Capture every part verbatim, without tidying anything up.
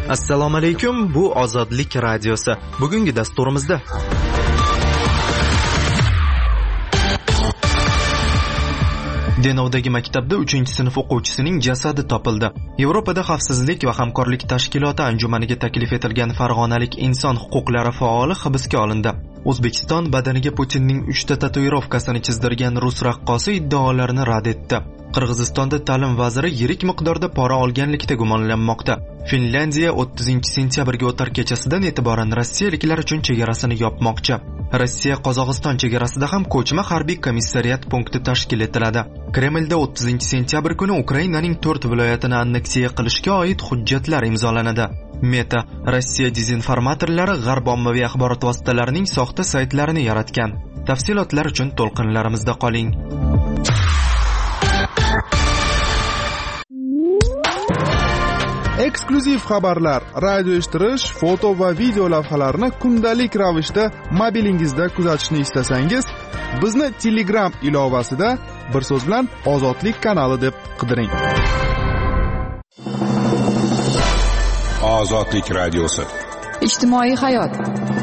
Assalomu alaykum, bu Ozodlik radiosi. Bugungi dasturimizda Denovdagi maktabda uchinchi sinf o'quvchisining jasadi topildi. Yevropada xavfsizlik va hamkorlik tashkiloti anjumaniga taklif etilgan farg'onalik inson huquqlari faoli hibsga olindi. O'zbekiston badaniga Putinning uchta tatuirovkasini chizdirgan rus raqqosi iddaolarini rad etdi. Qirg'izistonda ta'lim vaziri yirik miqdorda pora olganlikda gumonlanmoqda. Finlandiya o'ttizinchi sentyabrga o'tar kechasidan e'tiboran rossiyaliklar uchun chegarasini yopmoqchi. Rossiya Qozog'iston chegarasida ham ko'chma harbiy komissariyat punkti tashkil etiladi. Kremlda o'ttizinchi sentyabr kuni Ukrainaning to'rt viloyatini anneksiya qilishga oid hujjatlar imzolanadi. Meta Rossiya dezinformatorlari g'arb ommaviy axborot vositalarining soxta saytlarini yaratgan. Tafsilotlar uchun to'lqinlarimizda qoling. Eksklyuziv xabarlar, radio eshittirish, foto va video lavhalarni kundalik ravishda mobilingizda kuzatishni istasangiz, bizni Telegram ilovasida bir so'z bilan Ozodlik kanali deb qidiring. Ozodlik radiosi. Ijtimoiy hayot.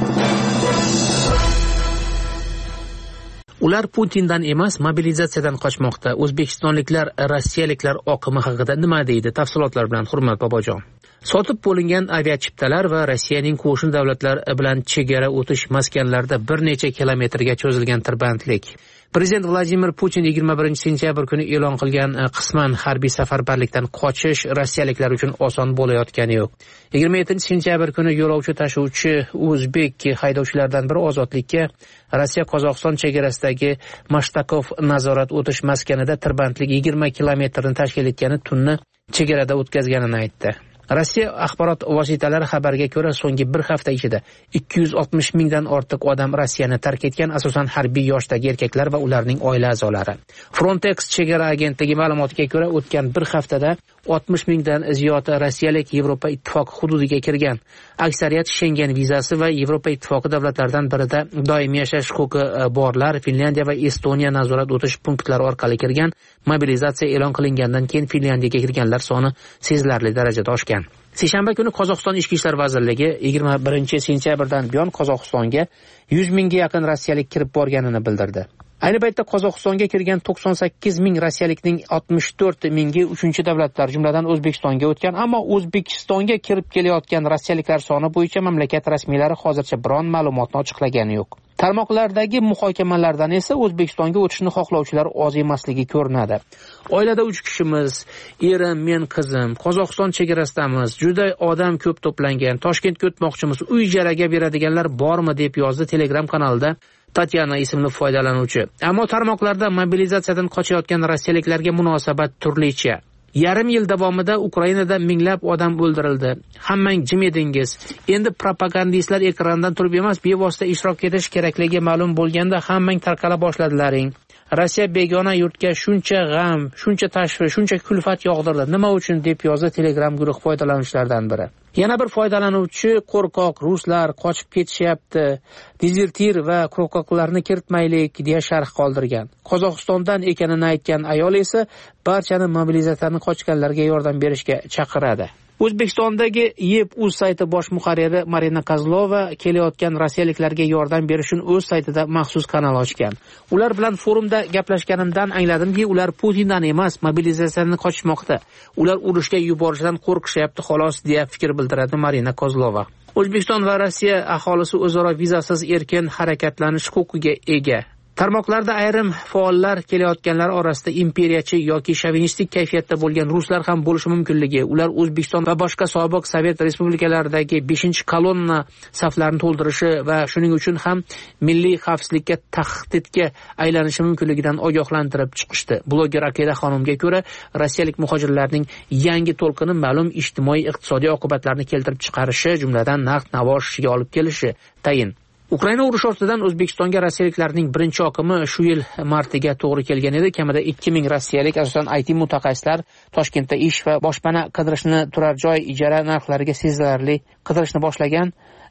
Ular Putindan emas, mobilizatsiyadan qochmoqda. O'zbekistonliklar rossiyaliklar oqimi haqida nima deydi? Tafsilotlar bilan Hurmat Bobojon. Sotib bo'lingan aviachiptalar va Rossiyaning qo'shni davlatlar bilan chegara o'tish maskanlarida bir necha kilometrga cho'zilgan tirbandlik. Prezident Vladimir Putin yigirma birinchi sentyabr kuni e'lon qilgan qisman harbiy safarbarlikdan qochish rossiyaliklar uchun oson bo'layotgani yo'q. yigirma yettinchi sentyabr kuni yo'lovchi tashuvchi o'zbek haydovchilardan biri ozodlikka Rossiya Qozog'iston chegarasidagi Mashtakov nazorat o'tish maskanida tirbandlik yigirma kilometrni tashkil etgani tunni chegarada o'tkazganini aytdi. Rossiya axborot vositalari xabariga ko'ra, so'nggi bir hafta ichida ikki yuz oltmish mingdan ortiq odam Rossiyani tark etgan, asosan harbiy yoshdagi erkaklar va ularning oila a'zolari. Frontex chegara agentligi ma'lumotiga ko'ra, o'tgan bir haftada oltmish mingdan ziyod rossiyalik Yevropa ittifoqi hududiga kirgan. Aksariyat Schengen vizasi va Yevropa ittifoqi davlatlaridan birida doimiy yashash huquqi borlar Finlandiya va Estoniya nazorat o'tish punktlari orqali kirgan. Mobilizatsiya e'lon qilingandan keyin Finlandiyaga kirganlar soni sezilarli darajada oshgan. Seshanba kuni Qozog'iston Ichki ishlar vazirligi yigirma birinchi sentyabrdan buyon Qozog'istonga yuz mingga yaqin rossiyalik kirib borganini bildirdi. Ayni paytda Qozog'istonga kirgan to'qson sakkiz ming rossiyalikning oltmish to'rt mingi uchinchi davlatlar, jumladan O'zbekistonga o'tgan, ammo O'zbekistonga kirib kelayotgan rossiyaliklar soni bo'yicha mamlakat rasmiylari hozircha biron ma'lumotni ochiqlagani yo'q. Tarmoqlardagi muhokamalardan esa O'zbekistonga o'tishni xohlovchilar oz emasligi ko'rinadi. Oilada uch kishimiz, erim, men, qizim, Qozog'iston chegarasidamiz, juda odam ko'p to'plangan, Toshkentga o'tmoqchimiz, uy ijaraga beradiganlar bormi deb yozdi Telegram kanalida Tatyana ismli foydalanuvchi. Ammo tarmoqlarda mobilizatsiyadan qochayotgan rossiyaliklarga munosabat turlicha. Yarim yil davomida Ukrainada minglab odam o'ldirildi. Hammang jim edingiz. Endi propagandistlar ekrandan turib emas, bevosita ishtirok etish kerakligi ma'lum bo'lganda hammang tarqala boshladilaring. Rossiya begona yurtga shuncha g'am, shuncha tashvish, shuncha kulfat yog'dirdi. Nima uchun deb yozdi Telegram guruh foydalanuvchilaridan biri. Yana bir foydalanuvchi qo'rqoq ruslar qochib ketishyapti, dezertir va qo'rqoqlarni kiritmaylik deya sharh qoldirgan. Qozog'istondan ekanini aytgan ayol esa barchani mobilizatsiyadan qochganlarga yordam berishga chaqiradi. O'zbekistondagi Yep.uz sayti bosh muharriri Marina Kozlova kelayotgan rossiyaliklarga yordam berish uchun o'z saytida maxsus kanal ochgan. Ular bilan forumda gaplashganimdan angladimki, ular Putindan emas, mobilizatsiyadan qochmoqda. Ular urushga yuborishdan qo'rqishyapti xolos deya fikr bildiradi Marina Kozlova. O'zbekiston va Rossiya aholisi o'zaro vizasiz erkin harakatlanish huquqiga ega. Tarmoqlarda ayrim faollar kelayotganlar orasida imperiyachi yoki shovinistik kayfiyatda bo'lgan ruslar ham bo'lishi mumkinligi, ular O'zbekiston va boshqa sobiq Sovet respublikalaridagi beshinchi kolonna saflarini to'ldirishi va shuning uchun ham milliy xavfsizlikka tahdidga aylanishi mumkinligidan ogohlantirib chiqishdi. Bloger Akida xonimga ko'ra, rossiyalik muhojirlarning yangi to'lqini ma'lum ijtimoiy iqtisodiy oqibatlarni keltirib chiqarishi, jumladan narx-navo oshishiga olib kelishi tayin. Ukraina urushi ortidan O'zbekistonga rossiyaliklarning birinchi oqimi shu yil martiga to'g'ri kelgan edi. Kamida ikki ming rossiyalik, asosan I T mutaxassislar Toshkentda ish va boshpana qidirishni, turar joy ijara narxlariga sezilarli qidirishni boshlagan.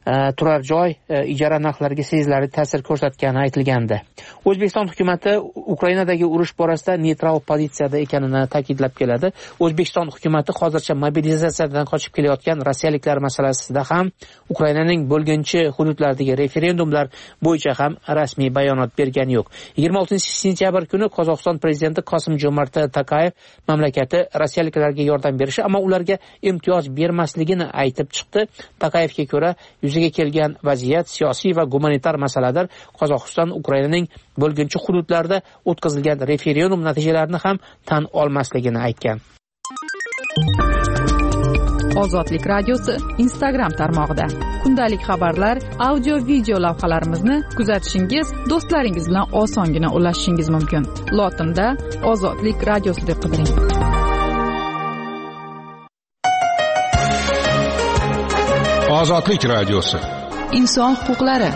turar joy ijara narxlariga sezilarli ta'sir ko'rsatgani aytilgandi. O'zbekiston hukumatı Ukrainadagi urush borasida neytral pozitsiyada ekanini ta'kidlab keladi. O'zbekiston hukumatı hozircha mobilizatsiyadan qochib kelayotgan rossiyaliklar masalasida ham Ukrainaning bo'lginchi hududlaridagi referendumlar bo'yicha ham rasmiy bayonot bergani yo'q. yigirma oltinchi sentyabr kuni Qozog'iston prezidenti Qosim-Jo'mart Tokayev mamlakati rossiyaliklarga yordam berishi, ammo ularga imtiyoz bermasligini aytib chiqdi. Tokayevga ko'ra, yuzaga kelgan vaziyat siyosiy va gumanitar masaladir. Qozog'iston Ukrainaning bo'lginchi hududlarida o'tkazilgan referendum natijalarini ham tan olmasligini aytgan. Ozodlik radiosi Instagram tarmog'ida kundalik xabarlar, audio video lavhalarimizni kuzatishingiz, do'stlaringiz bilan osongina ulashishingiz mumkin. Lotinda Ozodlik radiosi deb qidiring. Ozodlik radiosi. Inson huquqlari.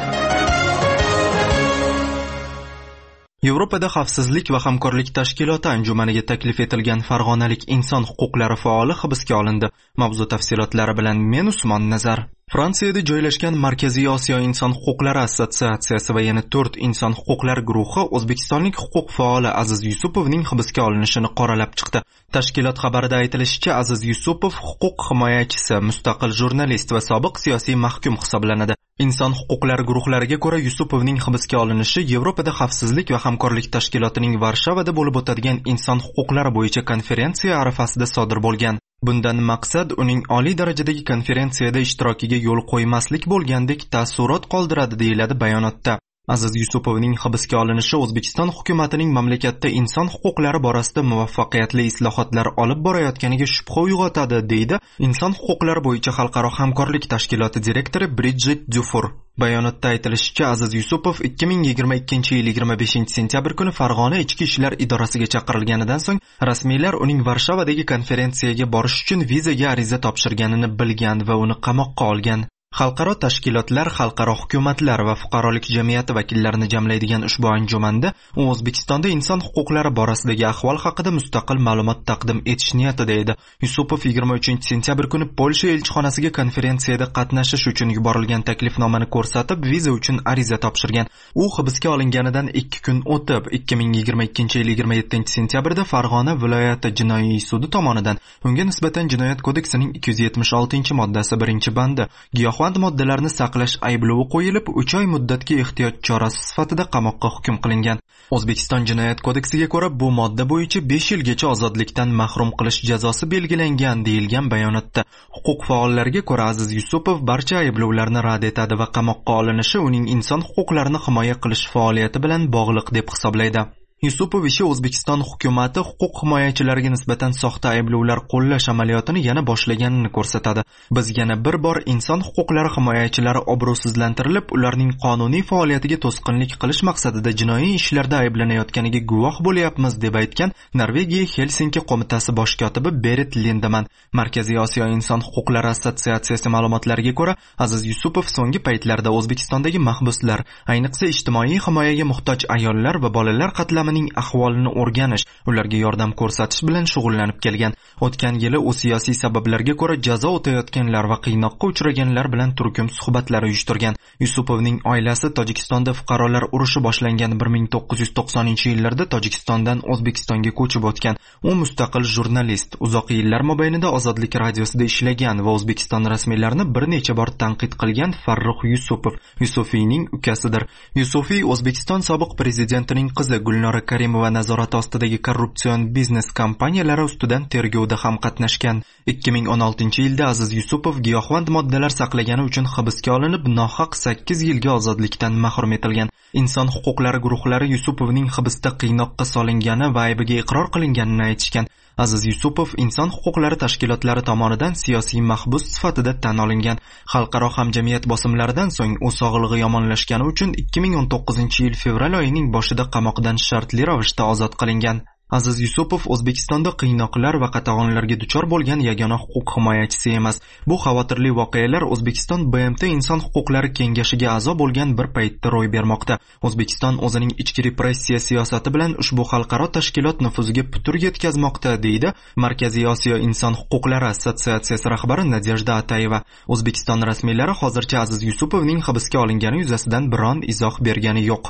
Yevropada xavfsizlik va hamkorlik tashkiloti anjumaniga taklif etilgan farg'onalik inson huquqlari faoli hibsga olindi. Mavzu tafsilotlari bilan men Usmon Nazar. Fransiyada joylashgan Markaziy Osiyo inson huquqlari assotsiatsiyasi va yana to'rt inson huquqlari guruhi o'zbekistonlik huquq faoli Aziz Yusupovning hibsga olinishini qoralab chiqdi. Tashkilot xabarida aytilishicha, Aziz Yusupov huquq himoyachisi, mustaqil jurnalist va sobiq siyosiy mahkum hisoblanadi. Inson huquqlari guruhlariga ko'ra, Yusupovning hibsga olinishi Yevropada xavfsizlik va hamkorlik tashkilotining Varshavada bo'lib o'tadigan inson huquqlari bo'yicha konferensiya arafasida sodir bo'lgan. Bundan maqsad uning oliy darajadagi konferensiyada ishtirokiga yo'l qo'ymaslik bo'lgandek taassurot qoldiradi, deyiladi bayonotda. Aziz Yusupovning hibsga olinishi O'zbekiston hukumatining mamlakatda inson huquqlari borasida muvaffaqiyatli islohotlar olib borayotganiga shubha uyg'otadi, deydi Inson huquqlari bo'yicha xalqaro hamkorlik tashkiloti direktori Bridget Dufour. Bayonotda aytilishicha, Aziz Yusupov ikki ming yigirma ikkinchi yil yigirma beshinchi sentyabr kuni Farg'ona ichki ishlar idorasiga chaqirilganidan so'ng rasmiylar uning Varshavadagi konferensiyaga borish uchun vizaga ariza topshirganini bilgan va uni qamoqqa olgan. Xalqaro tashkilotlar, xalqaro hukumatlar va fuqarolik jamiyati vakillarini jamlaydigan ushbu anjumanda u O'zbekistonda inson huquqlari borasidagi ahvol haqida mustaqil ma'lumot taqdim etish niyatida edi. Yusupov yigirma uchinchi sentyabr kuni Polsha elchixonasiga konferensiyada qatnashish uchun yuborilgan taklifnomani ko'rsatib, viza uchun ariza topshirgan. U hibsga olinganidan ikki kun o'tib, ikki ming yigirma ikkinchi yil yigirma yettinchi sentyabrda Farg'ona viloyati jinoiy sudi tomonidan unga nisbatan Jinoyat kodeksining ikki yuz yetmish oltinchi moddasi birinchi bandi giyohvand moddalarni saqlash ayblovi qo'yilib, uch oy muddatga ehtiyot chorasi sifatida qamoqqa hukm qilingan. O'zbekiston Jinoyat kodeksiga ko'ra bu modda bo'yicha besh yilgacha ozodlikdan mahrum qilish jazosi belgilangan, deyilgan bayonotda. Huquq faollariga ko'ra, Aziz Yusupov barcha ayblovlarni rad etadi va qamoqqa olinishi uning inson huquqlarini himoya qilish faoliyati bilan bog'liq deb hisoblaydi. Yusupov ishi O'zbekiston hukumati huquq himoyachilariga nisbatan soxta ayblovlar qo'llash amaliyotini yana boshlaganini ko'rsatadi. Biz yana bir bor inson huquqlari himoyachilari obro'sizlantirilib, ularning qonuniy faoliyatiga to'sqinlik qilish maqsadida jinoiy ishlarda ayblanayotganiga guvoh bo'lyapmiz, deb aytgan Norvegiya Helsinki qo'mitasi bosh kotibi Berit Lindemann. Markaziy Osiyo inson huquqlari assotsiatsiyasi ma'lumotlariga ko'ra, Aziz Yusupov so'nggi paytlarda O'zbekistondagi mahbuslar, ayniqsa ijtimoiy himoyaga muhtoj ayollar va bolalar qatlami ahvolini o'rganish, ularga yordam ko'rsatish bilan shug'ullanib kelgan. O'tgan yili u siyosiy sabablarga ko'ra jazo o'tayotganlar va qiynoqqa uchraganlar bilan turkum suhbatlar uyushtirgan. Yusupovning oilasi Tojikistonda fuqarolar urushi boshlangan bir ming to'qqiz yuz to'qsoninchi yillarda Tojikistondan O'zbekistonga ko'chib o'tgan. U mustaqil jurnalist, uzoq yillar mobaynida Ozodlik radiosida ishlagan va O'zbekiston rasmiylarini bir necha bor tanqid qilgan Farruh Yusupov Yusufiyning ukasidir. Yusufiy O'zbekiston sobiq prezidentining qizi Gulnora Karimova nazorati ostidagi korrupsion biznes kompaniyalari ustidan tergovda ham qatnashgan. ikki ming o'n oltinchi yilda Aziz Yusupov giyohvand moddalar saqlagani uchun hibsga olinib, nohaq sakkiz yilga ozodlikdan mahrum etilgan. Inson huquqlari guruhlari Yusupovning hibsda qiynoqqa solingani va aybiga iqror qilinganini aytishgan. Aziz Yusupov inson huquqlari tashkilotlari tomonidan siyosiy mahbus sifatida tan olingan. Xalqaro hamjamiyat bosimlaridan so'ng u sog'lig'i yomonlashgani uchun ikki ming o'n to'qqizinchi yil fevral oyining boshida qamoqdan shartli ravishda ozod qilingan. Aziz Yusupov O'zbekistonda qiynoqlar va qatag'onlarga duchor bo'lgan yagona huquq himoyachisi emas. Bu xavotirli voqealar O'zbekiston B M T Inson huquqlari kengashiga a'zo bo'lgan bir paytda ro'y bermoqda. O'zbekiston o'zining ichki repressiya siyosati bilan ushbu xalqaro tashkilot nufuziga putur yetkazmoqda, deydi Markaziy Osiyo inson huquqlari assotsiatsiyasi rahbari Nadejda Atayeva. O'zbekiston rasmiylari hozircha Aziz Yusupovning hibsga olingani yuzasidan biron izoh bergani yo'q.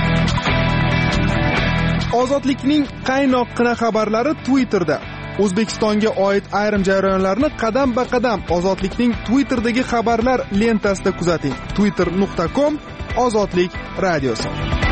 Ozodlikning qaynoqqina xabarlari Twitterda. O'zbekistonga oid ayrim jarayonlarni qadam-ba-qadam Ozodlikning Twitterdagi xabarlar lentasida kuzating. twitter nuqta com Ozodlik radiosi.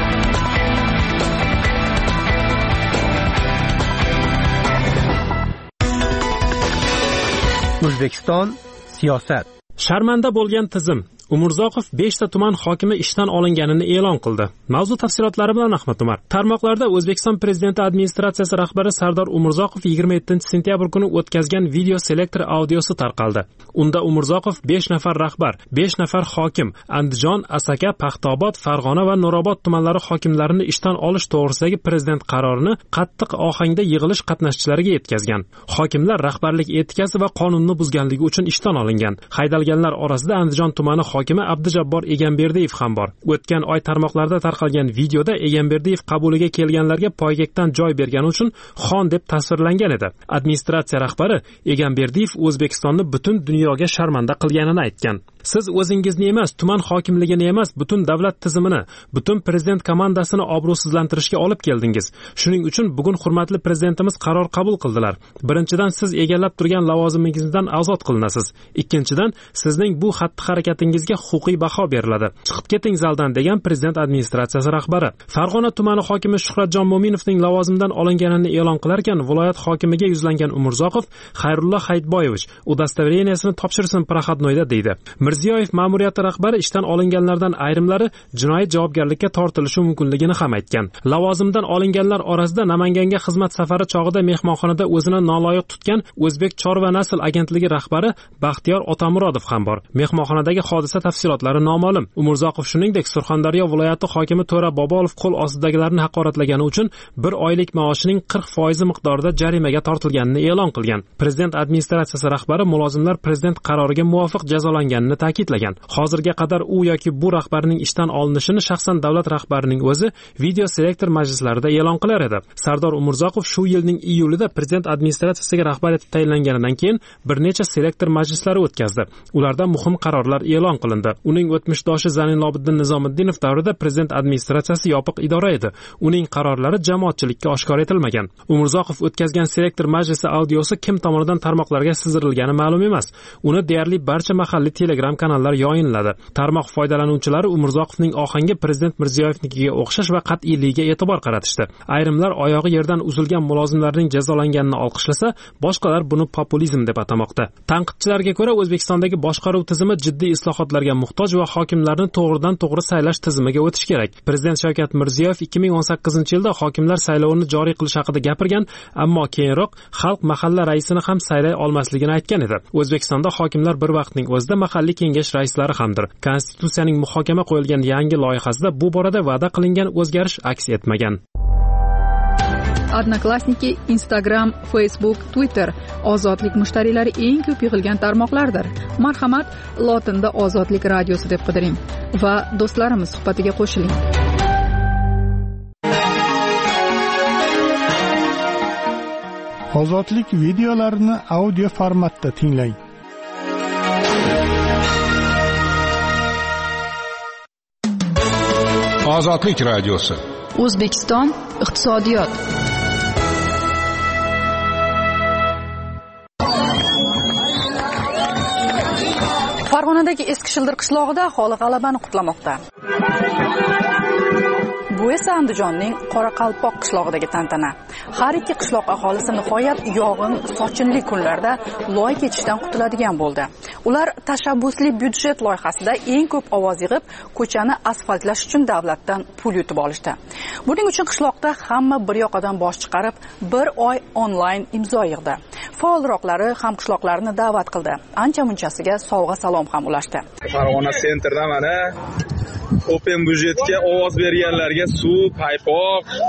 O'zbekiston siyosat. Sharmanda bo'lgan tizim. Umurzoqov besh ta tuman hokimi ishdan olinganini e'lon qildi. Mavzu tafsilotlari bilan Ahmad Umar. Tarmoqlarda O'zbekiston prezidenti administratsiyasi rahbari Sardor Umurzoqov yigirma yettinchi sentyabr kuni o'tkazgan video selektor audiosi tarqaldi. Unda Umurzoqov besh nafar rahbar, besh nafar hokim, Andijon, Asaka, Paxtaobod, Farg'ona va Nurobod tumanlari hokimlarini ishdan olish to'g'risidagi prezident qarorini qattiq ohangda yig'ilish qatnashchilariga yetkazgan. Hokimlar rahbarlik etikasi va qonunni buzganligi uchun ishdan olingan. Haydalganlar orasida Andijon tumani hokimi Abdujabbor Egamberdiyev ham bor. O'tgan oy tarmoqlarda tarqalgan videoda Egamberdiyev qabuliga kelganlarga poygakdan joy bergani uchun xon deb tasvirlangan edi. Administratsiya rahbari Egamberdiyev O'zbekistonni butun dunyoga sharmanda qilganini aytgan. Siz o'zingizni emas, tuman hokimligini emas, butun davlat tizimini, butun prezident komandasini obro'sizlantirishga olib keldingiz. Shuning uchun bugun hurmatli prezidentimiz qaror qabul qildilar. Birinchidan, siz egallab turgan lavozimingizdan ozod qilinasiz. Ikkinchidan, sizning bu xatti-harakatingizga huquqiy baho beriladi. Chiqib keting zaldan, degan prezident administratsiyasi rahbari. Farg'ona tumani hokimi Shuhratjon Mo'minovning lavozimdan olinganini e'lon qilarkan, viloyat hokimiga yuzlangan Umurzoqov Xayrullo Hayitboyevich udastovereniyasini topshirsin proxodnoyda deydi. Mirziyoyev ma'muriyati rahbari ishdan olinganlardan ayrimlari jinoiy javobgarlikka tortilishi mumkinligini ham aytgan. Lavozimdan olinganlar orasida Namanganga xizmat safari chog'ida mehmonxonada o'zini noloyiq tutgan O'zbek Chorva nasl agentligi rahbari Baxtiyor Otamurodov ham bor. Mehmonxonadagi hodisa tafsilotlari noma'lum. Umurzoqov shuningdek Surxondaryo viloyati hokimi To'ra Bobolov qo'l ostidagilarni haqoratlagani uchun bir oylik maoshining qirq foiz miqdorida jarimaga tortilganini e'lon qilgan. Prezident administratsiyasi rahbari mulozimlar prezident qaroriga muvofiq jazolanganini ta'kidlagan. Hozirga qadar u yoki bu rahbarning ishdan olinishini shaxsan davlat rahbarining o'zi video selektor majlislarida e'lon qilar edi. Sardor Umurzoqov shu yilning iyulida prezident administratsiyasiga rahbar etib tayinlanganidan keyin bir necha selektor majlislari o'tkazdi. Ularda muhim qarorlar e'lon qilindi. Uning o'tmishdoshi Zanin Lobiddin Nizomiddinov davrida prezident administratsiyasi yopiq idora edi. Uning qarorlari jamoatchilikka oshkor etilmagan. Umurzoqov o'tkazgan selektor majlisi audiosi kim tomonidan tarmoqlarga sizdirilgani ma'lum emas. Uni deyarli barcha mahalliy Telegram kanallar yoyinladi. Tarmoq foydalanuvchilari Umurzoqovning ohangi prezident Mirziyoyevnikiga o'xshash va qat'iyligiga e'tibor qaratishdi. Ayrimlar oyog'i yerdan uzilgan mulozimlarning jazolanganini olqishlasa, boshqalar buni populizm deb atamoqda. Tanqidchilarga ko'ra, O'zbekistondagi boshqaruv tizimi jiddiy islohotlarga muhtoj va hokimlarni to'g'ridan to'g'ri saylash tizimiga o'tish kerak. Prezident Shavkat Mirziyoyev ikki ming o'n sakkizinchi yilda hokimlar saylovini joriy qilish haqida gapirgan, ammo keyinroq xalq mahalla raisini ham saylay olmasligini aytgan edi. O'zbekistonda hokimlar bir vaqtning o'zida mahalliy kengash raislari hamdir. Konstitutsiyaning muhokama qo'yilgan yangi loyihasida bu borada va'da qilingan o'zgarish aks etmagan. Odnoklassniki, Instagram, Facebook, Twitter ozodlik mushtariylari eng ko'p yig'ilgan tarmoqlardir. Marhamat, lotinda Ozodlik radiosi deb qidiring va do'stlarimiz suhbatiga qo'shiling. Ozodlik videolarini audio formatda tinglang. Ozodlik radiosi. O'zbekiston iqtisodiyot. Farg'onadagi Eski Shildir qishlog'ida aholi g'alabani qutlamoqda. Bu esa Andijonning Qoraqalpoq qishlog'idagi tantana. Har ikki qishloq aholisi nihoyat yog'in, sochinli kunlarda loy ketishdan qutuladigan bo'ldi. Ular tashabbusli byudjet loyihasida eng ko'p ovoz yig'ib, ko'chani asfaltlash uchun davlatdan pul yutib olishdi. Buning uchun qishloqda hamma bir yoqadan bosh chiqarib, bir oy onlayn imzo yig'di. Faolroqlari ham qishloqlarni da'vat qildi. Ancha-munchasiga sovg'a salom ham ulashdi. Farg'ona sentrda mana Open budjetga ovoz berganlarga suv, paypoq,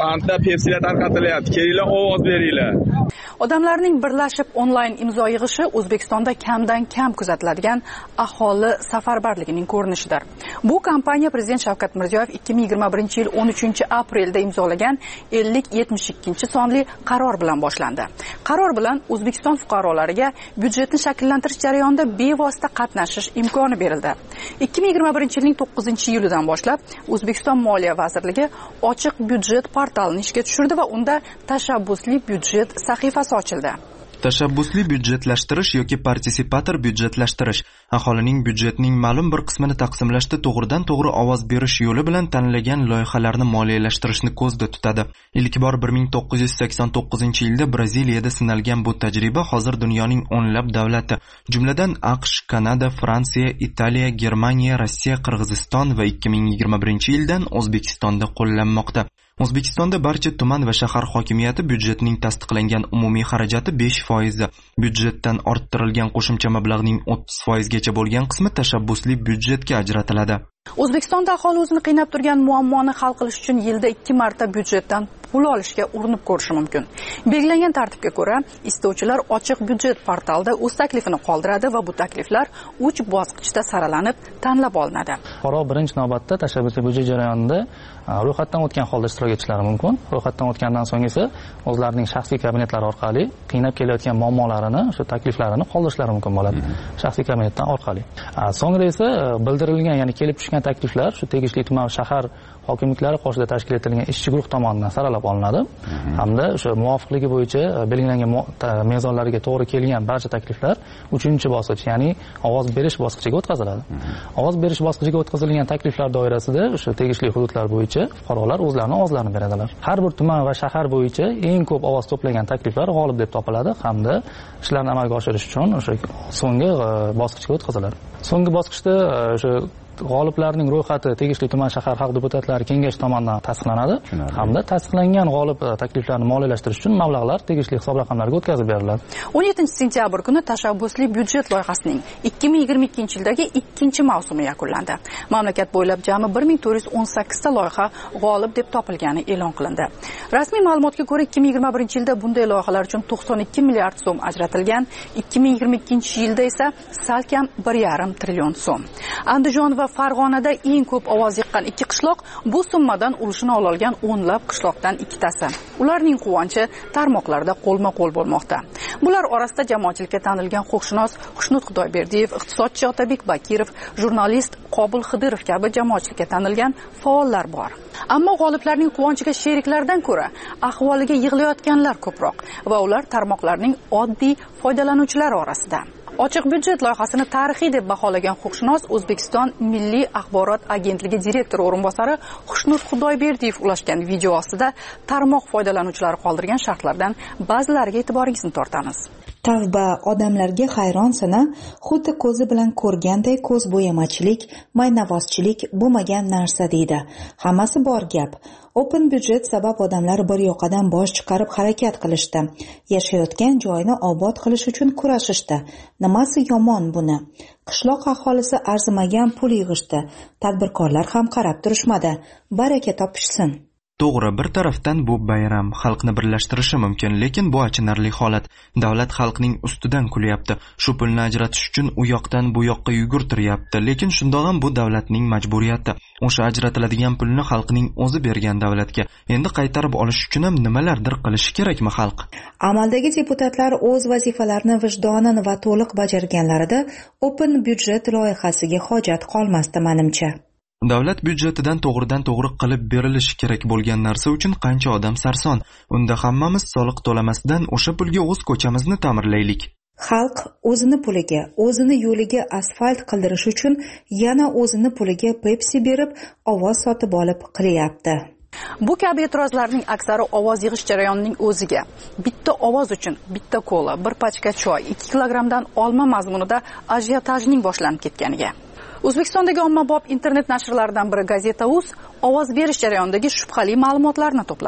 Fanta, Pepsi'lar tarqatilyapti. Kelinglar, ovoz beringlar. Odamlarning birlashib onlayn imzo yig'ishi O'zbekistonda kamdan kam kuzatiladigan aholi safarbarligining ko'rinishidir. Bu kampaniya Prezident Shavkat Mirziyoyev ikki ming yigirma birinchi yil o'n uchinchi aprelda imzolagan ellik yetmish ikkinchi sonli qaror bilan boshlandi. Qaror bilan O'zbekiston fuqarolariga byudjetni shakllantirish jarayonida bevosita qatnashish imkoni berildi. ikki ming yigirma birinchi yilning to'qqizinchi iyulidan boshlab O'zbekiston Moliya vazirligi ochiq byudjet portalini ishga tushirdi va unda tashabbusli byudjet sahifasi ochildi. Tashabbusli byudjetlashtirish yoki partisipator byudjetlashtirish aholining byudjetning ma'lum bir qismini taqsimlashda to'g'ridan to'g'ri ovoz berish yo'li bilan tanlagan loyihalarni moliyalashtirishni ko'zda tutadi. Ilk bor bir ming to'qqiz yuz sakson to'qqizinchi yilda Braziliyada sinalgan bu tajriba hozir dunyoning o'nlab davlati, jumladan AQSh, Kanada, Fransiya, Italiya, Germaniya, Rossiya, Qirg'iziston va ikki ming yigirma birinchi yildan O'zbekistonda qo'llanmoqda. O'zbekistonda barcha tuman va shahar hokimiyati byudjetning tasdiqlangan umumiy xarajati besh foiz, byudjetdan orttirilgan qo'shimcha mablag'ning o'ttiz foiz gacha bo'lgan qismi tashabbusli byudjetga ajratiladi. O'zbekistonda aholi o'zini qiynab turgan muammoni hal qilish uchun yilda ikki marta byudjetdan pul olishga urinib ko'rishi mumkin. Belgilangan tartibga ko'ra, istovchilar ochiq byudjet portalida o'z taklifini qoldiradi va bu takliflar uch bosqichda saralanib, tanlab olinadi. Fuqaro birinchi navbatda tashabbusli byudjet jarayonida ro'yxatdan o'tgan holda ishtirok etishlari mumkin. Ro'yxatdan o'tgandan so'ng esa o'zlarining shaxsiy kabinetlari orqali qiynab kelayotgan muammolarini, shu takliflarini qoldirishlari mumkin bo'ladi. Shaxsiy kabinetdan orqali. So'ngra esa bildirilgan, ya'ni kelib tushgan takliflar shu tegishli tuman shahar hokimliklari qoshida tashkil etilgan ishchi guruh tomonidan saralab olinadi hamda o'sha muvofiqligi bo'yicha belgilangan mezonlariga to'g'ri kelgan barcha takliflar uchinchi bosqich, ya'ni ovoz berish bosqichiga o'tkaziladi. Ovoz berish bosqichiga o'tkazilgan takliflar doirasida o'sha tegishli hududlar bo'yicha fuqarolar o'zlarining ovozlarini beradilar. Har bir tuman va shahar bo'yicha eng ko'p ovoz to'plagan takliflar g'olib deb topiladi hamda ishlarni amalga oshirish uchun o'sha so'nggi bosqichga o'tkaziladi. So'nggi bosqichda o'sha g'oliblarning ro'yxati tegishli tuman shahar xalq deputatlari kengashi tomonidan tasdiqlanadi hamda tasdiqlangan g'olib takliflarni moliyalashtirish uchun mablag'lar tegishli hisob raqamlariga o'tkazib beriladi. o'n yettinchi sentyabr kuni tashabbusli byudjet loyihasining ikki ming yigirma ikkinchi yildagi ikkinchi mavsumi yakunlandi. Mamlakat bo'ylab jami bir ming to'rt yuz o'n sakkizta loyiha g'olib deb topilgani e'lon qilindi. Rasmiy ma'lumotga ko'ra ikki ming yigirma birinchi yilda bunday loyihalar uchun to'qson ikki milliard so'm ajratilgan, ikki ming yigirma ikkinchi yilda esa salkam bir yarim trillion so'm. Andijon va Farg'onada eng ko'p ovoz yiqqan ikki qishloq bu summadan ulushini olgan o'nlab qishloqdan ikkitasi. Ularning quvonchi tarmoqlarda qo'lma-qo'l bo'lmoqda. Bular orasida jamoatchilikka tanilgan huquqshunos Xushnud Xudoyberdiyev, iqtisodchi Otabek Bakirov, jurnalist Qobil Xidirov kabi jamoatchilikka tanilgan faollar bor. Ammo g'oliblarning quvonchiga sheriklardan ko'ra ahvoliga yig'layotganlar ko'proq va ular tarmoqlarning oddiy foydalanuvchilari orasida. Ochiq byudjet loyihasini tarixiy deb baholagan huquqshunos O'zbekiston Milliy axborot agentligi direktori o'rinbosari Xushnud Xudoyberdiyev ulashgan video ostida tarmoq foydalanuvchilari qoldirgan shartlardan ba'zilariga e'tiboringizni tortamiz. Tavba, odamlarga hayronsina, xuddi ko'zi bilan ko'rganday ko'zbo'yamachilik, maynavozchilik bo'lmagan narsa deydi. Hammasi bor gap. Open byudjet sabab odamlar bir yoqadan bosh chiqarib harakat qilishdi. Yashayotgan joyini obod qilish uchun kurashishdi. Nimasi yomon buni? Qishloq aholisi arzimagan pul yig'ishdi. Tadbirkorlar ham qarab turishmadi. Baraka topishsin. To'g'ri, bir tarafdan bu bayram xalqni birlashtirishi mumkin, lekin bu achinarli holat. Davlat xalqning ustidan kulyapti. Shu pulni ajratish uchun u yoqdan bu yoqqa yugurtiryapti, lekin shundoq ham bu davlatning majburiyati. O'sha ajratiladigan pulni xalqning o'zi bergan davlatga. Endi qaytarib olish uchun ham nimalardir qilishi kerakmi xalq? Amaldagi deputatlar o'z vazifalarini vijdonan va to'liq bajarganlarida Open byudjet loyihasiga hojat qolmasdi menimcha. Davlat byudjetidan to'g'ridan to'g'ri qilib berilishi kerak bo'lgan narsa uchun qancha odam sarson. Unda hammamiz soliq to'lamasdan o'sha pulga o'z ko'chamizni ta'mirlaylik. Xalq o'zini puliga, o'zini yo'liga asfalt qildirish uchun yana o'zini puliga Pepsi berib, ovoz sotib olib qilyapti. Bu kabi e'tirozlarning aksari ovoz yig'ish jarayonining o'ziga. Bitta ovoz uchun bitta kola, bir pachka choy, ikki kilogrammdan olma mazmunida ajiotajning boshlanib ketganiga. O'zbekistondagi ommabop internet nashrlaridan biri Gazeta.uz ovoz berish jarayonidagi shubhali ma'lumotlarni to'pladi.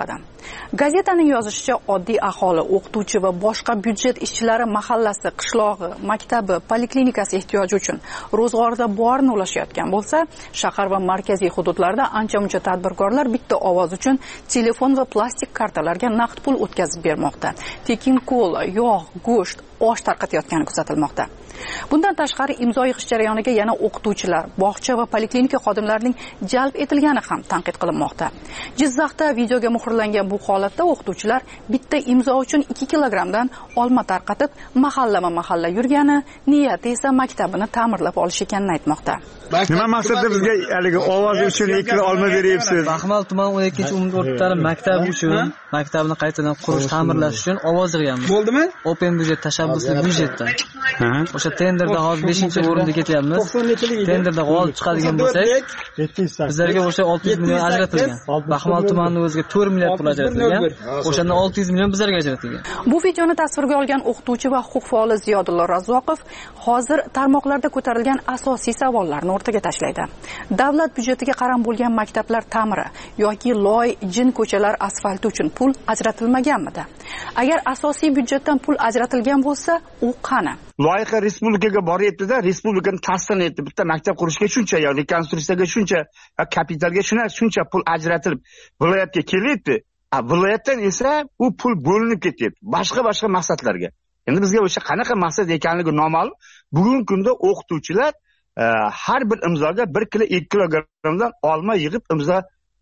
Gazetaning yozishicha, oddiy aholi, o'qituvchi va boshqa byudjet ishchilari mahallasi, qishlog'i, maktabi, poliklinikasi ehtiyoji uchun ro'zg'orda borini ulashayotgan bo'lsa, shahar va markaziy hududlarda ancha-muncha tadbirkorlar bitta ovoz uchun telefon va plastik kartalarga naqd pul o'tkazib bermoqda. Tekin ko'l, yog', go'sht, osh tarqatayotgani kuzatilmoqda. Bundan tashqari imzo yig'ish jarayoniga yana o'qituvchilar, bog'cha va poliklinika xodimlarining jalb etilgani ham tanqid qilinmoqda. Jizzaxda videoga muhrlangan bu holatda o'qituvchilar bitta imzo uchun ikki kilogrammdan olma tarqatib, mahallama-mahalla yurgani, niyati esa maktabini ta'mirlab olish ekanini aytmoqda. Nima maqsadda bizga haligi ovoz uchun ikki kilo olma beryapsiz? Baxmal tuman o'n ikkinchi umum o'rtalar maktabi uchun, maktabni qaytadan qurish, ta'mirlash uchun ovoz yig'yapmiz. Bo'ldimi? Open byudjet tashabbusli byudjetdan. O'sha tenderda hozir beshinchi o'rinda ketyapmiz. Tenderda g'olib chiqadigan bo'lsak, bizlarga o'sha olti yuz million ajratilgan. Baxmal tumanining o'ziga to'rt milliard pul ajratilgan. O'shandan olti yuz million bizlarga ajratilgan. Bu videoni tasvirga olgan o'qituvchi va huquq faoli Ziyodullo Razzoqov hozir tarmoqlarda ko'tarilgan asosiy savollarni o'rtaga tashlaydi. Davlat byudjetiga qaram bo'lgan maktablar ta'miri yoki loy, jin ko'chalar asfalti uchun pul ajratilmaganmidi? Agar asosiy byudjetdan pul ajratilgan bo'lsa, u qani? Loyiha respublikaga boryapti-da, respublikani tasdiq etdi. Bitta maktab qurishga shuncha, yo rekonstruksiyaga shuncha, kapitalga shuncha shuncha pul ajratilib viloyatga kelyapti. A viloyatdan esa u pul bo'linib ketyapti boshqa-boshqa maqsadlarga. Endi bizga o'sha qanaqa maqsad ekanligi noma'lum. Bugungi kunda o'qituvchilar har bir imzoga bir kilo ikki kilogrammdan olma yig'ib imzo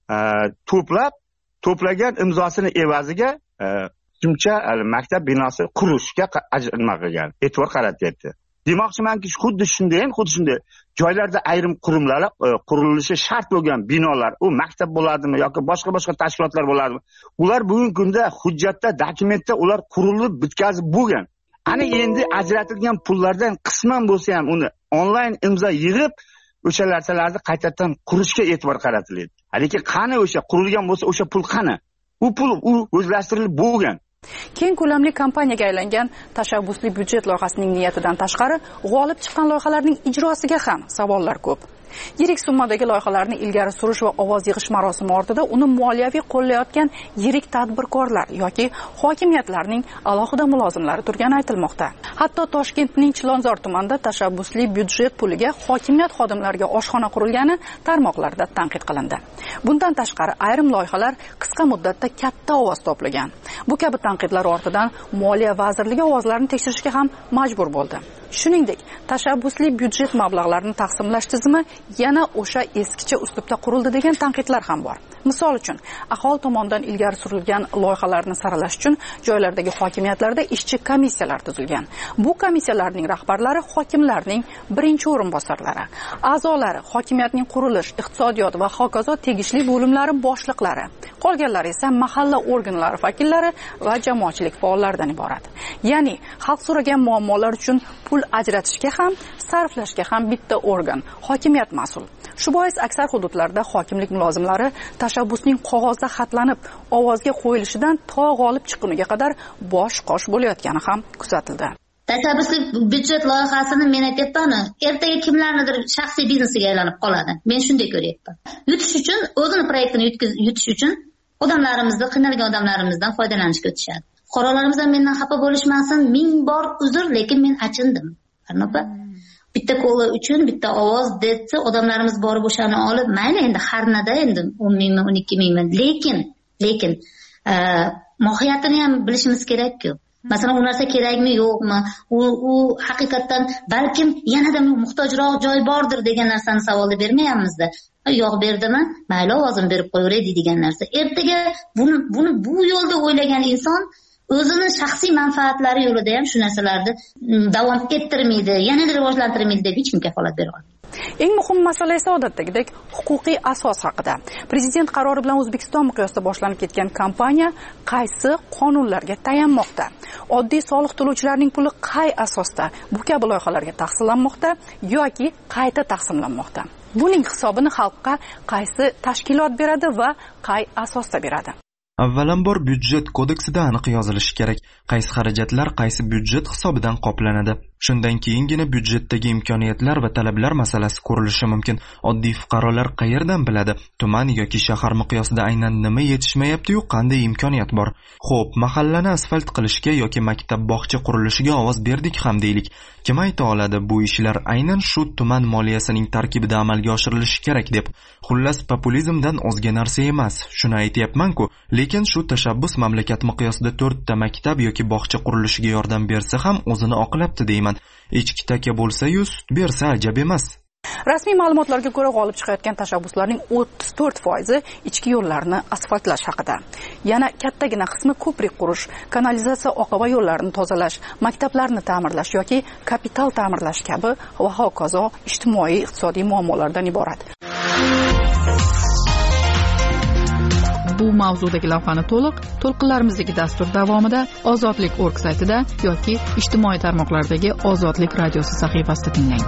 to'plab, to'plagan imzosini evaziga shuncha maktab binosi qurishga nima qilgan, e'tibor qaratyapti. Demoqchimanki, xuddi shunday, xuddi shunday joylarda ayrim qurilmalar qurilishi shart bo'lgan binolar, u maktab bo'ladimi yoki boshqa-boshqa tashkilotlar bo'ladimi? Ular bugungi kunda hujjatda, dokumentda ular qurilib bitkazib bo'lgan. Ana endi ajratilgan pullardan qisman bo'lsa ham uni onlayn imzo yig'ib, o'sha narsalarni qaytadan qurishga e'tibor qaratiladi. Lekin qani o'sha qurilgan bo'lsa, o'sha pul qani? U pul u o'zlashtirilib bo'lgan. Keng ko'lamli kompaniyaga aylangan tashabbusli byudjet loyihasining niyatidan tashqari, g'olib chiqqan loyihalarning ijrosiga ham savollar ko'p. Yirik summadagi loyihalarni ilgari surish va ovoz yig'ish marosimi ortida uni moliyaviy qo'llayotgan yirik tadbirkorlar yoki hokimiyatlarning alohida mulozimlari turgani aytilmoqda. Hatto Toshkentning Chilonzor tumanida tashabbusli byudjet puliga hokimiyat xodimlariga oshxona qurilgani tarmoqlarda tanqid qilindi. Bundan tashqari ayrim loyihalar qisqa muddatda katta ovoz to'plagan. Bu kabi tanqidlar ortidan Moliya vazirligi ovozlarini tekshirishga ham majbur bo'ldi. Shuningdek, tashabbusli byudjet mablag'larini taqsimlash tizimi yana o'sha eskicha uslubda qurildi degan tanqidlar ham bor. Misol uchun, aholi tomonidan ilgari surilgan loyihalarni saralash uchun joylardagi hokimiyatlarda ishchi komissiyalar tuzilgan. Bu komissiyalarning rahbarlari hokimlarning birinchi o'rinbosarlari, a'zolari hokimiyatning qurilish, iqtisodiyot va hokazo tegishli bo'limlari boshliqlari, qolganlari esa mahalla organlari vakillari va jamoatchilik faollaridan iborat. Ya'ni, xalq so'ragan muammolar uchun pul ajratishga ham, sarflashga ham bitta organ, hokimiyat mas'ul. Shu bois aksar hududlarda hokimlik mulozimlari tashabbusning qog'ozda xatlanib, ovozga qo'yilishidan to g'olib chiqquniga qadar bosh-qosh bo'layotgani ham kuzatildi. Tashabbusli byudjet loyihasini men aytyapman, ertaga kimlarnidir shaxsiy biznesiga aylanib qoladi. Men shunday ko'ryapman. Yutish uchun, o'zini proyektini yutish uchun odamlarimizni, qiynalgan odamlarimizdan foydalanishga o'tishadi. Fuqarolarimiz mendan xafa bo'lishmasin, ming bor uzr, lekin men achindim. Qarnopa. Bitta qo'li uchun bitta ovoz debdi, odamlarimiz borib o'shani olib, mayli endi harnada endi o'n mingmi, o'n ikki mingmi, lekin lekin mohiyatini ham bilishimiz kerak-ku. Masalan, u narsa kerakmi, yo'qmi? U u haqiqatan balkim yanada muhtojroq joy bordir degan narsani savolda bermayapmiz-da. Yo'q berdimi? Mayli ovozini berib qo'yaveraylik degan narsa. Ertaga buni buni bu yo'lda o'ylagan inson o'zini shaxsiy manfaatlari yo'lida ham shu narsalarni davom ettirmaydi, yanada rivojlantirmaydi deb hech kim kafolat bera olmaydi. Eng muhim masala esa odatdagidek huquqiy asos haqida. Prezident qarori bilan O'zbekiston miqyosida boshlanib ketgan kampaniya qaysi qonunlarga tayanmoqda? Oddiy soliq to'lovchilarning puli qay asosda bu kabi loyihalarga taqsimlanmoqda yoki qayta taqsimlanmoqda? Buning hisobini xalqqa qaysi tashkilot beradi va qay asosda beradi? Avvalambor byudjet kodeksida aniq yozilishi kerak, qaysi xarajatlar qaysi byudjet hisobidan qoplanadi. Shundan keyingina byudjetdagi imkoniyatlar va talablar masalasi ko'rilishi mumkin. Oddiy fuqarolar qayerdan biladi? Tuman yoki shahar miqyosida aynan nima yetishmayapti-yu, qanday imkoniyat bor? Xo'p, mahallani asfalt qilishga yoki maktab bog'cha qurilishiga ovoz berdik ham deylik. Kim ayta oladi bu ishlar aynan shu tuman moliyasining tarkibida amalga oshirilishi kerak deb? Xullas, populizmdan o'zga narsa emas. Shuni aytayapman-ku, lekin shu tashabbus mamlakat miqyosida to'rtta maktab yoki bog'cha qurilishiga yordam bersa ham o'zini oqlabdi deyman. Echki taka bo'lsa-yu sut bersa ajab emas. Rasmiy ma'lumotlarga ko'ra, g'olib chiqayotgan tashabbuslarning o'ttiz to'rt foizi ichki yo'llarni asfaltlash haqida. Yana kattagina qismi ko'prik qurish, kanalizatsiya oqova yo'llarini tozalash, maktablarni ta'mirlash yoki kapital ta'mirlash kabi va hokazo ijtimoiy iqtisodiy muammolardan iborat. Bu mavzudagi lavhani to'liq to'lqinlarimizdagi dastur davomida Ozodlik org saytida yoki ijtimoiy tarmoqlardagi Ozodlik radiosi sahifasida tinglang.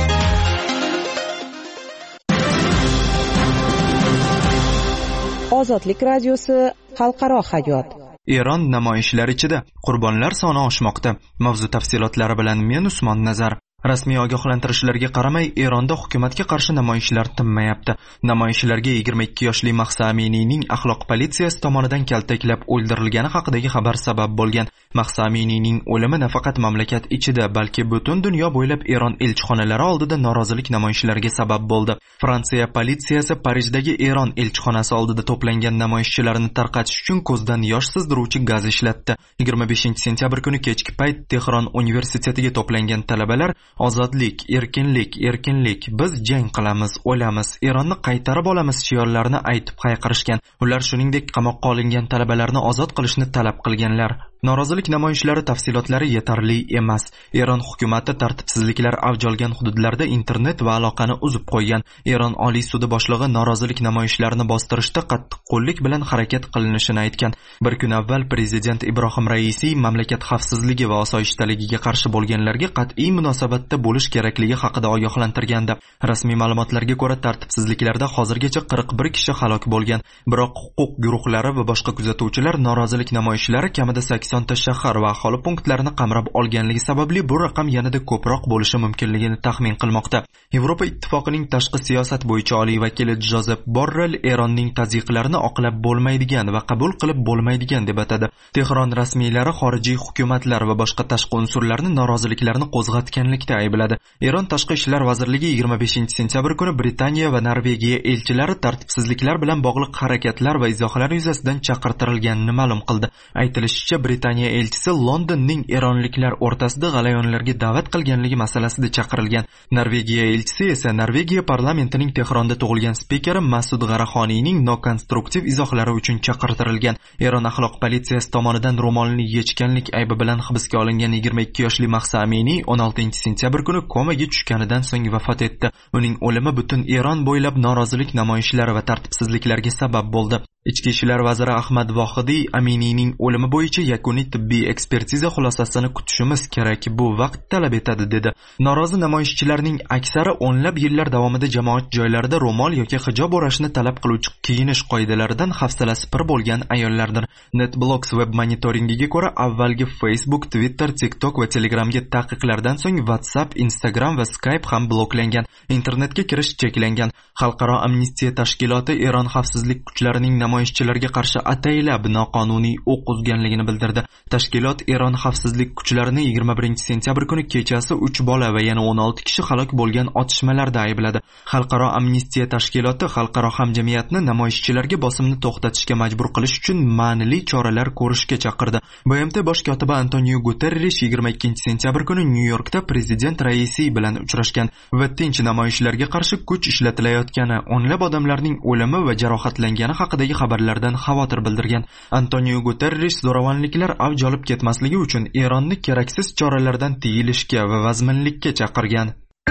Ozodlik radiosi xalqaro hayot. Eron namoyishlar ichida qurbonlar soni oshmoqda. Mavzu tafsilotlari bilan men Usmon Nazar. Rasmiy ogohlantirishlarga qaramay, Eronda hukumatga qarshi namoyishlar tinmayapti. Namoyishlarga yigirma ikki yoshli Mahsa Aminiyning axloq politsiyasi tomonidan kaltaklab o'ldirilgani haqidagi xabar sabab bo'lgan. Mahsa Aminiyning o'limi nafaqat mamlakat ichida, balki butun dunyo bo'ylab Eron elchixonalari oldida norozilik namoyishlariga sabab bo'ldi. Fransiya politsiyasi Parijdagi Eron elchixonasi oldida to'plangan namoyishchilarni tarqatish uchun ko'zdan yosh sizdiruvchi gaz ishlatdi. yigirma beshinchi sentyabr kuni kechki payt Tehron universitetiga to'plangan talabalar ozodlik, erkinlik, erkinlik, biz jang qilamiz, o'lamiz, Eronni qaytarib olamiz shiorlarini aytib hayqirishgan. Ular shuningdek qamoqqa olingan talabalarni ozod qilishni talab qilganlar. Norozilik namoyishlari tafsilotlari yetarli emas. Eron hukumati tartibsizliklar avj olgan hududlarda internet va aloqani uzib qo'ygan. Eron Oliy sudi boshlig'i norozilik namoyishlarini bostirishda qattiqqo'llik bilan harakat qilinishini aytgan. Bir kun avval prezident Ibrohim Raisi mamlakat xavfsizligi va osoyishtaligiga qarshi bo'lganlarga qat'iy munosabatda bo'lish kerakligi haqida ogohlantirgandi. Rasmiy ma'lumotlarga ko'ra, tartibsizliklarda hozirgacha qirq bir kishi halok bo'lgan. Biroq huquq guruhlari va boshqa kuzatuvchilar norozilik namoyishlari kamida sakson ta shahar va aholi punktlarini qamrab olganligi sababli bu raqam yanada ko'proq bo'lishi mumkinligini taxmin qilmoqda. Yevropa ittifoqining tashqi siyosat bo'yicha oliy vakili Jozef Borrell Eronning tazyiqlarini oqlab bo'lmaydigan va qabul qilib bo'lmaydigan deb atadi. Tehron rasmiylari xorijiy hukumatlar va boshqa tashqi unsurlarni noroziliklarni qo'zg'atganlikda aybladi. Eron tashqi ishlar vazirligi yigirma beshinchi sentyabr kuni Britaniya va Norvegiya elchilari tartibsizliklar bilan bog'liq harakatlar va izohlar yuzasidan chaqirtirilganini ma'lum qildi. Aytilishicha, Britaniya elchisi Londonning eronliklar o'rtasida g'alayonlarga da'vat qilganligi masalasida chaqirilgan. Norvegiya elchisi esa Norvegiya parlamentining Tehronda tug'ilgan spikeri Masud G'araxoniyning nokonstruktiv izohlari uchun chaqirtirilgan. Eron axloq politsiyasi tomonidan ro'molni yechganlik aybi bilan hibsga olingan yigirma ikki yoshli Mahsa Aminiy o'n oltinchi sentyabr kuni komaga tushganidan so'ng vafot etdi. Uning o'limi butun Eron bo'ylab norozilik namoyishlari va tartibsizliklarga sabab bo'ldi. Ichki ishlar vaziri Ahmad Vohidiy Aminiyning o'limi bo'yicha yakuniy tibbiy ekspertiza xulosasini kutishimiz kerak, bu vaqt talab etadi dedi. Norozi namoyishchilarning aksari o'nlab yillar davomida jamoat joylarida ro'mol yoki hijob o'rashni talab qiluvchi kiyinish qoidalaridan hafsalasi pir bo'lgan ayollardir. NetBlocks web monitoringiga ko'ra, avvalgi Facebook, Twitter, TikTok va Telegramga taqiqlardan so'ng WhatsApp, Instagram va Skype ham bloklangan. Internetga kirish cheklangan. Xalqaro amnistiya tashkiloti Eron xavfsizlik kuchlarining namoyishchilarga qarshi ataylab noqonuniy o'q uzganligini bildirdi. Tashkilot Eron xavfsizlik kuchlarini yigirma birinchi sentyabr kuni kechasi uch bola va yana o'n olti kishi halok bo'lgan otishmalarda aybladi. Xalqaro amnistiya tashkiloti xalqaro hamjamiyatni namoyishchilarga bosimni to'xtatishga majbur qilish uchun ma'nili choralar ko'rishga chaqirdi. B M T bosh kotibi Antonio Guterres yigirma ikkinchi sentyabr kuni Nyu-Yorkda prezident Raisi bilan uchrashgan va tinch namoyishlarga qarshi kuch ishlatilayotgani, o'nlab odamlarning o'limi va jarohatlangani haqidagi xabarlardan xavotir bildirgan. Antonio Guterres zo'ravonliklar avj olib ketmasligi uchun Eronni keraksiz choralardan tiyilishga va vazminlikka chaqirgan.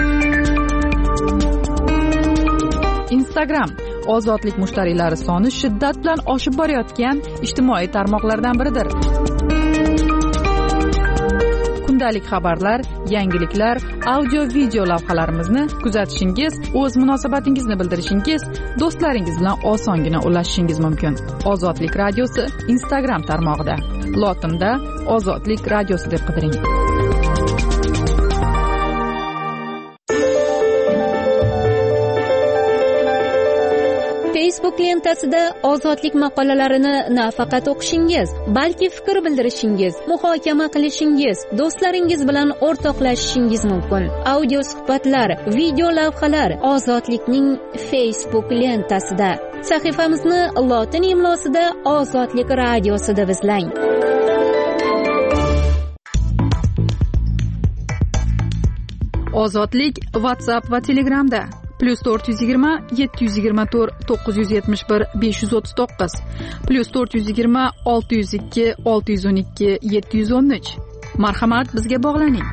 Instagram ozodlik mushtariylari soni shiddat bilan oshib borayotgan ijtimoiy tarmoqlardan biridir. Kundalik xabarlar, yangiliklar, audio-video lavhalarimizni kuzatishingiz, o'z munosabatingizni bildirishingiz, do'stlaringiz bilan osongina ulashishingiz mumkin. Ozodlik radiosi Instagram tarmog'ida. Lotinda Ozodlik radiosi deb qidiring. Facebook lentasida ozodlik maqolalarini nafaqat o'qishingiz, balki fikr bildirishingiz, muhokama qilishingiz, do'stlaringiz bilan o'rtoqlashishingiz mumkin. Audio suhbatlar, video lavhalar ozodlikning Facebook lentasida. Sahifamizni lotin imlosida Ozodlik radiosi deb izlang. Ozodlik WhatsApp va Telegramda plus to'rt yuz yigirma yetti yuz yigirma to'rt to'qqiz yuz yetmish bir besh yuz o'ttiz to'qqiz plus to'rt yuz yigirma olti yuz ikki olti yuz o'n ikki yetti yuz o'n uch. Marhamat, bizga bog'laning.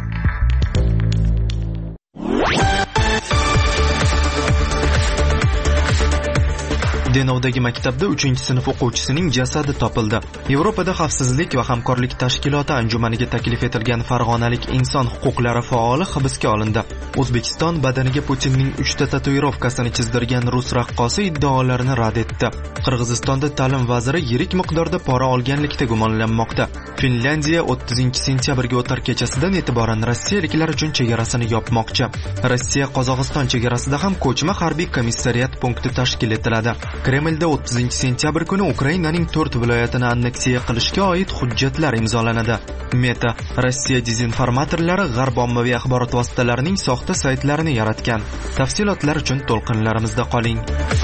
Denovdagi maktabda uchinchi sinf o'quvchisining jasadi topildi. Yevropada xavfsizlik va hamkorlik tashkiloti anjumaniga taklif etilgan farg'onalik inson huquqlari faoli hibsga olindi. O'zbekiston badaniga Putinning uchta tatuirovkasini chizdirgan rus raqqosi iddaolarini rad etdi. Qirg'izistonda ta'lim vaziri yirik miqdorda pora olganlikda gumonlanmoqda. Finlyandiya o'ttizinchi sentyabrga o'tar kechasidan e'tiboran rossiyaliklar uchun chegarasini yopmoqchi. Rossiya Qozog'iston chegarasida ham ko'chma harbiy komissariyat punkti tashkil etiladi. Kremlda o'ttizinchi sentyabr kuni Ukrainaning to'rt viloyatini anneksiya qilishga oid hujjatlar imzolanadi. Meta Rossiya dezinformatorlari g'arb ommaviy axborot vositalarining soxta saytlarini yaratgan. Tafsilotlar uchun to'lqinlarimizda qoling.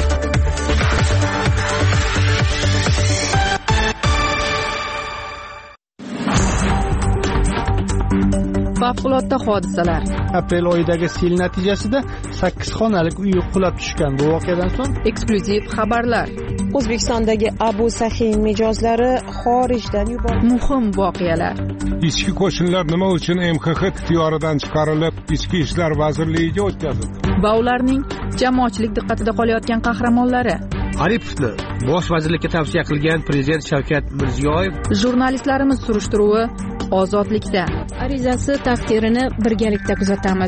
Favqulodda hodisalar. Aprel oyidagi sel natijasida sakkiz xonalik uy qulab tushgan. Bu voqeadan so'ng eksklyuziv xabarlar. O'zbekistondagi Abu Sahiy mijozlari xorijdan yuborildi. Muhim voqealar. Ichki qo'shinlar nima uchun M X X ixtiyoridan chiqarilib, Ichki ishlar vazirligiga o'tkazildi? Va ularning jamoatchilik diqqatida qolayotgan qahramonlari. Aripovni bosh vazirlikka tavsiya qilgan prezident Shavkat Mirziyoyev. Jurnalistlarimiz surishtiruvi Ozodlikda. Arizasi taqdirini birgalikda kuzatamiz.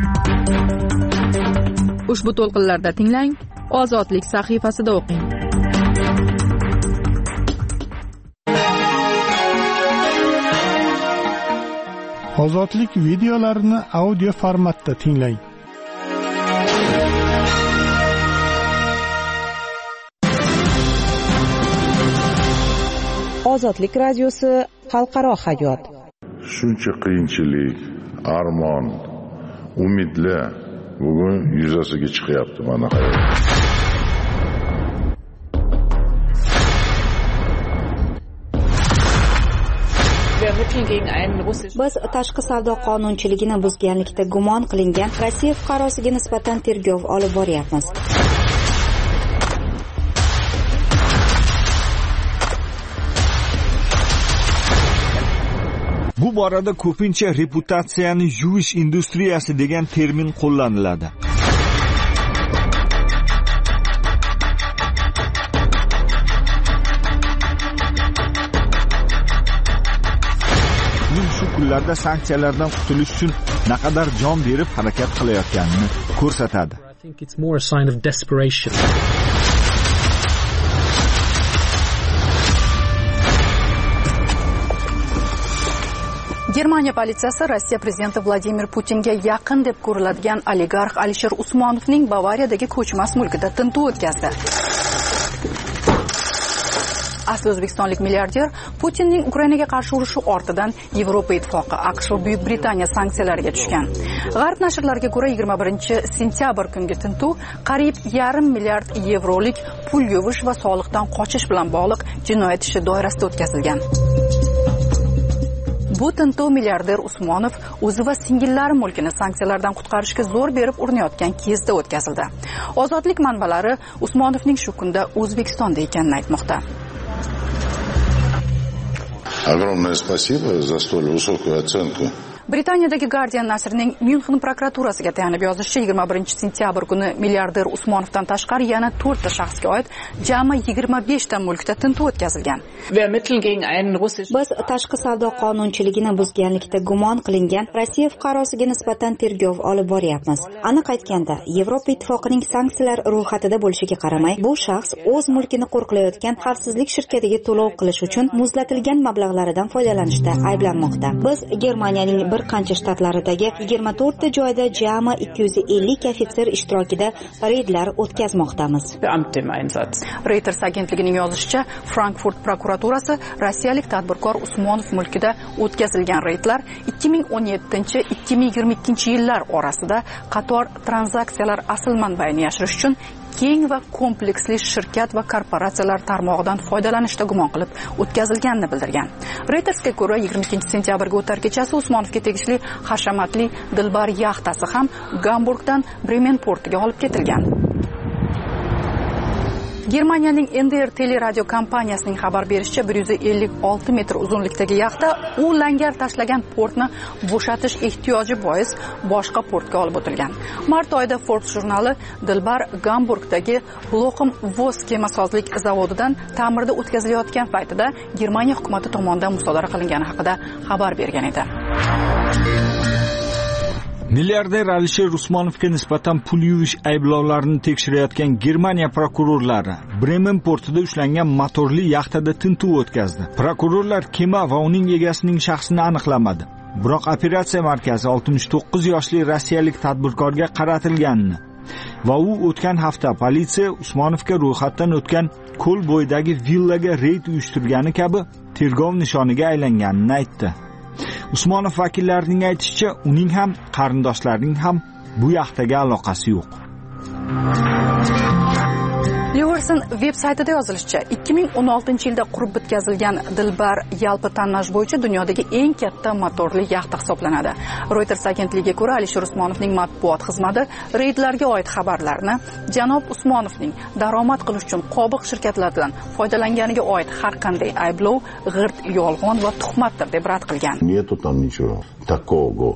Ushbu to'lqinlarda tinglang, Ozodlik sahifasida o'qing. Ozodlik videolarini audio formatda tinglang. Ozodlik radiosi xalqaro hayot. Shuncha qiyinchilik, armon, umidlar bugun yuzasiga chiqyapti mana hayot. Biz tashqi savdo qonunchiligini buzganlikda gumon qilingan Rossiya fuqarosiga nisbatan tergov olib boryapmiz. Bu borada ko'pincha reputatsiyani yuvish industriyasi degan termin qo'llaniladi. Men shu kunlarda sanksiyalardan qutulish uchun naqadar jon berib harakat qilayotganini ko'rsatadi. I think it's more a sign of desperation. Germaniya politsiyasi Rossiya prezidenti Vladimir Putinga yaqin deb ko'riladigan oligarx Alisher Usmonovning Bavariyadagi ko'chmas mulkida tintuv o'tkazdi. Asli o'zbekistonlik milliarder Putinning Ukrainaga qarshi urushi ortidan Yevropa ittifoqi, AQSh va Buyuk Britaniya sanksiyalariga tushgan. G'arb nashrlariga ko'ra yigirma birinchi sentyabr kungi tintuv qariyb yarim milliard yevrolik pul yuvish va soliqdan qochish bilan bog'liq jinoyat ishi doirasida o'tkazilgan. Bu tintuv milliarder Usmonov o'zi va singillari mulkini sanksiyalardan qutqarishga zo'r berib urinayotgan kezda o'tkazildi. Ozodlik manbalari Usmonovning shu kunda O'zbekistonda ekanini aytmoqda. Огромное спасибо за столь высокую оценку. Britaniyadagi Guardian nashrining Myunxen prokuraturasiga tayanib yozishicha yigirma birinchi sentyabr kuni milliarder Usmonovdan tashqari yana to'rtta shaxsga oid jami yigirma besh ta mulkda tintuv o'tkazilgan. Biz tashqi savdo qonunchiligini buzganlikda gumon qilingan Rossiya fuqarosiga nisbatan tergov olib boryapmiz. Aniq aytganda, Yevropa ittifoqining sanksiyalar ro'yxatida bo'lishiga qaramay, bu shaxs o'z mulkini qo'riqlayotgan xavfsizlik shirkatiga to'lov qilish uchun muzlatilgan mablag'laridan foydalanishda ayblanmoqda. Biz Germaniyaning bir qancha shtatlaridagi yigirma to'rtta joyda jami ikki yuz ellik ofitser ishtirokida reydlar o'tkazmoqdamiz. Reuters agentligining yozishicha, Frankfurt prokuraturasi rossiyalik tadbirkor Usmonov mulkida o'tkazilgan reydlar ikki ming o'n yettinchi - ikki ming yigirma ikkinchi yillar orasida qator tranzaksiyalar asl manbaini yashirish uchun keng va kompleksli shirkat va korporatsiyalar tarmog'idan foydalanishda gumon qilib o'tkazilganini bildirgan. Reutersga ko'ra, yigirma ikkinchi sentyabrga o'tar kechasi Usmonovga tegishli hashamatli Dilbar yaxtasi ham Gamburgdan Bremen portiga olib ketilgan. Germaniyaning N D R teleradio kompaniyasining xabar berishicha, bir yuz ellik olti metr uzunlikdagi yaxta u langar tashlagan portni bo'shatish ehtiyoji bois boshqa portga olib o'tilgan. Mart oyida Forbes jurnali Dilbar Gamburgdagi Lochum Voss kemasozlik zavodidan ta'mirda o'tkazilayotgan paytida Germaniya hukumati tomonidan musodara qilingani haqida xabar bergan edi. Milliarder Alisher Usmonovga nisbatan pul yuvish ayblovlarini tekshirayotgan Germaniya prokurorlari Bremen portida ushlangan motorli yaxtada tintuv o'tkazdi. Prokurorlar kema va uning egasining shaxsini aniqlamadi. Biroq operatsiya markazi oltmish to'qqiz yoshli rossiyalik tadbirkorga qaratilganini va u o'tgan hafta politsiya Usmonovga ro'yxatdan o'tgan ko'l bo'yidagi villaga reyd uyushtirgani kabi tergov nishoniga aylanganini aytdi. Usmonov vakillarining aytishicha, uning ham qarindoshlarining ham bu yaxtaga aloqasi yo'q. Leverson veb-saytida yozilishicha, ikki ming o'n oltinchi yilda qurib bitkazilgan Dilbar yalpi tonnaj bo'yicha dunyodagi eng katta motorli yaxta hisoblanadi. Reuters agentligiga ko'ra, Alisher Usmonovning matbuot xizmati reydlarga oid xabarlarni janob Usmonovning daromad qilish uchun qobiq shirkatlardan foydalanganiga oid har qanday ayblov g'irt yolg'on va tuhmatdir deb rad qilgan. Nyetu tam ničego takovого.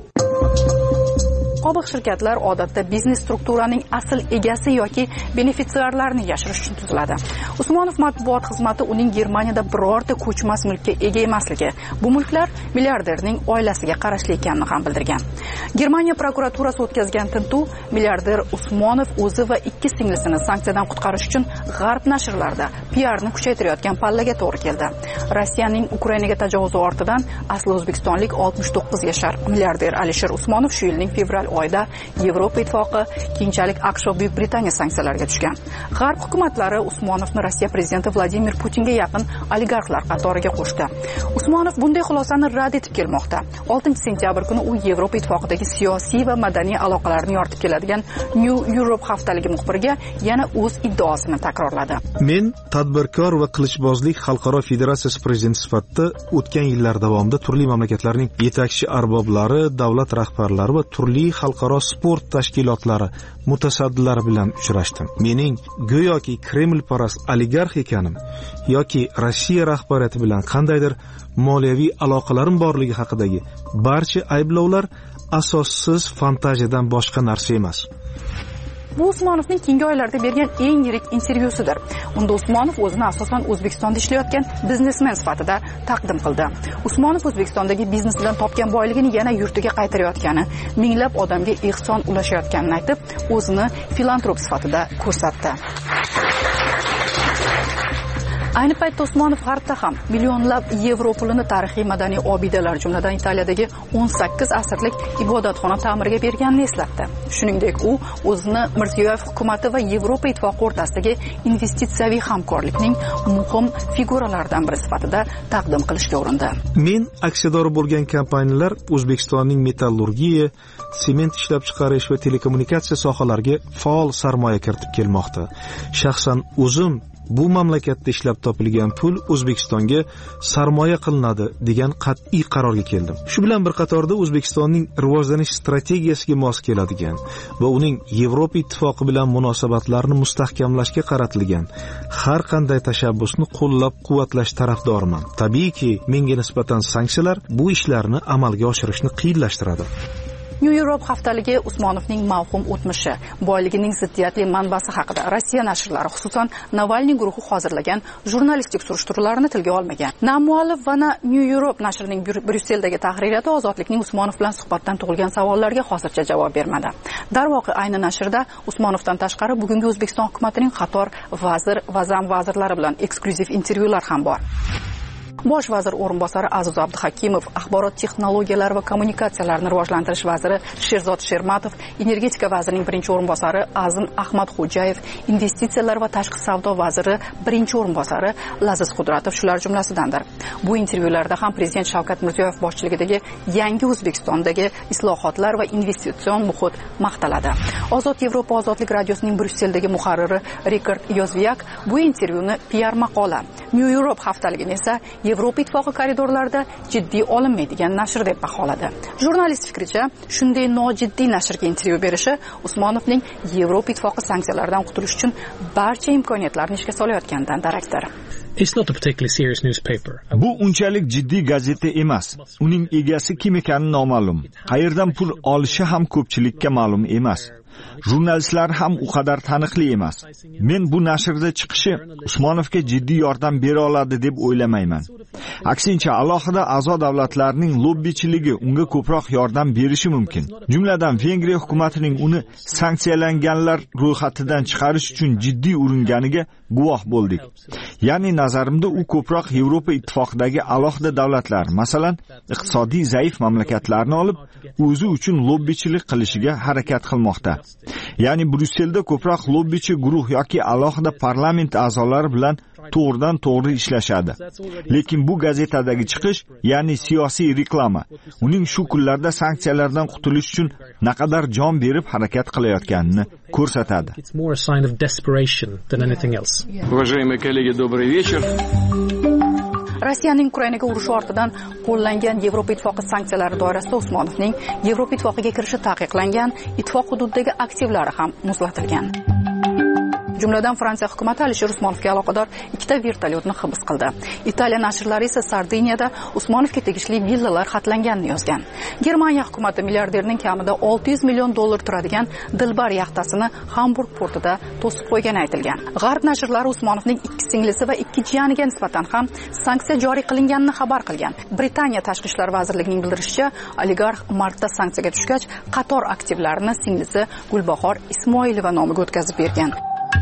Qobiq shirkatlar odatda biznes strukturaning asl egasi yoki benefitsiarlarini yashirish uchun tuziladi. Usmonov matbuot xizmati uning Germaniyada birorta ko'chmas mulkka ega emasligi, bu mulklar milliarderning oilasiga qarashli ekanini ham bildirgan. Germaniya prokuraturasi o'tkazgan tintuv milliarder Usmonov o'zi va ikki singlisini sanksiyadan qutqarish uchun g'arb nashrlarida P R'ni kuchaytirayotgan pallaga to'g'ri keldi. Rossiyaning Ukrainaga tajovuzi ortidan asli o'zbekistonlik oltmish to'qqiz yashar milliarder Alisher Usmonov shu yilning fevral oyida Yevropa ittifoqi, keyinchalik AQSh va Buyuk Britaniya sanksiyalarga tushgan. G'arb hukumatlari Usmonovni Rossiya prezidenti Vladimir Putinga yaqin oligarxlar qatoriga qo'shdi. Usmonov bunday xulosani rad etib kelmoqda. oltinchi sentyabr kuni u Yevropa ittifoqidagi siyosiy va madaniy aloqalarni yoritib keladigan New Europe haftaligi muxbiriga yana o'z iddaosini takrorladi. Men tadbirkor va qilichbozlik xalqaro federatsiyasi prezidenti sifatida o'tgan yillar davomida turli mamlakatlarning yetakchi arboblari, davlat rahbarlari va turli xalqaro sport tashkilotlari mutasaddilari bilan uchrashdim. Mening go'yoki Kreml parast oligarx ekanim yoki Rossiya rahbariyati bilan qandaydir moliyaviy aloqalarim borligi haqidagi barcha ayblovlar asossiz fantaziyadan boshqa narsa emas. Bu Usmonovning keyingi oylarda bergan eng yirik intervyusidir. Unda Usmonov o'zini asosan O'zbekistonda ishlayotgan biznesmen sifatida taqdim qildi. Usmonov O'zbekistondagi biznesidan topgan boyligini yana yurtiga qaytarayotgani, minglab odamga ehson ulashayotganini aytib, o'zini filantrop sifatida ko'rsatdi. Ayni paytda Usmonov g'arbda ham millionlab yevro pulini tarixiy madaniy obidalar, jumladan Italiyadagi o'n sakkiz asrlik ibodatxona ta'miriga berganini eslatdi. Shuningdek, u o'zini Mirziyoyev hukumati va Yevropa ittifoqi o'rtasidagi investitsiyaviy hamkorlikning muhim figuralaridan biri sifatida taqdim qilishga urindi. Men aksiyadori bo'lgan kompaniyalar O'zbekistonning metallurgiya, sement ishlab chiqarish va telekommunikatsiya sohalariga faol sarmoya kiritib kelmoqda. Shaxsan o'zim bu mamlakatda ishlab topilgan pul O'zbekistonga sarmoya qilinadi degan qat'iy qarorga keldim. Shu bilan bir qatorda O'zbekistonning rivojlanish strategiyasiga mos keladigan va uning Yevropa ittifoqi bilan munosabatlarini mustahkamlashga qaratilgan har qanday tashabbusni qo'llab-quvvatlash tarafdoriman. Tabiiyki, menga nisbatan sanksiyalar bu ishlarni amalga oshirishni qiyinlashtiradi. New Europe haftaligi Usmonovning mavhum o'tmishi, boyligining ziddiyatli manbasi haqida Rossiya nashrlari, xususan Navalniy guruhi hozirlagan jurnalistik surishtiruvlarni tilga olmagan. Na muallif va na New Europe nashrining Bryusseldagi tahririyati ozodlikning Usmonov bilan suhbatdan tug'ilgan savollarga hozircha javob bermadi. Darvoqe, ayni nashrda Usmonovdan tashqari bugungi O'zbekiston hukumatining qator vazir va zam vazirlari bilan eksklyuziv intervyular ham bor. Bosh vazir o'rinbosari Aziz Abduhakimov, axborot texnologiyalari va kommunikatsiyalarini rivojlantirish vaziri Sherzod Shermatov, energetika vazirining birinchi o'rinbosari Azim Ahmadxo'jayev, investitsiyalar va tashqi savdo vaziri birinchi o'rinbosari Laziz Qudratov shular jumlasidandir. Bu intervyularda ham prezident Shavkat Mirziyoyev boshchiligidagi yangi O'zbekistondagi islohotlar va investitsion muhit maqtaladi. Ozod Yevropa ozodlik radiosining Bryusseldagi muharriri Rikard Yozviak bu intervyuni P R maqola, New Europe haftaligini esa Yevropa ittifoqi koridorlarida jiddiy olinmaydigan nashr deb baholadi. Jurnalist fikricha, shunday nojiddiy nashrga intervyu berishi Usmonovning Yevropa ittifoqi sanksiyalardan qutulish uchun barcha imkoniyatlarni ishga solayotganidan darakdir. It's not a particularly serious newspaper. Bu unchalik jiddiy gazeta emas. Uning egasi kim ekani noma'lum. Qayerdan pul olishi ham ko'pchilikka ma'lum emas. Jurnalistlar ham u qadar taniqli emas. Men bu nashrda chiqishi Usmonovga jiddiy yordam bera oladi deb o'ylamayman. Aksincha, alohida a'zo davlatlarning lobbichiligi unga ko'proq yordam berishi mumkin. Jumladan, Vengriya hukumatining uni sanksiyalanganlar ro'yxatidan chiqarish uchun jiddiy uringaniga guvoh bo'ldik. Ya'ni nazarimda u ko'proq Yevropa ittifoqidagi alohida davlatlar, masalan, iqtisodiy zaif mamlakatlarni olib, o'zi uchun lobbichilik qilishiga harakat qilmoqda. Ya'ni Bryusselda ko'proq lobbichi guruh yoki alohida parlament a'zolari bilan to'g'ridan to'g'ri ishlashadi. Lekin bu gazetadagi chiqish, ya'ni siyosiy reklama, uning shu kunlarda sanksiyalardan qutulish uchun naqadar jon berib harakat qilayotganini ko'rsatadi. Уважаемые коллеги, добрый вечер. Rossiyaning Ukrainaga urushi ortidan qo'llangan Yevropa ittifoqi sanksiyalari doirasida Usmonovning Yevropa ittifoqiga kirishi taqiqlangan, ittifoq hududidagi aktivlari ham muzlatilgan. Jumladan Fransiya hukumati Alisher Usmonovga aloqador ikkita vertolyotni hibs qildi. Italiya nashrlari esa Sardiniyada Usmonovga tegishli villalar xatlanganini yozgan. Germaniya hukumati milliarderning kamida olti yuz million dollar turadigan Dilbar yaxtasini Hamburg portida to'sib qo'ygani aytilgan. G'arb nashrlari Usmonovning ikki singlisi va ikki jiyaniga nisbatan ham sanksiya joriy qilinganini xabar qilgan. Britaniya tashqi ishlar vazirligining bildirishicha, oligarx martda sanksiyaga tushgach, qator aktivlarini singlisi Gulbahor Ismoilova nomiga o'tkazib bergan.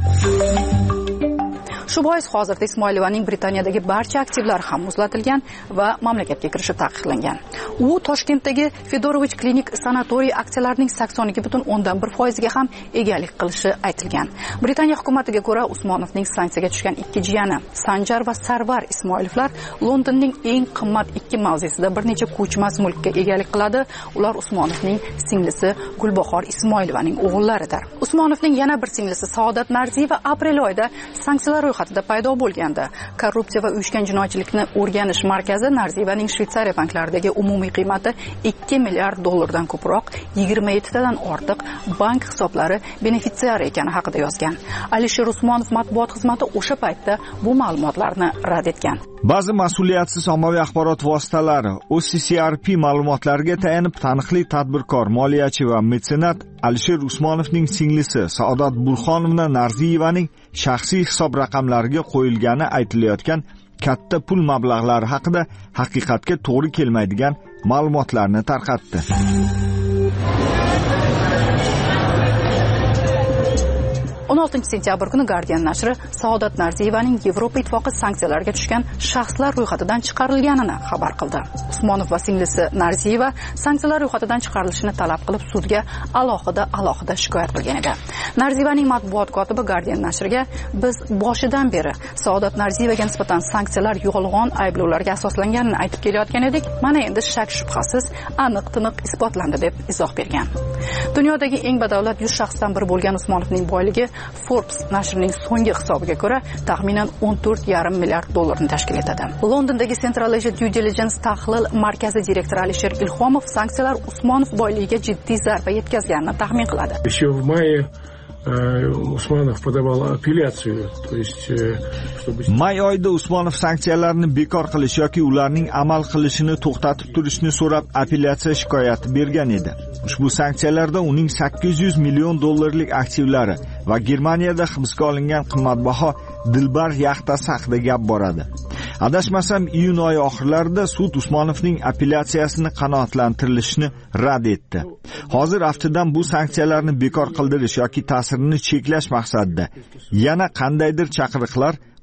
Shu bois hozirda Ismoilovaning Britaniyadagi barcha aktivlari ham muzlatilgan va mamlakatga kirishi taqiqlangan. U Toshkentdagi Fedorovich klinik sanatoriy aksiyalarining sakson ikki butun o'ndan bir foiziga ham egalik qilishi aytilgan. Britaniya hukumatiga ko'ra, Usmonovning sanksiyaga tushgan ikki jiyani, Sanjar va Sarvar Ismoilovlar Londonning eng qimmat ikki mavzesida bir necha ko'chmas mulkka egalik qiladi. Ular Usmonovning singlisi Gulbahor Ismoilovaning o'g'illaridir. Usmonovning yana bir singlisi Saodat Narziyeva aprel oyida sanksiyalar ro'yxatida paydo bo'lganda, korrupsiya va uyushgan jinoyatchilikni o'rganish markazi Narziyevaning Shveysariya banklaridagi umumiy qiymati ikki milliard dollardan ko'proq, yigirma yetti tadan ortiq bank hisoblari benefitsiari ekani haqida yozgan. Alisher Usmonov matbuot xizmati o'sha paytda bu ma'lumotlarni rad etgan. Ba'zi mas'uliyatsiz ommaviy axborot vositalari O C C R P ma'lumotlariga tayanib taniqli tadbirkor, moliyachi va metsenat Alisher Usmonovning singlisi Saodat Burxonovna Narziyevaning shaxsiy hisob raqamlariga qo'yilgani aytilayotgan katta pul mablag'lari haqida haqiqatga to'g'ri kelmaydigan ma'lumotlarni tarqatdi. o'n oltinchi sentyabr kuni Guardian nashri Saodat Narziyevaning Yevropa ittifoqi sanksiyalarga tushgan shaxslar ro'yxatidan chiqarilganini xabar qildi. Usmonov va singlisi Narziyeva sanksiyalar ro'yxatidan chiqarilishini talab qilib sudga alohida alohida shikoyat qilgan edi. Narziyevaning matbuot kotibi Guardian nashriga biz boshidan beri Saodat Narziyevaga nisbatan sanksiyalar yolg'on ayblovlarga asoslanganini aytib kelayotgan edik. Mana endi shak shubhasiz aniq-tiniq isbotlandi deb izoh bergan. Dunyodagi eng badavlat yuz shaxsdan biri bo'lgan Usmonovning boyligi Forbes nashrining so'nggi hisobiga ko'ra taxminan o'n to'rt yarim milliard dollarni tashkil etadi. Londondagi Central Asia Due Diligence tahlil markazi direktori Alisher Ilhomov sanksiyalar Usmonov boyligiga jiddiy zarba yetkazganini taxmin qiladi. Еще в мае Usmonov подавал апелляцию, то есть чтобы May oyida Usmonov sanksiyalarni bekor qilish yoki ularning amal qilishini to'xtatib turishni so'rab apellyatsiya shikoyati bergan edi. Ushbu sanksiyalarda uning sakkiz yuz million dollarlik aktivlari va Germaniyada hibsga olingan qimmatbaho Dilbar yaxtasi haqida gap boradi. Adashmasam, iyun oyi oxirlarida sud Usmonovning apellyatsiyasini qanoatlantirilishini rad etdi. Hozir aftidan bu sanksiyalarni bekor qildirish yoki ta'sirini cheklash maqsadida yana qandaydir chaqiriqlar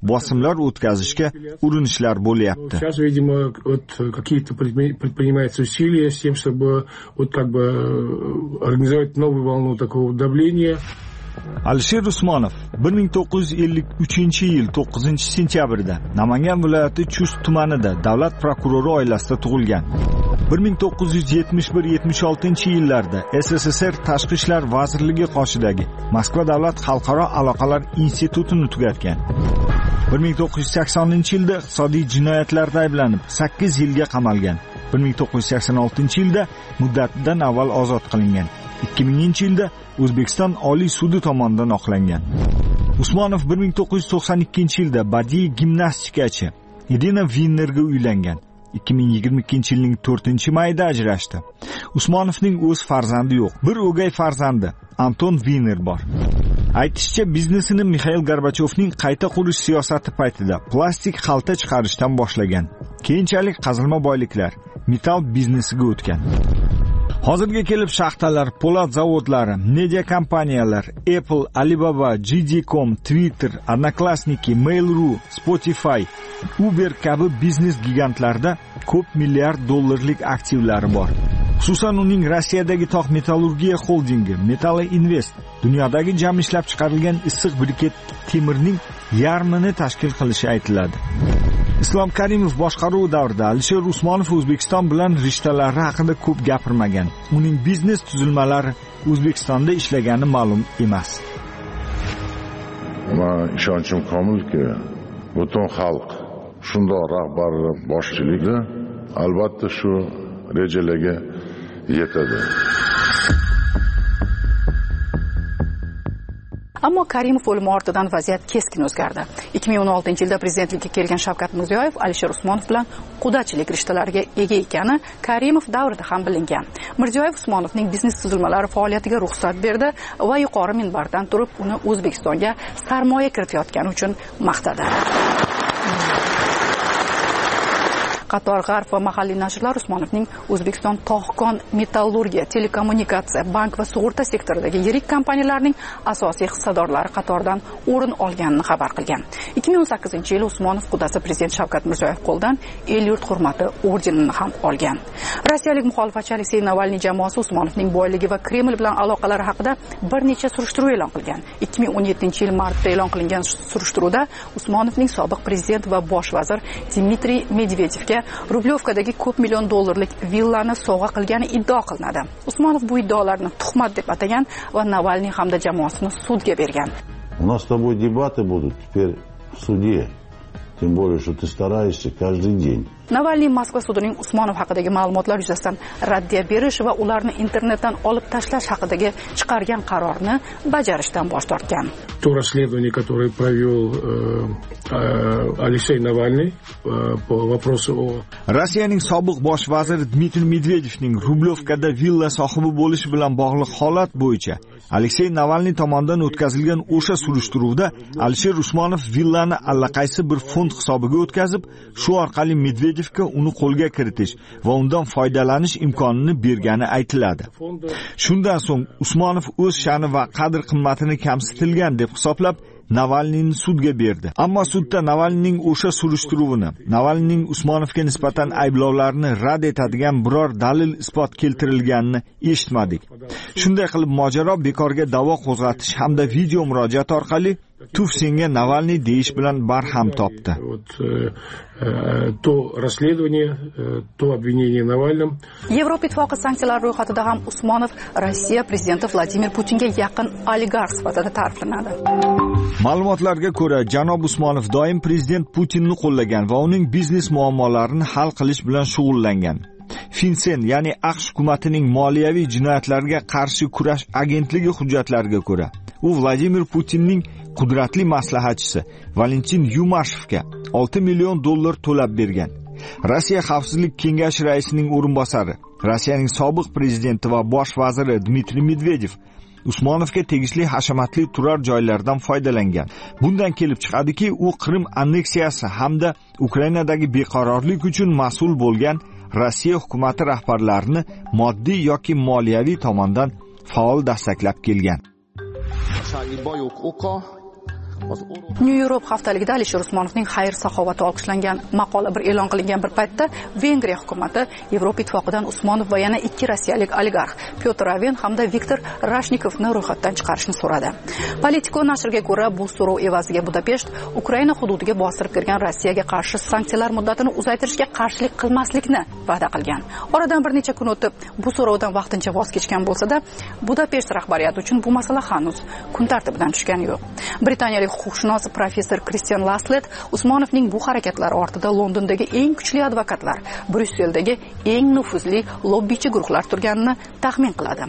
bosimlar o'tkazishga urinishlar bo'lyapti. Сейчас, видимо, вот какие-то предпринимаются усилия с тем, чтобы вот как бы организовать новую волну такого давления. Alisher Usmonov bir ming to'qqiz yuz ellik uchinchi yil to'qqizinchi sentyabrda Namangan viloyati Chust tumanida davlat prokurori oilasida tug'ilgan. bir ming to'qqiz yuz yetmish bir yetmish oltinchi yillarda S S S R Tashqi ishlar vazirligi qoshidagi Moskva davlat xalqaro aloqalar institutini tugatgan. bir ming to'qqiz yuz saksoninchi yilda iqtisodiy jinoyatlarda ayblanib sakkiz yilga qamalgan. bir ming to'qqiz yuz sakson oltinchi yilda muddatidan avval ozod qilingan. ikki minginchi yilda O'zbekiston Oliy sudi tomonidan oqlangan. Usmonov bir ming to'qqiz yuz to'qson ikkinchi yilda badiiy gimnastikachi Irina Vinnerga uylangan. ikki ming yigirma ikkinchi yilning to'rtinchi mayida ajrashdi. Usmonovning o'z farzandi yo'q. Bir o'gay farzandi Anton Vinner bor. Aytishicha, biznesini Mikhail Gorbachyovning qayta qurish siyosati paytida plastik xalta chiqarishdan boshlagan. Keyinchalik qazilma boyliklar, metall biznesiga o'tgan. Hozirga kelib shaxtalar, po'lat zavodlari, media kompaniyalar, Apple, Alibaba, G D dot com, Twitter, Odnoklassniki, Mail.ru, Spotify, Uber kabi biznes gigantlarida ko'p milliard dollarlik aktivlari bor. Xususan uning Rossiyadagi tog' metallurgiya xoldingi Metal Invest dunyodagi jami ishlab chiqarilgan issiq briket temirning yarmini tashkil qilishi aytiladi. Islom Karimov boshqaruvi davrida Alisher Usmonov O'zbekiston bilan rishtalari haqida ko'p gapirmagan. Uning biznes tuzilmalari O'zbekistonda ishlagani ma'lum emas. Men ishonchim komilki, butun xalq shundoq rahbar boshchiligida albatta shu rejalarga yetadi. Ammo Karimov o'limi ortidan vaziyat keskin o'zgardi. ikki ming o'n oltinchi yilda prezidentlikka kelgan Shavkat Mirziyoyev Alisher Usmonov bilan qudachilik rishtalariga ega ekani Karimov davrida ham bilingan. Mirziyoyev Usmonovning biznes tuzilmalari faoliyatiga ruxsat berdi va yuqori minbardan turib uni O'zbekistonga sarmoya kiritayotgani uchun maqtadi. Qator g'arb va mahalliy nashrlar Usmonovning O'zbekiston tog'-kon, metallurgiya, telekommunikatsiya, bank va sug'urta sektoridagi yirik kompaniyalarning asosiy hissadorlari qatoridan o'rin olganini xabar qilgan. ikki ming o'n sakkizinchi yil Usmonov qudasi prezident Shavkat Mirziyoyev qo'ldan el yurt hurmati ordenini ham olgan. Rossiyalik muxolifatchi Aleksey Navalniy jamoasi Usmonovning boyligi va Kreml bilan aloqalari haqida bir necha surishtiruv e'lon qilgan. ikki ming o'n yettinchi yil martda e'lon qilingan surishtiruvda Usmonovning sobiq prezident va bosh vazir Dmitriy Medvedevga Rublyovkadagi ko'p million dollarlik villani sovg'a qilgani iddao qilinadi. Usmonov bu iddaolarni tuhmat deb atagan va Navalniy hamda jamoasini sudga bergan. У нас с тобой дебаты будут теперь в суде. Тем более, что ты стараешься каждый день. Navalniy Moskva sudining Usmonov haqidagi ma'lumotlar yuzasidan raddiya berish va ularni internetdan olib tashlash haqidagi chiqargan qarorni bajarishdan bosh tortgan. То расследование, которое провел Алексей Навальный по вопросу о Rossiyaning sobiq bosh vaziri Dmitriy Medvedevning Rublyovkada villa sohibi bo'lishi bilan bog'liq holat bo'yicha Aleksey Navalniy tomonidan o'tkazilgan o'sha surishtiruvda Alisher Usmonov villani allaqaysi bir fond hisobiga o'tkazib, shu orqali Medvedevga uni qo'lga kiritish va undan foydalanish imkonini bergani aytiladi. Shundan so'ng Usmonov o'z sha'ni va qadr qimmatini kamsitilgan deb hisoblab Navalniyni sudga berdi. Ammo sudda Navalniyning o'sha surishtiruvini, Navalniyning Usmonovga nisbatan ayblovlarini rad etadigan biror dalil isbot keltirilganini eshitmadik. Shunday qilib mojaro bekorga da'vo qo'zg'atish hamda video murojaat orqali tuf senga Navalniy deyish bilan barham topdi. То расследование, то обвинение Навальным. Yevropa ittifoqi sanksiyalar ro'yxatida ham Usmonov Rossiya prezidenti Vladimir Putinga yaqin oligarx sifatida ta'riflanadi. Ma'lumotlarga ko'ra, janob Usmonov doim prezident Putinni qo'llagan va uning biznes muammolarini hal qilish bilan shug'ullangan. Finsen, ya'ni AQSh hukumatining moliyaviy jinoyatlarga qarshi kurash agentligi hujjatlariga ko'ra, u Vladimir Putinning qudratli maslahatchisi Valentin Yumashevga olti million dollar to'lab bergan. Rossiya Xavfsizlik kengashi raisining o'rinbosari, Rossiyaning sobiq prezidenti va bosh vaziri Dmitriy Medvedev Usmonovga tegishli hashamatli turar joylardan foydalangan. Bundan kelib chiqadiki, u Qrim anneksiyasi hamda Ukrainadagi beqarorlik uchun mas'ul bo'lgan Rossiya hukumati rahbarlarini moddiy yoki moliyaviy tomondan faol dastaklab kelgan. New Europe haftaligida Alisher Usmonovning xayr-saxovati olqishlangan maqola bir e'lon qilingan bir paytda Vengriya hukumatı Yevropa ittifoqidan Usmonov va yana ikki rossiyalik oligarx Pyotr Aven hamda Viktor Rashnikovni ro'yxatdan chiqarishni so'radi. Politico nashriga ko'ra, bu so'rov evaziga Budapesht Ukraina hududiga bostirib kirgan Rossiyaga qarshi sanksiyalar muddatini uzaytirishga qarshilik qilmaslikni va'da qilgan. Oradan bir necha kun o'tib, bu so'rovdan vaqtincha voz kechgan bo'lsa-da, Budapesht rahbariyati uchun bu masala hanuz kun tartibidan tushgani yo'q. Britaniyalik huquqshunos professor Christian Laslet Usmonovning bu harakatlari ortida Londondagi eng kuchli advokatlar, Bryusseldagi eng nufuzli lobbichi guruhlar turganini taxmin qiladi.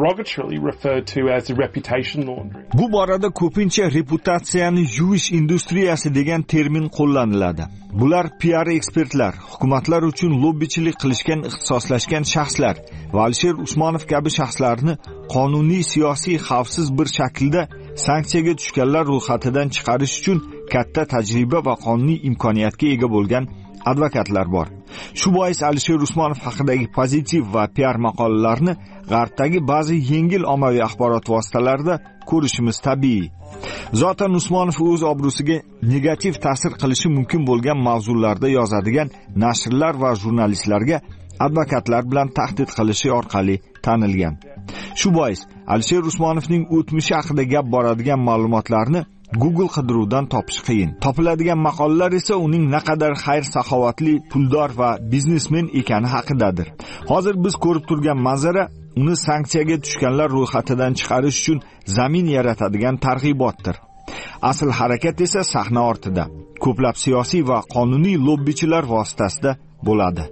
Bu borada ko'pincha reputatsiyani yuvish industriyasi degan termin qo'llaniladi. Bular P R ekspertlar, hukumatlar uchun lobbichilik qilishgan ixtisoslashgan shaxslar va Alisher Usmonov kabi shaxslarni qonuniy, siyosiy, xavfsiz bir shaklda sanksiyaga tushganlar ro'yxatidan chiqarish uchun katta tajriba va qonuniy imkoniyatga ega bo'lgan advokatlar bor. Shu bois Alisher Usmonov haqidagi pozitiv va P R maqolalarni G'arbdagi ba'zi yengil ommaviy axborot vositalarida ko'rishimiz tabiiy. Zotan Usmonov o'z obro'siga negativ ta'sir qilishi mumkin bo'lgan mavzularda yozadigan nashrlar va jurnalistlarga advokatlar bilan tahdid qilishi orqali tanilgan. Shu bois Alisher Usmonovning o'tmishi haqida gap boradigan ma'lumotlarni Google qidiruvdan topish qiyin. Topiladigan maqolalar esa uning naqadar xayr-saxovatli, puldor va biznesmen ekani haqidadir. Hozir biz ko'rib turgan manzara uni sanksiyaga tushganlar ro'yxatidan chiqarish uchun zamin yaratadigan targ'ibotdir. Asl harakat esa sahna ortida, ko'plab siyosiy va qonuniy lobbichilar vositasida bo'ladi.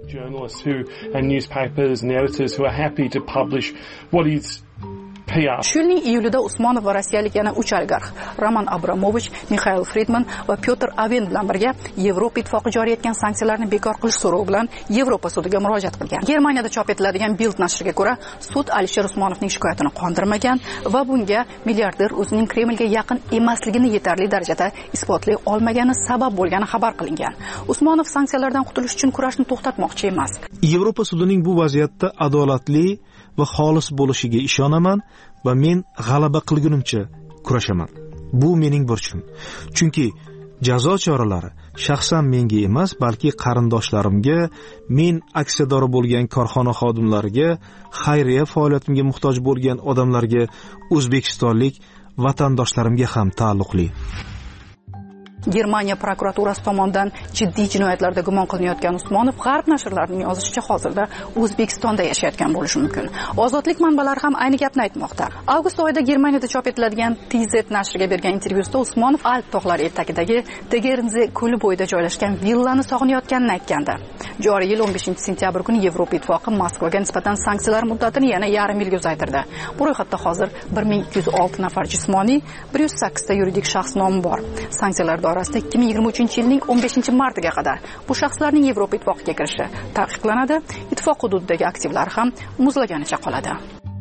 Shu yilning iyulida Usmonov va rossiyalik yana uch oligarx Roman Abramovich, Mikhail Friedman va Pyotr Aven bilan birga Yevropa ittifoqi joriy etgan sanksiyalarni bekor qilish so'rovi bilan Yevropa sudiga murojaat qilgan. Germaniyada chop etiladigan Bild nashriga ko'ra, sud Alisher Usmonovning shikoyatini qondirmagan va bunga milliarder o'zining Kremlga yaqin emasligini yetarli darajada isbotlay olmagani sabab bo'lgani xabar qilingan. Usmonov sanksiyalardan qutulish uchun kurashni to'xtatmoqchi emas. Yevropa sudining bu vaziyatda adolatli va xolis bo'lishiga ishonaman va men g'alaba qilgunimcha kurashaman. Bu mening burchim. Chunki jazo choralari shaxsan menga emas, balki qarindoshlarimga, men aksiyadori bo'lgan korxona xodimlariga, xayriya faoliyatimga muhtoj bo'lgan odamlarga, o'zbekistonlik vatandoshlarimga ham taalluqli. Germaniya prokuraturasi tomonidan jiddiy jinoyatlarda gumon qilinayotgan Usmonov G'arb nashrlarining yozishicha hozirda O'zbekistonda yashayotgan bo'lishi mumkin. Ozodlik manbalari ham ayni gapni aytmoqda. Avgust oyida Germaniyada chop etiladigan T Z nashriga bergan intervyusida Usmonov Alp tog'lari etagidagi Tegernze ko'li bo'yida joylashgan villani sog'inayotganini aytgandi. Joriy yil o'n beshinchi sentyabr kuni Yevropa ittifoqi Moskvaga nisbatan sanksiyalar muddatini yana yarim yilga uzaytirdi. Bu ro'yxatda hozir bir ming ikki yuz olti nafar jismoniy, bir yuz sakkiz ta yuridik shaxs nomi bor. Sanksiyalar orasida ikki ming yigirma uchinchi yilning o'n beshinchi martiga qadar bu shaxslarning Yevropa ittifoqiga kirishi taqiqlanadi. Ittifoq hududidagi aktivlar ham muzlaganicha qoladi.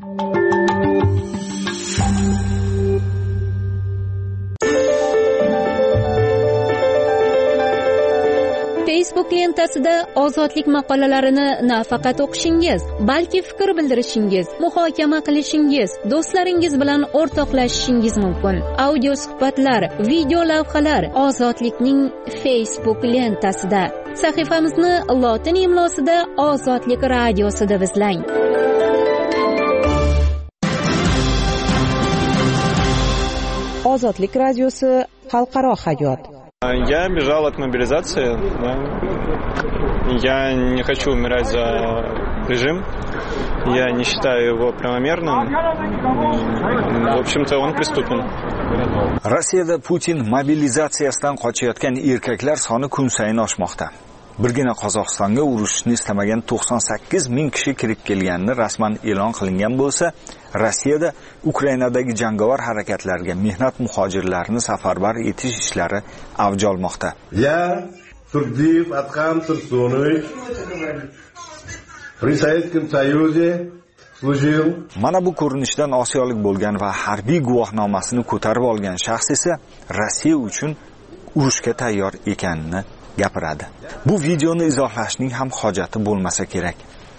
Facebook lentasida ozodlik maqolalarini nafaqat o'qishingiz, balki fikr bildirishingiz, muhokama qilishingiz, do'stlaringiz bilan o'rtoqlashishingiz mumkin. Audio suhbatlar, video lavhalar Ozodlikning Facebook lentasida. Sahifamizni lotin imlosida Ozodlik radiosida izlang. Ozodlik radiosi xalqaro hayot. Я бежал от мобилизации, да. Я не хочу умирать за режим, я не считаю его правомерным, в общем-то он преступен. Rossiyada Putin mobilizatsiyasidan qochayotgan erkaklar soni kun sayin oshmoqda. Birgina Qozog'istonga urushni istamagan to'qson sakkiz ming kishi kirib kelganini rasman e'lon qilingan bo'lsa, Rossiyada Ukrainadagi jangovar harakatlarga mehnat muhojirlarini safarbar etish ishlari avj olmoqda. Я Сурдиев Атхам Турсунович при Советском Союзе служил. Mana bu ko'rinishdan osiyolik bo'lgan va harbiy guvohnomasini ko'tarib olgan shaxs esa Rossiya uchun urushga tayyor ekanini gapiradi. Bu videoni izohlashning ham hojati bo'lmasa kerak.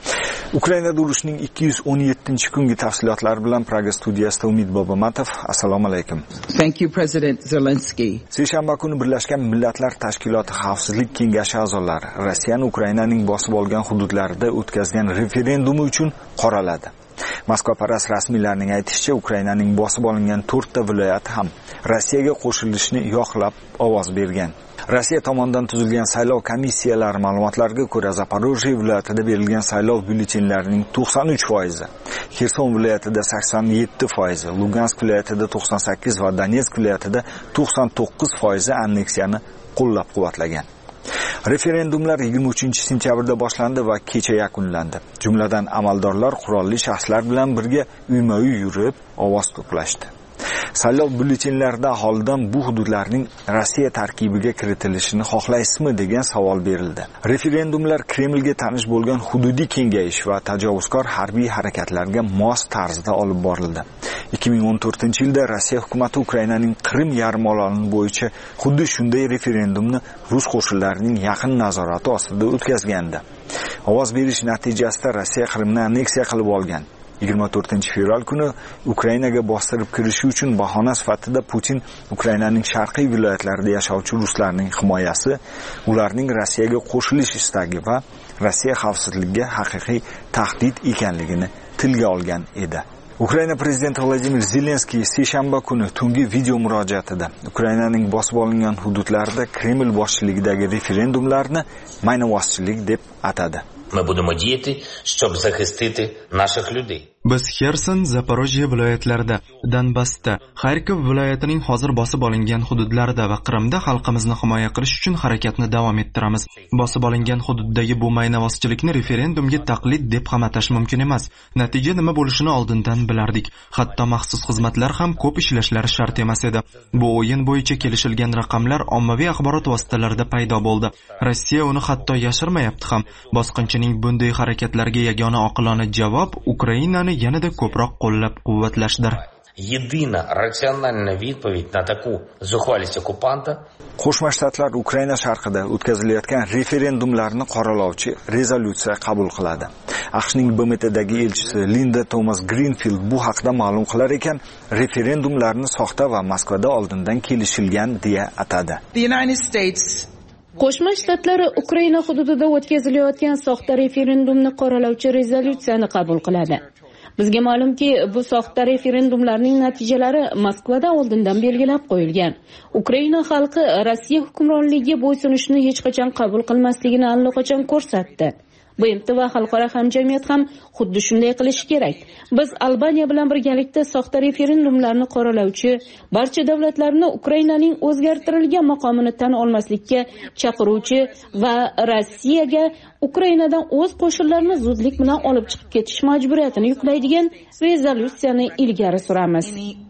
Ukrainada urushning ikki yuz o'n yettinchi kungi tafsilotlari bilan Praga studiyasida Umid Bobomatov. Assalomu alaykum. Thank you President Zelensky. Seshanba kuni Birlashgan Millatlar Tashkiloti Xavfsizlik kengashi a'zolari Rossiyani Ukrainaning bosib olgan hududlarida o'tkazgan referendumi uchun qoraladi. Moskvaparast rasmiylarning aytishicha, Ukrainaning bosib olingan to'rtta viloyati ham Rossiyaga qo'shilishni yoqlab ovoz bergan. Rossiya tomonidan tuzilgan saylov komissiyalari ma'lumotlariga ko'ra, Zaporojye viloyatida berilgan saylov byulletenlarining to'qson uch foizi, Xerson viloyatida sakson yetti foizi, Lugansk viloyatida to'qson sakkiz va Donetsk viloyatida to'qson to'qqiz foizi anneksiyani qo'llab-quvvatlagan. Referendumlar yigirma uchinchi sentyabrda boshlandi va kecha yakunlandi. Jumladan amaldorlar qurolli shaxslar bilan birga uyma-uy yurib ovoz to'plashdi. Saylov byulletenlarida aholidan bu hududlarning Rossiya tarkibiga kiritilishini xohlaysizmi degan savol berildi. Referendumlar Kremlga tanish bo'lgan hududiy kengayish va tajovuzkor harbiy harakatlarga mos tarzda olib borildi. ikki ming o'n to'rtinchi yilda Rossiya hukumati Ukrainaning Qrim yarimoroli bo'yicha xuddi shunday referendumni rus qo'shinlarining yaqin nazorati ostida o'tkazgandi. Ovoz berish natijasida Rossiya Qrimni anneksiya qilib olgan. yigirma to'rtinchi fevral kuni Ukrainaga bostirib kirishi uchun bahona sifatida Putin Ukrainaning sharqiy viloyatlarida yashovchi ruslarning himoyasi, ularning Rossiyaga qo'shilish istagi va Rossiya xavfsizligiga haqiqiy tahdid ekanligini tilga olgan edi. Ukraina prezidenti Vladimir Zelenskiy seshanba kuni tungi video murojaatida Ukrainaning bosib olingan hududlarida Kreml boshchiligidagi referendumlarni maynavozchilik deb atadi. Ми будемо діяти, щоб захистити наших людей. Biz Xerson, Zaporojye viloyatlarida, Donbassda, Xarkov viloyatining hozir bosib olingan hududlarida va Qrimda xalqimizni himoya qilish uchun harakatni davom ettiramiz. Bosib olingan hududdagi bu maynavozchilikni referendumga taqlid deb ham atash mumkin emas. Natija nima bo'lishini oldindan bilardik. Hatto maxsus xizmatlar ham ko'p ishlashlari shart emas edi. Bu o'yin bo'yicha kelishilgan raqamlar ommaviy axborot vositalarida paydo bo'ldi. Rossiya uni hatto yashirmayapti ham. Bosqinchining bunday harakatlarga yagona oqilona javob Ukrainani yanada ko'proq qo'llab-quvvatlashdir. Єдина раціональна відповідь на таку зухвалість окупанта Qo'shma Shtatlar Ukraina sharqida o'tkazilayotgan referendumlarni qoralovchi rezolyutsiya qabul qiladi. AQShning B M Tdagi elchisi Linda Thomas Greenfield bu haqda ma'lum qilar ekan, referendumlarni soxta va Moskvada oldindan kelishilgan deya atadi. The United States Qo'shma Shtatlar Ukraina hududida o'tkazilayotgan soxta referendumni qoralovchi rezolyutsiyani qabul qiladi. Bizga ma'lumki, bu soxta referendumlarning natijalari Moskvada oldindan belgilab qo'yilgan. Ukraina xalqi Rossiya hukmronligiga bo'ysunishni hech qachon qabul qilmasligini allaqachon ko'rsatdi. B M T va xalqaro hamjamiyat ham xuddi shunday qilishi kerak. Biz Albaniya bilan birgalikda soxta referendumlarni qoralovchi barcha davlatlarni Ukrainaning o'zgartirilgan maqomini tan olmaslikka chaqiruvchi va Rossiyaga Ukrainadan o'z qo'shinlarini zudlik bilan olib chiqib ketish majburiyatini yuklaydigan rezolyutsiyani ilgari suramiz.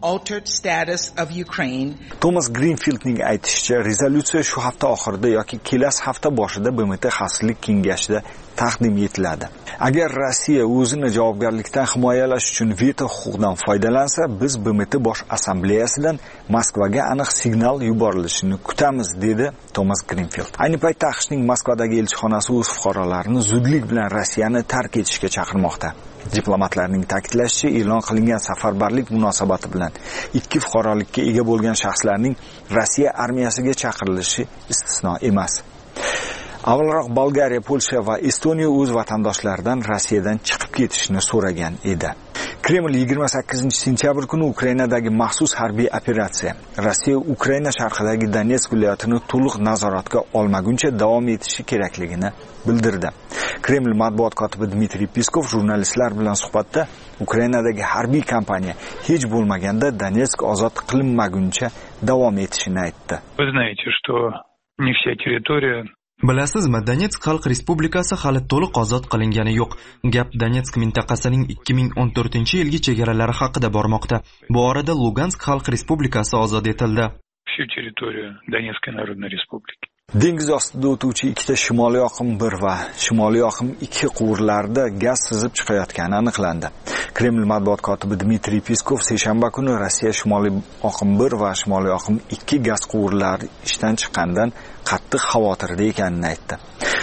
Thomas Greenfieldning aytishicha, rezolyutsiya shu hafta oxirida yoki kelasi hafta boshida B M T Xavfsizlik kengashida taqdim etiladi. Agar Rossiya o'zini javobgarlikdan himoyalash uchun veto huquqidan foydalansa, biz B M T bosh assambleyasidan Moskvaga aniq signal yuborilishini kutamiz, dedi Thomas Greenfield. Ayni paytda AQShning Moskvadagi elchixonasi o'z fuqarolarini zudlik bilan Rossiyani tark etishga chaqirmoqda. Diplomatlarning ta'kidlashicha, e'lon qilingan safarbarlik munosabati bilan ikki fuqarolikka ega bo'lgan shaxslarning Rossiya armiyasiga chaqirilishi istisno emas. Avvalroq Bolgariya, Polsha va Estoniya o'z vatandoshlaridan Rossiyadan chiqib ketishni so'ragan edi. Kreml yigirma sakkizinchi sentyabr kuni Ukrainadagi maxsus harbiy operatsiya Rossiya Ukraina sharqidagi Donetsk viloyatini to'liq nazoratga olmaguncha davom etishi kerakligini bildirdi. Kreml matbuot kotibi Dmitriy Peskov jurnalistlar bilan suhbatda Ukrainadagi harbiy kampaniya hech bo'lmaganda Donetsk ozod qilinmaguncha davom etishini aytdi. Вы знаете, что не вся территория Bilasizmi, Donetsk Xalq Respublikasi hali to'liq ozod qilingani yo'q. Gap Donetsk mintaqasining ikki ming o'n to'rtinchi yilgi chegaralari haqida bormoqda. Bu orada Lugansk Xalq Respublikasi ozod etildi. Всю территорию Донецкой Народной Республики. Dengiz ostida o'tuvchi ikkita shimoliy oqim bir va shimoliy oqim ikki quvurlarida gaz sizib chiqayotgani aniqlandi. Kreml matbuot kotibi Dmitriy Peskov seshanba kuni Rossiya shimoliy oqim bir va shimoliy oqim ikki gaz quvurlari ishdan chiqqandan qattiq xavotirda ekanini aytdi.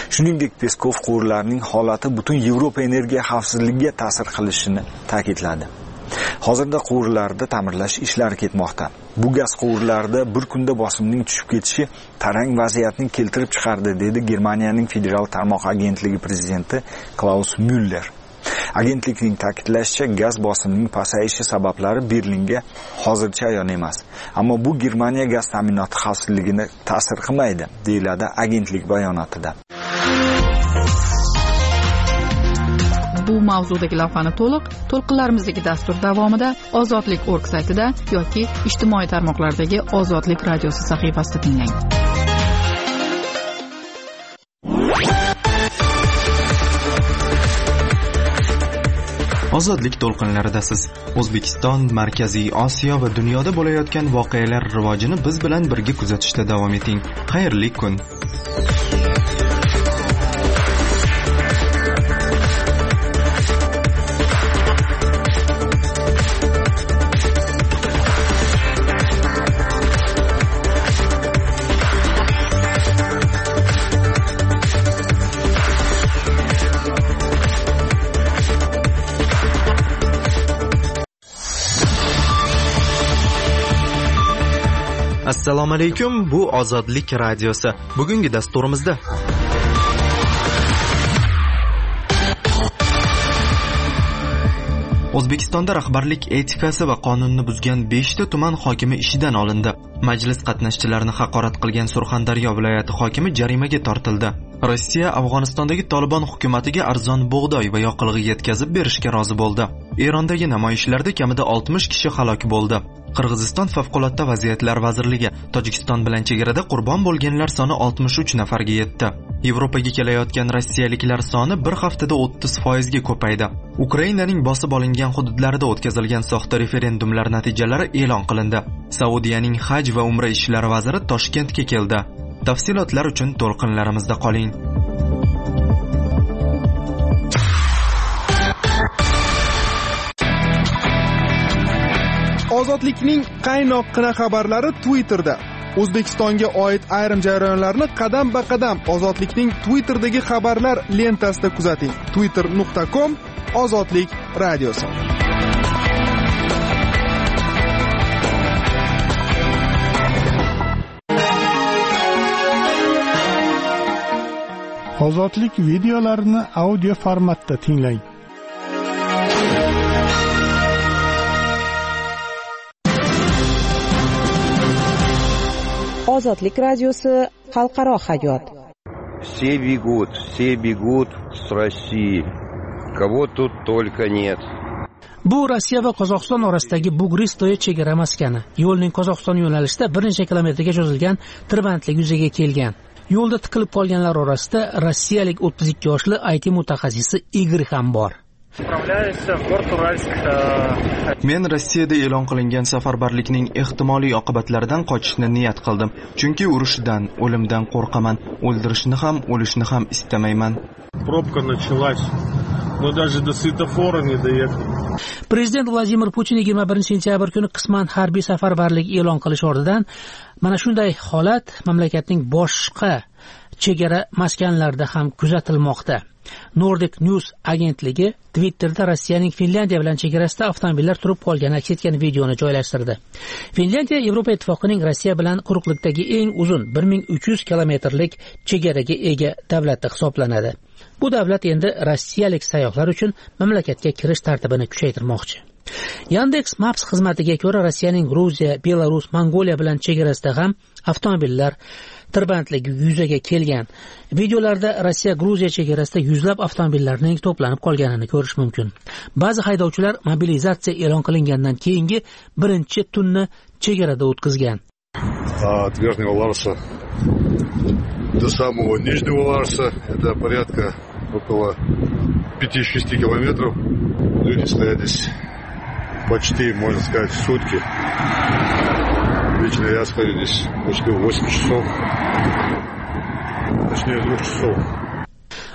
Shuningdek, Peskov quvurlarning holati butun Yevropa energiya xavfsizligiga ta'sir qilishini ta'kidladi. Hozirda quvurlarda ta'mirlash ishlari ketmoqda. Bu gaz quvurlarida bir kunda bosimning tushib ketishi tarang vaziyatni keltirib chiqardi, dedi Germaniyaning federal tarmoq agentligi prezidenti Klaus Müller. Agentlikning ta'kidlashicha, gaz bosimining pasayishi sabablari Berlinga hozircha ayon emas. Ammo bu Germaniya gaz ta'minoti xavfsizligini ta'sir qilmaydi, deyiladi agentlik bayonotida. Bu mavzudagi lavhani to'liq to'lqinlarimizdagi dastur davomida ozodlik org saytida yoki ijtimoiy tarmoqlardagi Ozodlik radiosi sahifasida tinglang. Ozodlik to'lqinlaridasiz. O'zbekiston, Markaziy Osiyo va dunyoda bo'layotgan voqealar rivojini biz bilan birga kuzatishda davom eting. Xayrli kun. Assalomu alaykum, bu Ozodlik radiosi. Bugungi dasturimizda O'zbekistonda rahbarlik etikasi va qonunni buzgan besh ta tuman hokimi ishidan olindi. Majlis qatnashchilarini haqorat qilgan Surxondaryo viloyati hokimi jarimaga tortildi. Rossiya Afg'onistondagi Taliban hukumatiga arzon bug'doy va yoqilg'i yetkazib berishga rozi bo'ldi. Erondagi namoyishlarda kamida oltmish kishi halok bo'ldi. Qirg'iziston favqulodda vaziyatlar vazirligi Tojikiston bilan chegarada qurbon bo'lganlar soni oltmish uch nafarga yetdi. Yevropaga kelayotgan rossiyaliklar soni bir haftada o'ttiz foiz ga ko'paydi. Ukrainaning bosib olingan hududlarida o'tkazilgan soxta referendumlar natijalari e'lon qilindi. Saudiyaning haj va umra ishlari vaziri Toshkentga keldi. Tafsilotlar uchun to'lqinlarimizda qoling. Ozodlikning qaynoqqina xabarlari Twitterda. O'zbekistonga oid ayrim jarayonlarni qadam-ba-qadam Ozodlikning Twitterdagi xabarlar lentasida kuzating. twitter nuqta com Ozodlik radiosi. Ozodlik videolarini audio formatda tinglang. Ozodlik radiosi xalqaro hayot. Все бегут, все бегут с России. Кого тут только нет. Bu Rossiya va Qozog'iston orasidagi Bugristoye chegara maskani. Yo'lning Qozog'iston yo'nalishida bir necha kilometrga cho'zilgan tirbandlik yuzaga kelgan. Yo'lda tiqilib qolganlar orasida rossiyalik o'ttiz ikki yoshli I T mutaxassisi Igor ham bor. Men Rossiyada e'lon qilingan safarbarlikning ehtimoliy oqibatlaridan qochishni niyat qildim. Chunki urushdan, o'limdan qo'rqaman. O'ldirishni ham, o'lishni ham istamayman. Пробка началась. Мы даже до светофора не доехали. Prezident Vladimir Putin yigirma birinchi sentyabr kuni qisman harbiy safarbarlik e'lon qilish oldidan mana shunday holat mamlakatning boshqa chegara maskanlarida ham kuzatilmoqda. Nordic News agentligi Twitterda Rossiyaning Finlandiya bilan chegarasida avtomobillar turib qolgani aks etgan videoni joylashtirdi. Finlandiya Yevropa ittifoqining Rossiya bilan quruqlikdagi eng uzun bir ming uch yuz kilometrlik chegaraga ega davlat hisoblanadi. Bu davlat endi rossiyalik sayyohlar uchun mamlakatga kirish tartibini kuchaytirmoqchi. Yandex Maps xizmatiga ko'ra Rossiyaning Gruziya, Belarus, Mongoliya bilan chegarasida ham avtomobillar tirbandligi yuzaga kelgan. Videolarda Rossiya Gruziya chegarasida yuzlab avtomobillarning to'planib qolganini ko'rish mumkin. Ba'zi haydovchilar mobilizatsiya e'lon qilingandan keyingi birinchi tunni chegarada o'tkazgan. От Верхнего Ларса до самого Нижнего Ларса это порядка около пяти-шести километров. Люди стоят здесь почти, можно сказать, сутки. Лично я стою здесь почти восемь часов. Точнее, двух часов.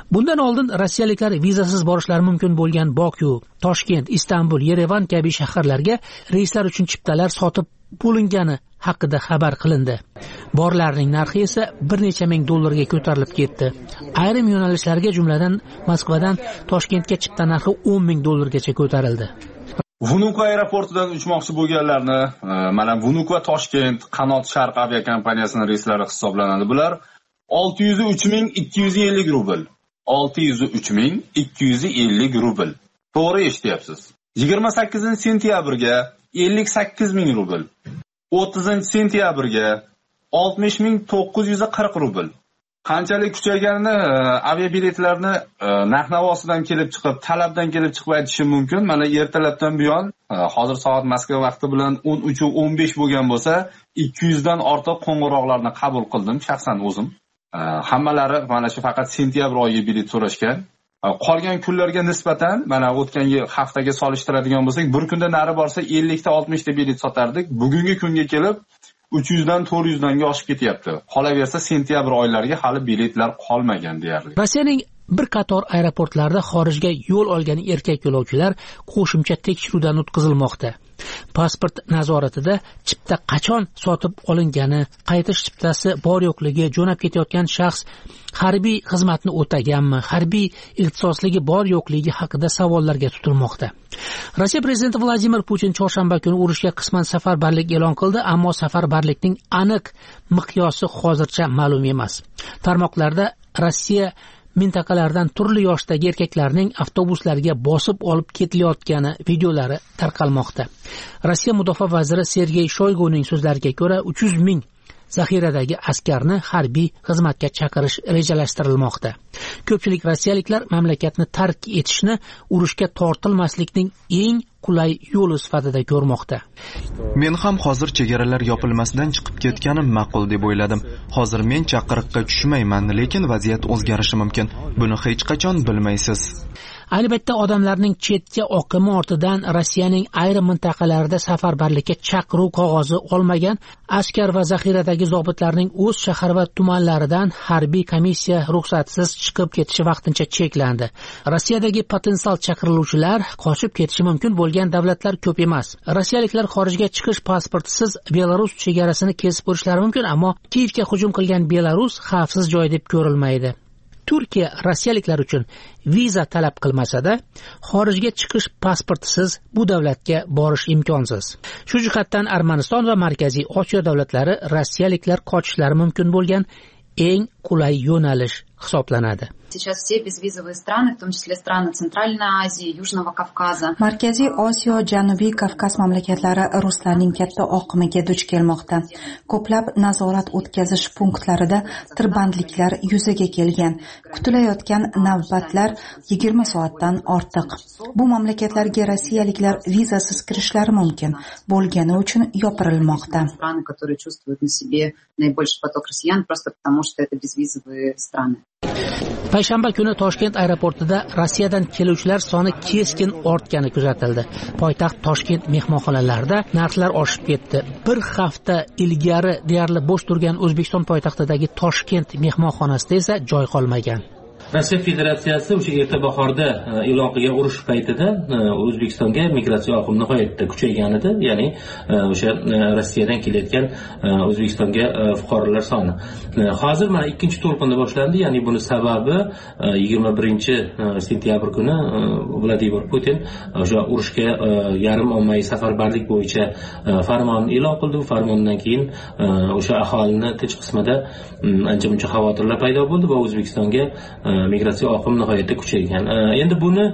Bundan oldin rossiyaliklar vizasiz borishlari mumkin bo'lgan Boku, Toshkent, Istanbul, Yerevan kabi shaharlarga reyslar uchun chiptalar sotib bo'lingani haqida xabar qilindi. Borlarning narxi esa bir necha ming dollarga ko'tarilib ketdi. Ayrim yo'nalishlarga, jumladan Moskvadan Toshkentga chipta narxi o'n ming dollargacha ko'tarildi. Vnukovo aeroportidan uchmoqchi bo'lganlarni mana Vnukovo Toshkent qanot Sharq aviakompaniyasining reyslari hisoblanadi. Bular olti yuz uch ming ikki yuz ellik rubl. olti yuz uch ming ikki yuz ellik rubl. To'g'ri eshityapsiz. yigirma sakkizinchi sentyabrga ellik sakkiz ming rubl. o'ttizinchi sentyabrga oltmish ming to'qqiz yuz qirq rubl. Qanchalik kuchayganini aviabiletlarni narx-navosidan kelib chiqib, talabdan kelib chiqib aytishim mumkin. Mana ertalabdan buyon, hozir soat Moskva vaqti bilan o'n uch o'n besh bo'lgan bo'lsa, ikki yuz dan ortiq qo'ng'iroqlarni qabul qildim shaxsan o'zim. Hammalari mana shu faqat sentyabr oyiga bilet so'rashgan. Qolgan kunlarga nisbatan mana o'tgan haftaga solishtiradigan bo'lsak, bir kunda nari borsa ellik ta oltmish ta bilet sotardik. Bugungi kunga kelib uch yuz dan to'rt yuz danga oshib ketyapti. Qolaversa sentyabr oylariga hali biletlar qolmagan deyarli. Rossiyaning bir qator aeroportlarda xorijga yo'l olgan erkak yo'lovchilar qo'shimcha tekshiruvdan o'tkazilmoqda. Pasport nazoratida chipta qachon sotib olingani, qaytish chiptasi bor yo'qligi, jo'nab ketayotgan shaxs harbiy xizmatni o'taganmi, harbiy ixtisosligi bor yo'qligi haqida savollarga tutilmoqda. Rossiya prezidenti Vladimir Putin chorshanba kuni urushga qisman safarbarlik e'lon qildi, ammo safarbarlikning aniq miqyosi hozircha ma'lum emas. Tarmoqlarda Rossiya mintaqalardan turli yoshdagi erkaklarning avtobuslarga bosib olib ketilayotgani videolari tarqalmoqda. Rossiya mudofaa vaziri Sergey Shoyguning so'zlariga ko'ra uch yuz ming zaxiradagi askarni harbiy xizmatga chaqirish rejalashtirilmoqda. Ko'pchilik rossiyaliklar mamlakatni tark etishni urushga tortilmaslikning eng qulay yo'li sifatida ko'rmoqda. Men ham hozir chegaralar yopilmasdan chiqib ketganim ma'qul deb o'yladim. Hozir men chaqiriqqa tushmayman, lekin vaziyat o'zgarishi mumkin. Buni hech qachon bilmaysiz. Ayni paytda odamlarning chetga oqimi ortidan Rossiyaning ayrim mintaqalarida safarbarlikka chaqiruv qog'ozi olmagan askar va zaxiradagi zobitlarning o'z shahar va tumanlaridan harbiy komissiya ruxsatsiz chiqib ketishi vaqtincha cheklandi. Rossiyadagi potensial chaqiriluvchilar qochib ketishi mumkin bo'lgan davlatlar ko'p emas. Rossiyaliklar xorijga chiqish pasportisiz Belarus chegarasini kesib o'tishlari mumkin, ammo Kiyevga hujum qilgan Belarus xavfsiz joy deb ko'rilmaydi. Turkiya rossiyaliklar uchun viza talab qilmasa-da, xorijga chiqish pasportisiz bu davlatga borish imkonsiz. Shu jihatdan Armaniston va Markaziy Osiyo davlatlari rossiyaliklar qochishlari mumkin bo'lgan eng qulay yo'nalish hisoblanadi. Сейчас все безвизовые страны, в том числе страны Центральной Азии, Южного Кавказа. Markaziy Osiyo, Janubiy Kavkaz mamlakatlari ruslarning katta oqimiga duch kelmoqda. Ko'plab nazorat o'tkazish punktlarida tirbandliklar yuzaga kelgan. Kutilayotgan navbatlar yigirma soatdan ortiq. Bu mamlakatlarga rossiyaliklar vizasiz kirishlari mumkin bo'lgani uchun yopirilmoqda. Страны, которые чувствуют на себе наибольший поток россиян, просто потому что это безвизовые страны. Payshanba kuni Toshkent aeroportida Rossiyadan keluvchilar soni keskin ortgani kuzatildi. Poytaxt Toshkent mehmonxonalarida narxlar oshib ketdi. Bir hafta ilgari deyarli bo'sh turgan O'zbekiston poytaxtidagi Toshkent mehmonxonasida esa joy qolmagan. Rossiya Federatsiyasi o'sha erta bahorda e'lon qilgan urush paytida O'zbekistonga migratsiya oqimi nihoyatda kuchaygan edi, ya'ni o'sha Rossiyadan kelayotgan O'zbekistonga fuqarolar soni. Hozir mana ikkinchi to'lqinda boshlandi, ya'ni buni sababi yigirma birinchi sentyabr kuni Vladimir Putin o'sha urushga yarim ommaviy safarbarlik bo'yicha farmon e'lon qildi. Bu farmondan keyin o'sha aholini tinch qismida ancha-muncha xavotirlar paydo bo'ldi va O'zbekistonga migratsiya oqimi nihoyatda kuchaygan. Endi buni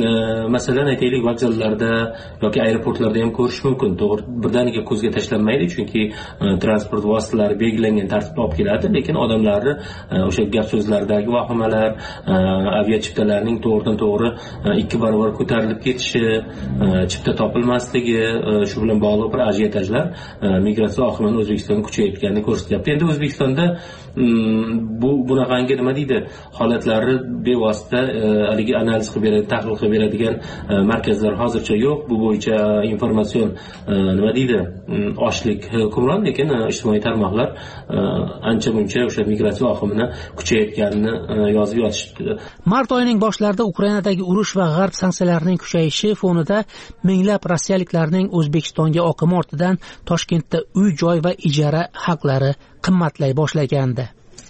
masalan aytaylik vokzallarda yoki aeroportlarda ham ko'rish mumkin. To'g'ri, birdaniga ko'zga tashlanmaydi, chunki transport vositalari belgilangan tartibda olib keladi, lekin odamlarni o'sha gap so'zlardagi vahimalar, avia chiptalarining to'g'ridan to'g'ri ikki barobar ko'tarilib ketishi, chipta topilmasligi, shu bilan bog'liq bir ajiotajlar migratsiya oqimini O'zbekistonga kuchayotganini ko'rsatyapti. Endi O'zbekistonda bu bunaqangi nima deydi, holatlar hujjatlari bevosita haligi analiz qilib beradi, tahlil qilib beradigan markazlar hozircha yo'q. Bu bo'yicha informatsion nima deydi, ochlik hukmron, lekin ijtimoiy tarmoqlar ancha muncha o'sha migratsiya oqimini kuchayotganini yozib yotishdi. Mart oyining boshlarida Ukrainadagi urush va g'arb sanksiyalarining kuchayishi fonida minglab rossiyaliklarning O'zbekistonga oqimi ortidan Toshkentda uy-joy va ijara haqlari qimmatlay boshlagandi.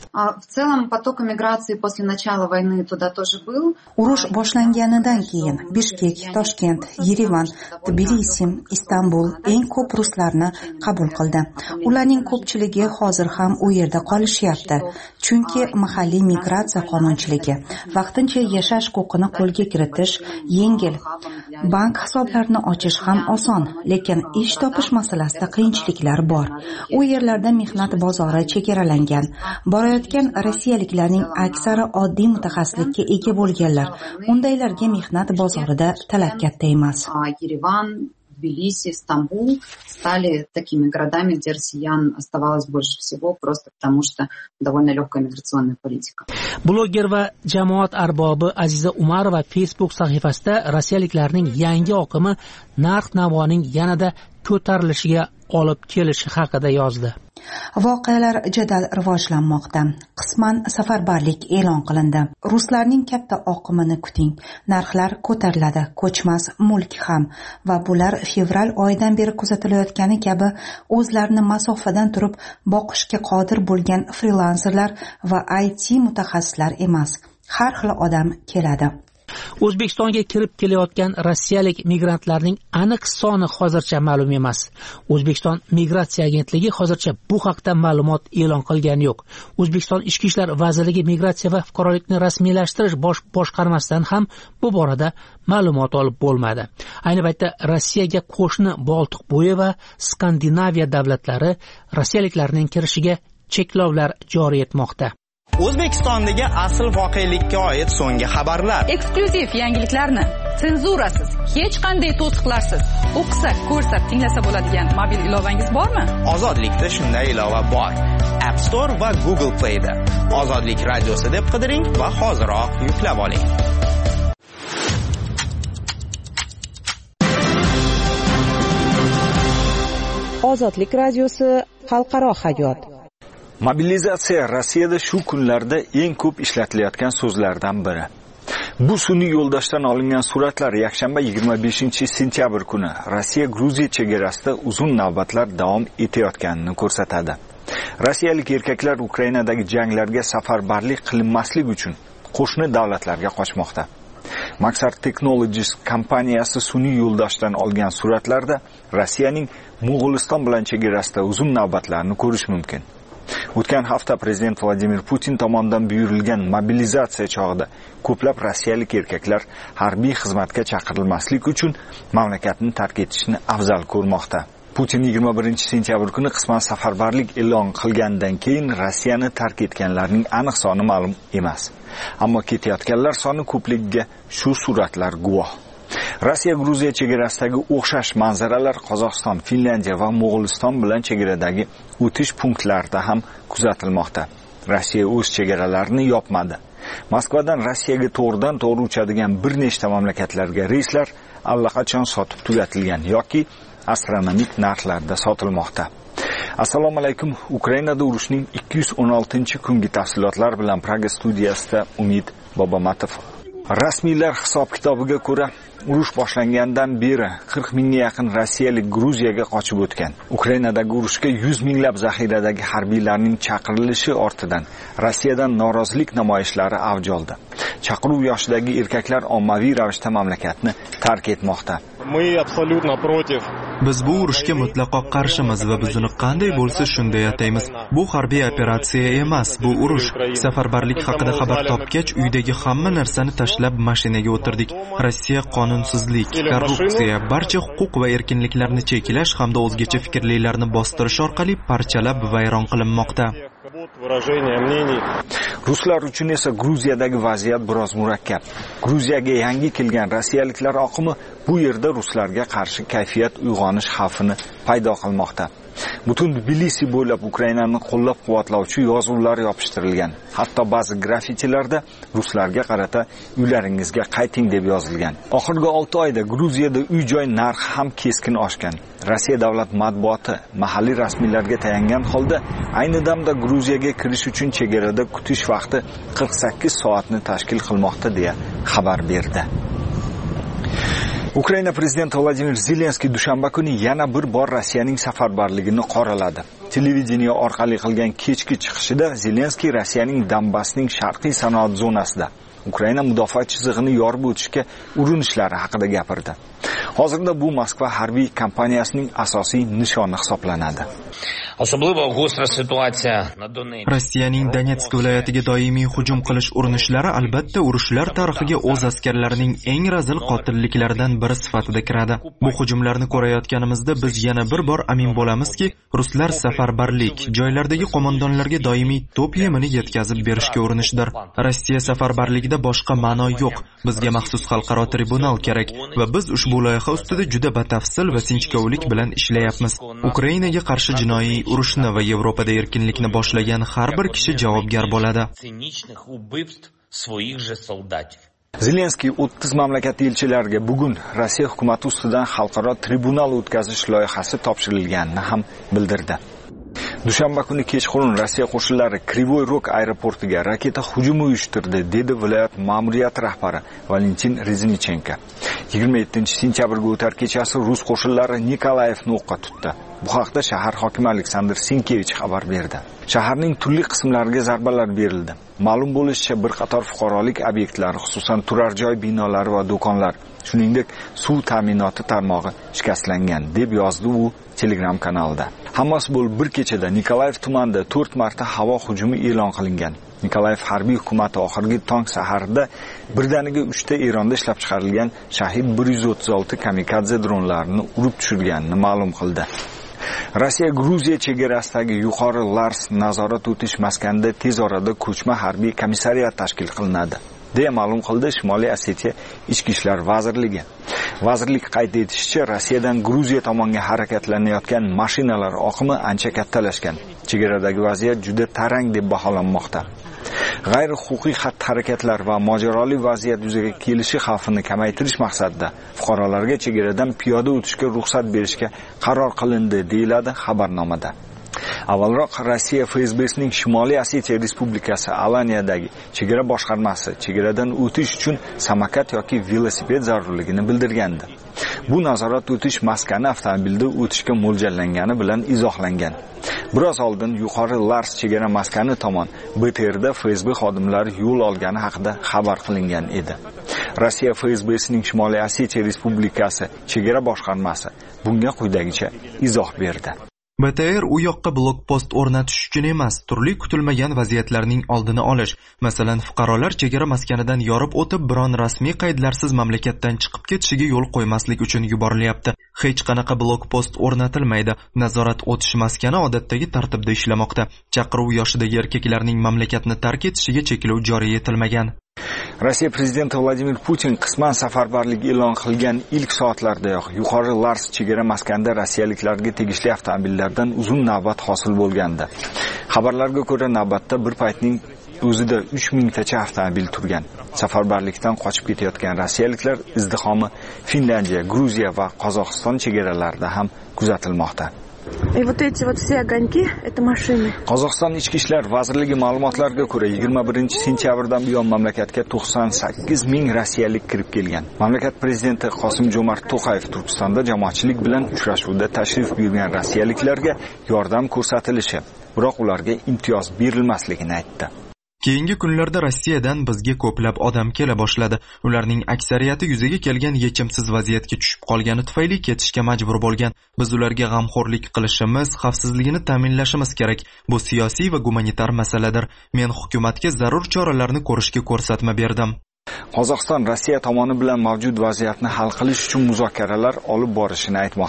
В целом поток миграции после начала войны туда тоже был. Urush boshlanganidan keyin Bishkek, Toshkent, Yerevan, Tbilisi, Istanbul eng ko'p ruslarni qabul qildi. Ularning ko'pchiligi hozir ham u yerda qolishyapti. Chunki mahalliy migratsiya qonunchiligi vaqtincha yashash huquqini qo'lga kiritish yengil. Bank hisoblarini ochish ham oson, lekin ish topish masalasida qiyinchiliklar bor. U yerlarda mehnat bozori chegaralangan. Borayotgan rossiyaliklarning aksari oddiy mutaxassislikka ega bo'lganlar. Undaylarga mehnat bozorida talab katta emas. Yerevan, Тбилиси, Стамбул стали такими городами, где россиян оставалось больше всего, просто потому что довольно легкая миграционная политика. Bloger va jamoat arbobi Aziza Umarova Facebook sahifasida rossiyaliklarning yangi oqimi narx-navoning yanada ko'tarilishiga olib kelishi haqida yozdi. Voqealar jadal rivojlanmoqda. Qisman safarbarlik e'lon qilindi. Ruslarning katta oqimini kuting. Narxlar ko'tariladi, ko'chmas mulk ham va bular fevral oyidan beri kuzatilayotgani kabi o'zlarini masofadan turib boqishga qodir bo'lgan frilanserlar va I T mutaxassislar emas. Har xil odam keladi. O'zbekistonga kirib kelayotgan rossiyalik migrantlarning aniq soni hozircha ma'lum emas. O'zbekiston migratsiya agentligi hozircha bu haqda ma'lumot e'lon qilgani yo'q. O'zbekiston Ichki ishlar vazirligi migratsiya va fuqarolikni rasmiylashtirish bosh boshqarmasidan ham bu borada ma'lumot olib bo'lmadi. Ayni paytda Rossiyaga qo'shni Boltiqbo'yi va Skandinaviya davlatlari rossiyaliklarning kirishiga cheklovlar joriy etmoqda. O'zbekistondagi asl voqelikka oid so'nggi xabarlar. Eksklyuziv yangiliklarni senzurasiz, hech qanday to'siqlarsiz o'qisa, ko'rsa, tinglasa bo'ladigan mobil ilovangiz bormi? Ozodlikda shunday ilova bor. App Store va Google Play da. Ozodlik radiosi deb qidiring va hoziroq yuklab oling. Ozodlik radiosi xalqaro hayot. Mobilizatsiya Rossiyada shu kunlarda eng ko'p ishlatilayotgan so'zlardan biri. Bu sun'iy yo'ldoshdan olingan suratlar yakshanba yigirma beshinchi sentyabr kuni Rossiya Gruziya chegarasida uzun navbatlar davom etayotganini ko'rsatadi. Rossiyalik erkaklar Ukrainadagi janglarga safarbarlik qilinmasligi uchun qo'shni davlatlarga qochmoqda. Maxar Technologies kompaniyasi sun'iy yo'ldoshdan olgan suratlarda Rossiyaning Mo'g'uliston bilan chegarasida uzun navbatlarni ko'rish mumkin. O'tgan hafta prezident Vladimir Putin tomonidan buyurilgan mobilizatsiya chog'ida ko'plab rossiyalik erkaklar harbiy xizmatga chaqirilmaslik uchun mamlakatni tark etishni afzal ko'rmoqda. Putin yigirma birinchi sentyabr kuni qisman safarbarlik e'lon qilgandan keyin Rossiyani tark etganlarning aniq soni ma'lum emas. Ammo ketayotganlar soni ko'pligiga shu suratlar guvoh. Rossiya Gruziya chegarasidagi o'xshash manzaralar Qozog'iston, Finlandiya va Mo'g'uliston bilan chegaradagi o'tish punktlarida ham kuzatilmoqda. Rossiya o'z chegaralarini yopmadi. Moskvadan Rossiyaga to'g'ridan to'g'ri uchadigan bir nechta mamlakatlarga reyslar allaqachon sotib tugatilgan yoki astronomik narxlarda sotilmoqda. Assalomu alaykum. Ukrainada urushning ikki yuz o'n oltinchi kungi tafsilotlar bilan Praga studiyasida Umid Bobomatov. Rasmiylar hisob-kitobiga ko'ra, urush boshlangandan beri qirq mingga yaqin rossiyalik Gruziyaga qochib o'tgan. Ukrainadagi urushga yuz minglab zaxiradagi harbiylarning chaqirilishi ortidan Rossiyadan norozilik namoyishlari avj oldi. Chaqiruv yoshidagi erkaklar ommaviy ravishda mamlakatni tark etmoqda. Biz bu urushga mutlaqo qarshimiz va biz uni qanday bo'lsa shunday ataymiz. Bu harbiy operatsiya emas, bu urush. Safarbarlik haqida xabar topgach, uydagi hamma narsani tashlab mashinaga o'tirdik. Rossiya qonunsizlik, korrupsiya, barcha huquq va erkinliklarni cheklash hamda o'zgacha fikrlilarni bostirish orqali parchalab vayron qilinmoqda. Ruslar uchun esa Gruziyadagi vaziyat biroz murakkab. Gruziyaga yangi kelgan rossiyaliklar oqimi bu yerda ruslarga qarshi kayfiyat uyg'onish xavfini paydo qilmoqda. Butun Tbilisi bo'ylab Ukrainani qo'llab-quvvatlovchi yozuvlar yopishtirilgan. Hatto ba'zi grafitilarda ruslarga qarata uylaringizga qayting deb yozilgan. Oxirgi olti oyda Gruziyada uy-joy narxi ham keskin oshgan. Rossiya davlat matbuoti mahalliy rasmiylarga tayangan holda ayni damda Gruziyaga kirish uchun chegarada kutish vaqti qirq sakkiz soatni tashkil qilmoqda deya xabar berdi. Ukraina prezidenti Vladimir Zelenskiy dushanba kuni yana bir bor Rossiyaning safarbarligini qoraladi. Televideniya orqali qilgan kechki chiqishida Zelenskiy Rossiyaning Donbassning sharqiy sanoat zonasida Ukraina mudofaa chizig'ini yorib o'tishga urinishlari haqida gapirdi. Hozirda bu Moskva harbiy kompaniyasining asosiy nishoni hisoblanadi. Rossiyaning Donetsk viloyatiga doimiy hujum qilish urinishlari albatta urushlar tarixiga o'z askarlarining eng razil qotilliklaridan biri sifatida kiradi. Bu hujumlarni ko'rayotganimizda biz yana bir bor amin bo'lamizki, ruslar safarbarlik, joylardagi qo'mondonlarga doimiy to'p yemini yetkazib berishga urinishdir. Rossiya safarbarligida boshqa ma'no yo'q. Bizga maxsus xalqaro tribunal kerak va biz ushbu loyiha ustida juda batafsil va sinchkovlik bilan ishlayapmiz. Ukrainaga qarshi jinoiy urushni va Yevropada erkinlikni boshlagan har bir kishi javobgar bo'ladi. Zelenskiy o'ttiz mamlakat elchilariga bugun Rossiya hukumati ustidan xalqaro tribunal o'tkazish loyihasi topshirilganini ham bildirdi. Dushanba kuni kechqurun Rossiya qo'shinlari Krivoy Rog aeroportiga raketa hujumi uyushtirdi, dedi viloyat ma'muriyati rahbari Valentin Reznichenko. yigirma yettinchi sentyabrga o'tar kechasi rus qo'shinlari Nikolayevni o'qqa tutdi. Bu haqda shahar hokimi Aleksandr Sinkevich xabar berdi. Shaharning turli qismlariga zarbalar berildi. Ma'lum bo'lishicha, bir qator fuqarolik obyektlari, xususan turar joy binolari va do'konlar, shuningdek suv ta'minoti tarmog'i shikastlangan, deb yozdi u Telegram kanalida. Hammasi bo'lib bir kechada Nikolayev tumanida to'rt marta havo hujumi e'lon qilingan. Nikolayev harbiy hukumati oxirgi tong saharda birdaniga uchta Eronda ishlab chiqarilgan Shahid bir yuz o'ttiz olti kamikadze dronlarini urib tushirganini ma'lum qildi. Rossiya Gruziya chegarasidagi yuqori Lars nazorat o'tish maskanida tez orada ko'chma harbiy komissariyat tashkil qilinadi, deya ma'lum qildi Shimoliy Osetiya Ichki ishlar vazirligi. Vazirlik qayd etishicha, Rossiyadan Gruziya tomonga harakatlanayotgan mashinalar oqimi ancha kattalashgan. Chegaradagi vaziyat juda tarang deb baholanmoqda. G'ayri-huquqiy xatti-harakatlar va mojaroli vaziyat yuzaga kelishi xavfini kamaytirish maqsadida fuqarolarga chegaradan piyoda o'tishga ruxsat berishga qaror qilindi, deyiladi xabarnomada. Avvalroq Rossiya F S B'sining Shimoliy Osetiya Respublikasi Alaniyadagi chegara boshqarmasi chegaradan o'tish uchun samokat yoki velosiped zarurligini bildirgandi. Bu nazorat o'tish maskani avtomobilda o'tishga mo'ljallangani bilan izohlangan. Biroz oldin yuqori Lars chegara maskani tomon B T R'da F S B xodimlari yo'l olgani haqida xabar qilingan edi. Rossiya F S B'sining Shimoliy Osetiya Respublikasi chegara boshqarmasi bunga quyidagicha izoh berdi. B T R u yoqqa blokpost o'rnatish uchun emas, turli kutilmagan vaziyatlarning oldini olish, masalan, fuqarolar chegara maskanidan yorib o'tib, biron rasmiy qaydlarsiz mamlakatdan chiqib ketishiga yo'l qo'ymaslik uchun yuborilyapti. Hech qanaqa blokpost o'rnatilmaydi. Nazorat o'tish maskani odatdagi tartibda ishlamoqda. Chaqiruv yoshidagi erkaklarning mamlakatni tark etishiga cheklov joriy etilmagan. Rossiya prezidenti Vladimir Putin qisman safarbarlik e'lon qilgan ilk soatlardayoq yuqori Lars chegara maskanida rossiyaliklarga tegishli avtomobillardan uzun navbat hosil bo'lgandi. Xabarlarga ko'ra, navbatda bir paytning o'zida uch mingtacha avtomobil turgan. Safarbarlikdan qochib ketayotgan rossiyaliklar izdihomi Finlandiya, Gruziya va Qozog'iston chegaralarida ham kuzatilmoqda. И вот эти вот все огоньки это машины. Qozog'iston Ichki ishlar vazirligi ma'lumotlariga ko'ra, yigirma birinchi sentyabrdan buyon mamlakatga to'qson sakkiz ming rossiyalik kirib kelgan. Mamlakat prezidenti Qosim-Jo'mart To'qayev Turkistonda jamoatchilik bilan uchrashuvda tashrif buyurgan rossiyaliklarga yordam ko'rsatilishi, biroq ularga imtiyoz berilmasligini aytdi. Keyingi kunlarda Rossiyadan bizga ko'plab odam kela boshladi. Ularning aksariyati yuzaga kelgan yechimsiz vaziyatga tushib qolgani tufayli ketishga majbur bo'lgan. Biz ularga g'amxo'rlik qilishimiz, xavfsizligini ta'minlashimiz kerak. Bu siyosiy va gumanitar masaladir. Men hukumatga zarur choralarni ko'rishga ko'rsatma berdim. Qozog'iston Rossiya tomoni bilan mavjud vaziyatni hal qilish uchun muzokaralar olib borishini aytmoqda.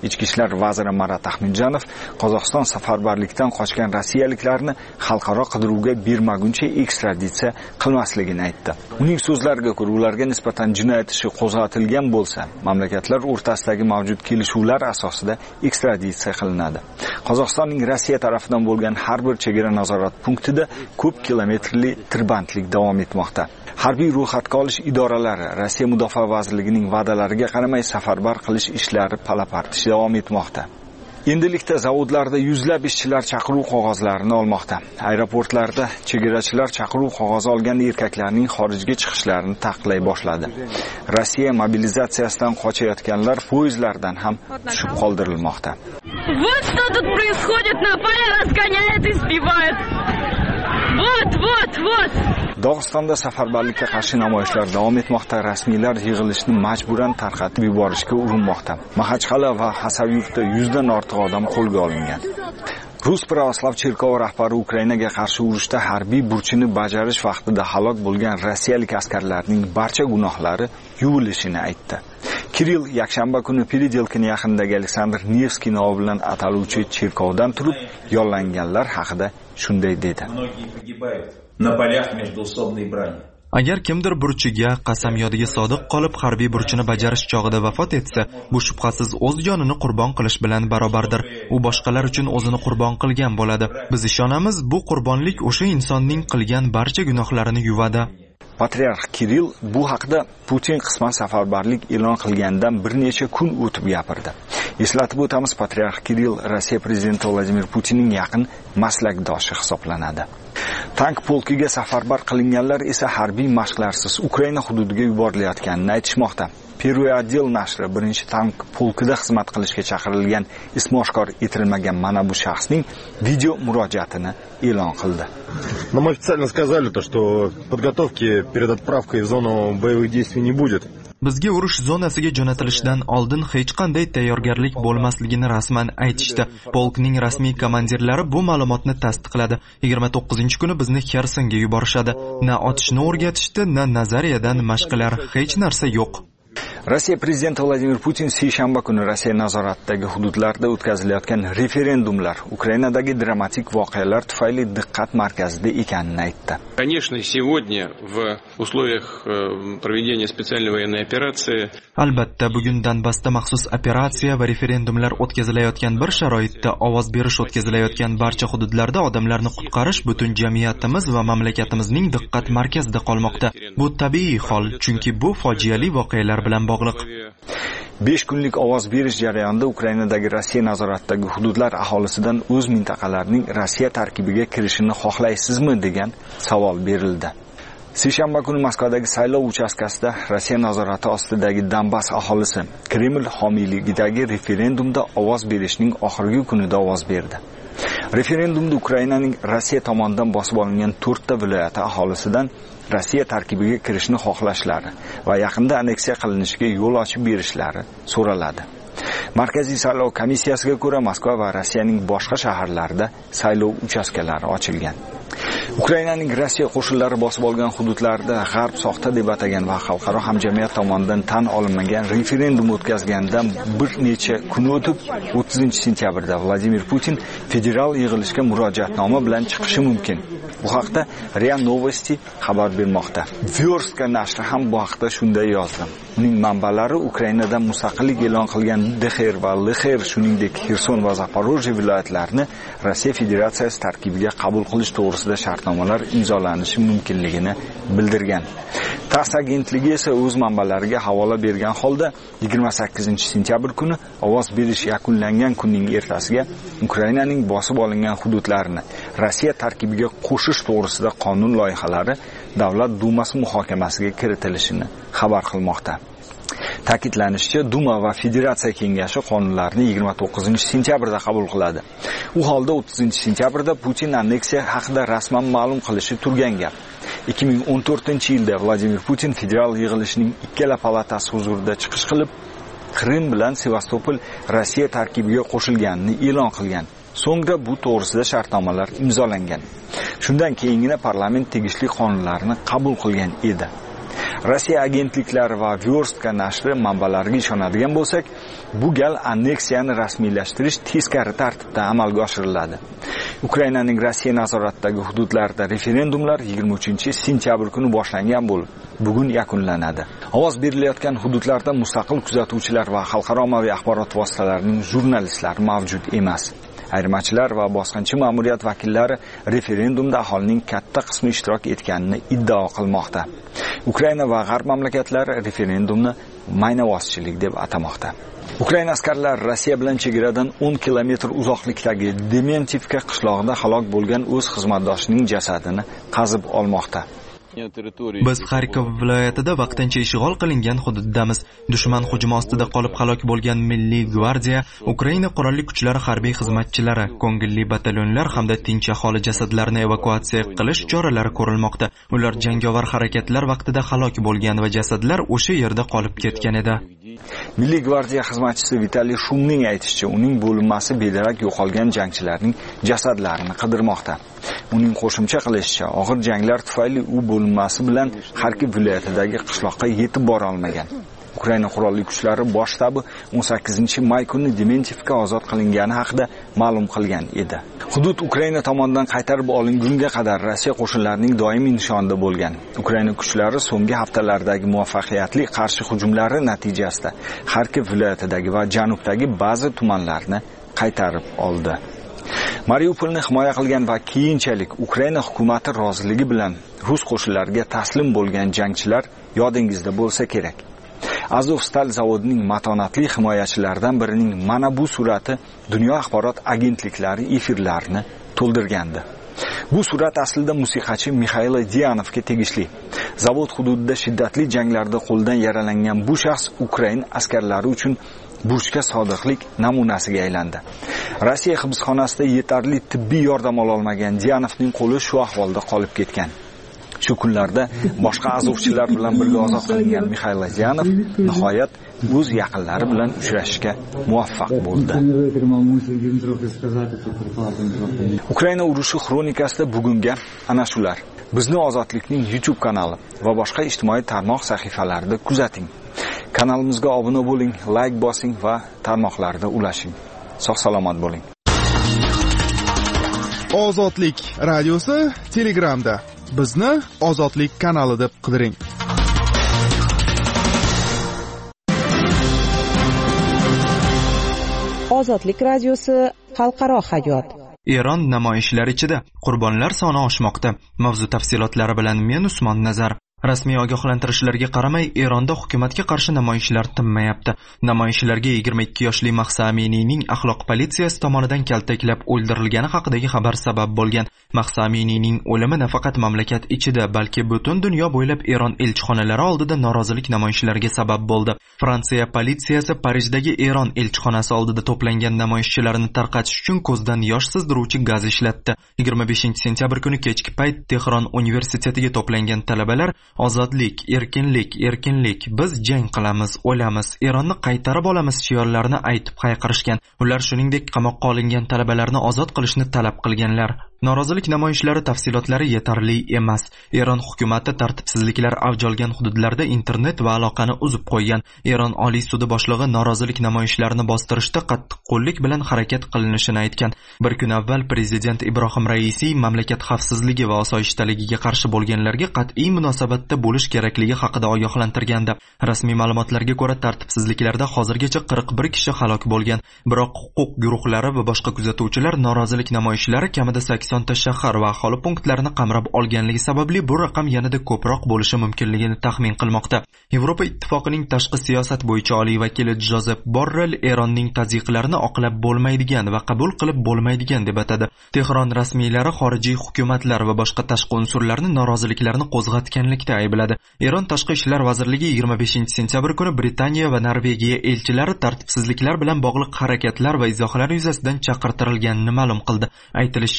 Ichki ishlar vaziri Marat Ahmedjanov Qozog'iston safarbarlikdan qochgan rossiyaliklarni xalqaro qidiruvga bermaguncha ekstraditsiya qilmasligini aytdi. Uning so'zlariga ko'ra, ularga nisbatan jinoyat ishi qo'zg'atilgan bo'lsa, mamlakatlar o'rtasidagi mavjud kelishuvlar asosida ekstraditsiya qilinadi. Qozog'istonning Rossiya tarafidan bo'lgan har bir chegara nazorat punktida ko'p kilometrli tirbandlik davom etmoqda. Harbiy ro'yxatga olish idoralari Rossiya Mudofaa vazirligining va'dalariga qaramay safarbar qilish ishlari pala-partish davom etmoqda. Endilikda zavodlarda yuzlab ishchilar chaqiruv qog'ozlarini olmoqda. Aeroportlarda chegarachilar chaqiruv qog'ozi olgan erkaklarning xorijga chiqishlarini taqiqlay boshladi. Rossiya mobilizatsiyasidan qochayotganlar poyezdlardan ham tushib qoldirilmoqda. Вот что тут происходит, на поле разгоняет и сбивает. Вот, вот, вот. Dog'istonda safarbarlikka qarshi namoyishlar davom etmoqda. Rasmiylar yig'ilishni majburan tarqatib yuborishga urinmoqda. Maxachqala va Xasavyurtda yuzdan ortiq odam qo'lga olingan. Rus Pravoslav cherkovi rahbari Ukrainaga qarshi urushda harbiy burchini bajarish vaqtida halok bo'lgan rossiyalik askarlarning barcha gunohlari yuvilishini aytdi. Kirill yakshanba kuni Peridelkini yaqinidagi Aleksandr Nevskiy nomi bilan ataluvchi cherkovdan turib yollanganlar haqida shunday dedi. На полях междоусобной брани. Agar kimdir burchiga, qasamyodiga sodiq qolib harbiy burchini bajarish chog'ida vafot etsa, bu shubhasiz o'z jonini qurbon qilish bilan barobardir. U boshqalar uchun o'zini qurbon qilgan bo'ladi. Biz ishonamiz, bu qurbonlik o'sha insonning qilgan barcha gunohlarini yuvadi. Patriarx Kirill bu haqda Putin qisman safarbarlik e'lon qilgandan bir necha kun o'tib gapirdi. Eslatib o'tamiz, Patriarx Kirill Rossiya prezidenti Vladimir Putinning yaqin maslakdoshi hisoblanadi. Tank polkiga safarbar qilinganlar esa harbiy mashqlarsiz Ukraina hududiga yuborilayotganini aytishmoqda. Первый отдел nashri birinchi tank polkida xizmat qilishga chaqirilgan ismi oshkor etilmagan mana bu shaxsning video murojaatini e'lon qildi. Нам официально сказали то, что подготовки перед отправкой в зону боевых действий не будет. Bizga urush zonasiga jo'natilishidan oldin hech qanday tayyorgarlik bo'lmasligini rasman aytishdi. Polkning rasmiy komandirlari bu ma'lumotni tasdiqladi. yigirma to'qqizinchi kuni bizni Xersonga yuborishadi. Na otishni o'rgatishdi, na nazariyadan mashqlar, hech narsa yo'q. Rossiya prezidenti Vladimir Putin seshanba kuni Rossiya nazoratidagi hududlarda o'tkazilayotgan referendumlar Ukrainadagi dramatik voqealar tufayli diqqat markazida ekanini aytdi. Конечно, сегодня в условиях проведения специальной военной операции Albatta, bugun Donbassda maxsus operatsiya va referendumlar o'tkazilayotgan bir sharoitda ovoz berish o'tkazilayotgan barcha hududlarda odamlarni qutqarish butun jamiyatimiz va mamlakatimizning diqqat markazida qolmoqda. Bu tabiiy hol, chunki bu fojiali voqealar bilan bog'liq. besh kunlik ovoz berish jarayonida Ukrainadagi Rossiya nazoratidagi hududlar aholisidan o'z mintaqalarining Rossiya tarkibiga kirishini xohlaysizmi degan savol berildi. Seshanba kuni Moskvadagi saylov uchastkasida Rossiya nazorati ostidagi Donbass aholisi Kreml homiyligidagi referendumda ovoz berishning oxirgi kunida ovoz berdi. Referendumda Ukrainaning Rossiya tomonidan bosib olingan to'rtta viloyati aholisidan Rossiya tarkibiga kirishni xohlashlari va yaqinda anneksiya qilinishiga yo'l ochib berishlari so'raladi. Markaziy saylov komissiyasiga ko'ra Moskva va Rossiyaning boshqa shaharlarida saylov uchastkalari ochilgan. Ukrainaning Rossiya qo'shinlari bosib olgan hududlarda G'arb soxta deb atagan va xalqaro hamjamiyat tomonidan tan olinmagan referendum o'tkazgandan bir necha kun o'tib o'ttizinchi sentyabrda Vladimir Putin federal yig'ilishga murojaatnoma bilan chiqishi mumkin. Bu haqda RIA Novosti xabar bermoqda. Vyorska nashri ham bu haqda shunday yozdi. Uning manbalari Ukrainadan mustaqillik e'lon qilgan Dexer va Lexer, shuningdek Xerson va Zaporojye viloyatlarini Rossiya Federatsiyasi tarkibiga qabul qilish to'g'risida shartnomalar imzolanishi mumkinligini bildirgan. TASS agentligi esa o'z manbalariga havola bergan holda yigirma sakkizinchi sentyabr kuni ovoz berish yakunlangan kunning ertasiga Ukrainaning bosib olingan hududlarini Rossiya tarkibiga qo'shish to'g'risida qonun loyihalari Davlat Dumasi muhokamasiga kiritilishini xabar qilmoqda. Ta'kidlanishicha, Duma va Federatsiya kengashi qonunlarni yigirma to'qqizinchi sentyabrda qabul qiladi. U holda o'ttizinchi sentyabrda Putin anneksiya haqida rasman ma'lum qilishi turgan gap. ikki ming o'n to'rtinchi yilda Vladimir Putin federal yig'ilishining ikkala palatasi huzurida chiqish qilib, Qrim bilan Sevastopol Rossiya tarkibiga qo'shilganini e'lon qilgan. So'ngra bu to'g'risida shartnomalar imzolangan. Shundan keyingina parlament tegishli qonunlarni qabul qilgan edi. Rossiya agentliklari va Vyorstka nashri manbalariga ishonadigan bo'lsak, bu gal anneksiyani rasmiylashtirish teskari tartibda amalga oshiriladi. Ukrainaning Rossiya nazoratidagi hududlarida referendumlar yigirma uchinchi sentyabr kuni boshlangan bo'lib, bugun yakunlanadi. Ovoz berilayotgan hududlarda mustaqil kuzatuvchilar va xalqaro ommaviy axborot vositalarining jurnalistlari mavjud emas. Ayirmachilar va bosqinchi ma'muriyat vakillari referendumda aholining katta qismi ishtirok etganini iddao qilmoqda. Ukraina va g'arb mamlakatlari referendumni maynavozchilik deb atamoqda. Ukraina askarlari Rossiya bilan chegaradan o'n kilometr uzoqlikdagi Dementivka qishlog'ida halok bo'lgan o'z xizmatdoshining jasadini qazib olmoqda. Biz Xarkov viloyatida vaqtincha ishg'ol qilingan hududdamiz. Dushman hujumi ostida qolib halok bo'lgan Milliy gvardiya, Ukraina qurolli kuchlari harbiy xizmatchilari, ko'ngilli batalyonlar hamda tinch aholi jasadlarini evakuatsiya qilish choralari ko'rilmoqda. Ular jangovar harakatlar vaqtida halok bo'lgan va jasadlar o'sha yerda qolib ketgan edi. Milliy gvardiya xizmatchisi Vitaliy Shumning aytishicha, uning bo'linmasi bedarak yo'qolgan jangchilarning jasadlarini qidirmoqda. Uning qo'shimcha qilishicha, og'ir janglar tufayli u bo'linmasi bilan Xarkov viloyatidagi qishloqqa yetib bora olmagan. Ukraina qurolli kuchlari bosh shtabi o'n sakkizinchi may kuni Dementivka ozod qilingani haqida ma'lum qilgan edi. Hudud Ukraina tomonidan qaytarib olingunga qadar Rossiya qo'shinlarining doimiy nishonida bo'lgan. Ukraina kuchlari so'nggi haftalardagi muvaffaqiyatli qarshi hujumlari natijasida Xarkov viloyatidagi va janubdagi ba'zi tumanlarni qaytarib oldi. Mariupolni himoya qilgan va keyinchalik Ukraina hukumati roziligi bilan rus qo'shinlariga taslim bo'lgan jangchilar yodingizda bo'lsa kerak. Azovstal zavodining matonatli himoyachilaridan birining mana bu surati dunyo axborot agentliklari efirlarini to'ldirgandi. Bu surat aslida musiqachi Mixail Dianovga tegishli. Zavod hududida shiddatli janglarda qo'ldan yaralangan bu shaxs Ukraina askarlari uchun burchga sodiqlik namunasiga aylandi. Rossiya hibsxonasida yetarli tibbiy yordam ola olmagan Dianovning qo'li shu ahvolda qolib ketgan. Shu kunlarda boshqa azovchilar bilan birga ozod qilingan Mixail Dianov nihoyat o'z yaqinlari bilan uchrashishga muvaffaq bo'ldi. Ukraina urushi xronikasida bugunga ana shular. Bizni Ozodlikning YouTube kanali va boshqa ijtimoiy tarmoq sahifalarida kuzating. Kanalimizga obuna bo'ling, like bosing va tarmoqlarda ulashing. Sog'-salomat bo'ling. Ozodlik radiosi Telegramda. Bizni Ozodlik kanali deb qidiring. Ozodlik radiosi xalqaro hayot. Eron namoyishlari ichida qurbonlar soni oshmoqda. Mavzu tafsilotlari bilan men Usmon Nazar. Rasmiy ogohlantirishlarga qaramay, Eronda hukumatga qarshi namoyishlar tinmayapti. Namoyishlarga yigirma ikki yoshli Mahsa Aminiyning axloq politsiyasi tomonidan kaltaklab o'ldirilgani haqidagi xabar sabab bo'lgan. Mahsa Aminiyning o'limi nafaqat mamlakat ichida, balki butun dunyo bo'ylab Eron elchixonalari oldida norozilik namoyishlariga sabab bo'ldi. Fransiya politsiyasi Parijdagi Eron elchixonasi oldida to'plangan namoyishchilarni tarqatish uchun ko'zdan yosh sizdiruvchi gaz ishlatdi. yigirma beshinchi sentyabr kuni kechki payt Tehron universitetiga to'plangan talabalar ozodlik, erkinlik, erkinlik, biz jang qilamiz, o'lamiz, Eronni qaytarib olamiz shiorlarini aytib hayqirishgan. Ular shuningdek qamoqqa olingan talabalarni ozod qilishni talab qilganlar. Norozilik namoyishlari tafsilotlari yetarli emas. Eron hukumati tartibsizliklar avj olgan hududlarda internet va aloqani uzib qo'ygan. Eron Oliy sudi boshlig'i norozilik namoyishlarini bostirishda qattiq qo'llik bilan harakat qilinishini aytgan. Bir kun avval prezident Ibrohim Raisi mamlakat xavfsizligi va osoyishtaligiga qarshi bo'lganlarga qat'iy munosabatda bo'lish kerakligi haqida ogohlantirgandi. Rasmiy ma'lumotlarga ko'ra tartibsizliklarda hozirgacha qirq bir kishi halok bo'lgan. Biroq huquq guruhlari va boshqa kuzatuvchilar norozilik namoyishlari kamida saksonta shahar va aholi punktlarini qamrab olganligi sababli bu raqam yanada ko'proq bo'lishi mumkinligini taxmin qilmoqda. Yevropa ittifoqining tashqi siyosat bo'yicha oliy vakili Jozef Borrell Eronning tazyiqlarini oqlab bo'lmaydigan va qabul qilib bo'lmaydigan deb atadi. Tehron rasmiylari xorijiy hukumatlar va boshqa tashqi unsurlarni noroziliklarni qo'zg'atganlikda aybladi. Eron tashqi ishlar vazirligi yigirma beshinchi sentyabr kuni Britaniya va Norvegiya elchilari tartibsizliklar bilan bog'liq harakatlar va izohlar yuzasidan chaqirtirilganini ma'lum qildi. Aytilishicha,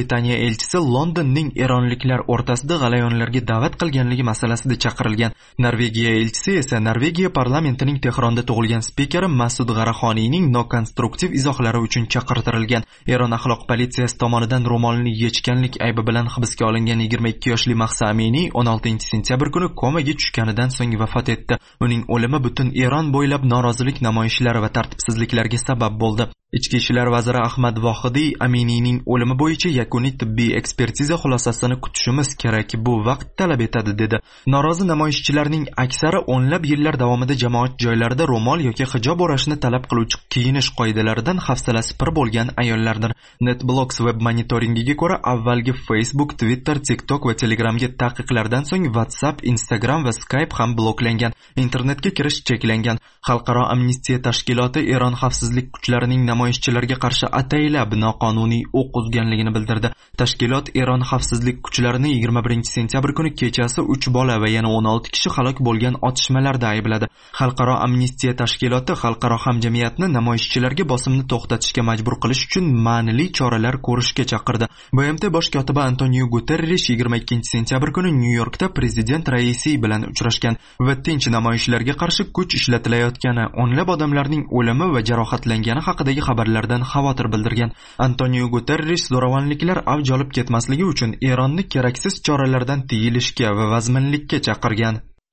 Britaniya elchisi Londonning eronliklar o'rtasida g'alayonlarga da'vat qilganligi masalasida chaqirilgan. Norvegiya elchisi esa Norvegiya parlamentining Tehronda tug'ilgan spikeri Masud G'araxoniyning nokonstruktiv izohlari uchun chaqirtirilgan. Eron axloq politsiyasi tomonidan ro'molni yechganlik aybi bilan hibsga olingan yigirma ikki yoshli Mahsa Aminiy o'n oltinchi sentyabr kuni komaga tushganidan so'ng vafot etdi. Uning o'limi butun Eron bo'ylab norozilik namoyishlari va tartibsizliklarga sabab bo'ldi. Ichki ishlar vaziri Ahmad Vohidiy Aminiyning o'limi bo'yicha yakuniy tibbiy ekspertiza xulosasini kutishimiz kerak, bu vaqt talab etadi dedi. Norozi namoyishchilarning aksari o'nlab yillar davomida jamoat joylarida ro'mol yoki hijob o'rashni talab qiluvchi kiyinish qoidalaridan hafsalasi pir bo'lgan ayollardir. NetBlocks web monitoringiga ko'ra, avvalgi Facebook, Twitter, TikTok va Telegramga taqiqlardan so'ng WhatsApp, Instagram va Skype ham bloklangan. Internetga kirish cheklangan. Xalqaro amnistiya tashkiloti Eron xavfsizlik kuchlarining namoyishchilarga qarshi ataylab noqonuniy o'q uzganligini bildirdi. Tashkilot Eron xavfsizlik kuchlarini yigirma birinchi sentyabr kuni kechasi uch bola va yana o'n olti kishi halok bo'lgan otishmalarda aybladi. Xalqaro amnistiya tashkiloti xalqaro hamjamiyatni namoyishchilarga bosimni to'xtatishga majbur qilish uchun ma'nili choralar ko'rishga chaqirdi. B M T bosh kotibi Antonio Guterres yigirma ikkinchi sentyabr kuni Nyu-Yorkda prezident Raisi bilan uchrashgan va tinch namoyishlarga qarshi kuch ishlatilayotgani, o'nlab odamlarning o'limi va jarohatlangani haqidagi xabarlardan xavotir bildirgan. Antonio Guterres zo'ravonliklar avj olib ketmasligi uchun Eronni keraksiz choralardan tiyilishga va vazminlikka chaqirgan.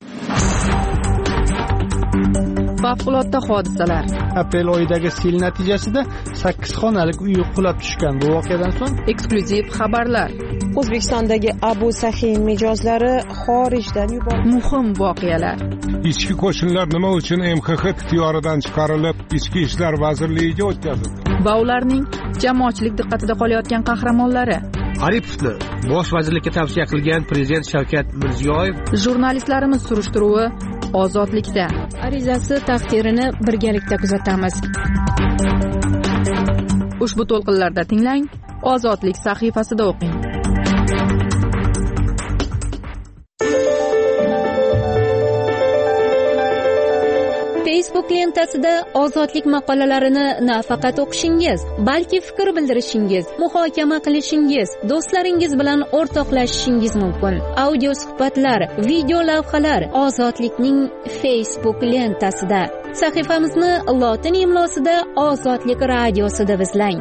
Favqulodda hodisalar. Aprel oyidagi sel natijasida sakkiz xonalik uy qulab tushgan. Bu voqeadan so'ng eksklyuziv xabarlar. O'zbekistondagi Abu Sahiy mijozlari xorijdan yuborildi. Muhim voqealar. Ichki qo'shinlar nima uchun M X X ixtiyoridan chiqarilib, Ichki ishlar vazirligiga o'tkazildi? Va ularning jamoatchilik diqqatida qolayotgan qahramonlari. Aripovni bosh vazirlikka tavsiya qilgan prezident Shavkat Mirziyoyev. Jurnalistlarimiz surishtiruvi ozodlikda. Arizasi taqdirini birgalikda kuzatamiz. Ushbu to'lqinlarda tinglang, Ozodlik sahifasida o'qing. Facebook lentasida ozodlik maqolalarini nafaqat o'qishingiz, balki fikr bildirishingiz, muhokama qilishingiz, do'stlaringiz bilan o'rtoqlashishingiz mumkin. Audio suhbatlar, video lavhalar Ozodlikning Facebook lentasida. Sahifamizni lotin imlosida Ozodlik radiosida izlang.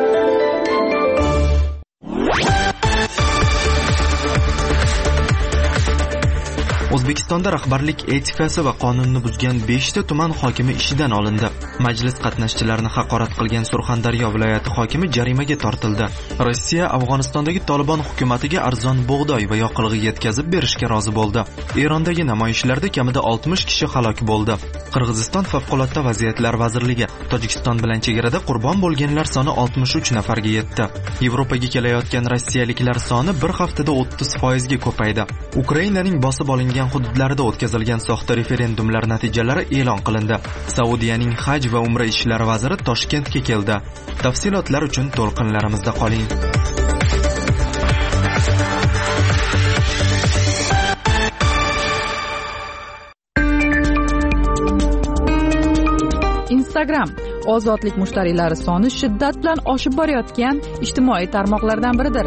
O'zbekistonda rahbarlik etikasi va qonunni buzgan besh ta tuman hokimi ishidan olindi. Majlis qatnashchilarini haqorat qilgan Surxondaryo viloyati hokimi jarimaga tortildi. Rossiya Afg'onistondagi Taliban hukumatiga arzon bug'doy va yoqilg'i yetkazib berishga rozi bo'ldi. Erondagi namoyishlarda kamida oltmish kishi halok bo'ldi. Qirg'iziston favqulodda vaziyatlar vazirligi Tojikiston bilan chegarada qurbon bo'lganlar soni oltmish uch nafarga yetdi. Yevropaga kelayotgan rossiyaliklar soni bir haftada o'ttiz foizga ko'paydi. Ukrainaning bosib olingan hududlarda o'tkazilgan soxta referendumlar natijalari e'lon qilindi. Saudiyaning haj va umra ishlari vaziri Toshkentga keldi. Tafsilotlar uchun to'lqinlarimizda qoling. Instagram ozodlik mushtariylari soni shiddat bilan oshib borayotgan ijtimoiy tarmoqlardan biridir.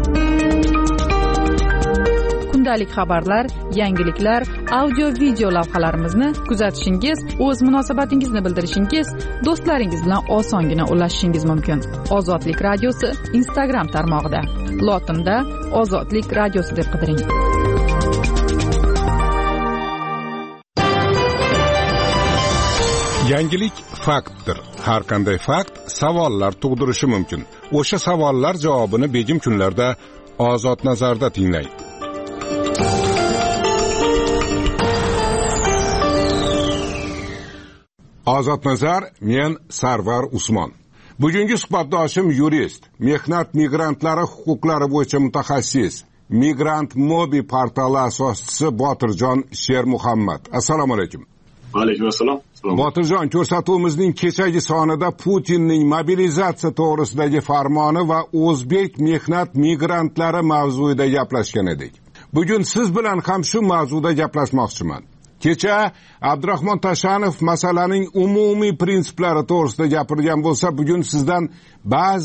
Kundalik xabarlar, yangiliklar, audio video lavhalarimizni kuzatishingiz, o'z munosabatingizni bildirishingiz, do'stlaringiz bilan osongina ulashishingiz mumkin. Ozodlik radiosi Instagram tarmog'ida. Lotinda Ozodlik radiosi deb qidiring. Yangilik faktdir. Har qanday fakt savollar tug'dirishi mumkin. O'sha savollar javobini begim kunlarda Ozod nazarda tinglang. Ozod nazar, men Sarvar Usmon. Bugungi suhbatdoshim yurist, mehnat migrantlari huquqlari bo'yicha mutaxassis, Migrant Mobi portali asoschisi Botirjon Shermuhammad. Assalomu alaykum. Alaykum assalom. Botirjon, ko'rsatuvimizning kechagi sonida Putinning mobilizatsiya to'g'risidagi farmoni va o'zbek mehnat migrantlari mavzuida gaplashgan edik. Bugun siz bilan ham shu mavzuda gaplashmoqchiman. Kecha Abdurahmon Tashanov masalaning umumiy prinsiplari to'g'risida gapirgan bo'lsa, bugun sizdan ba'zi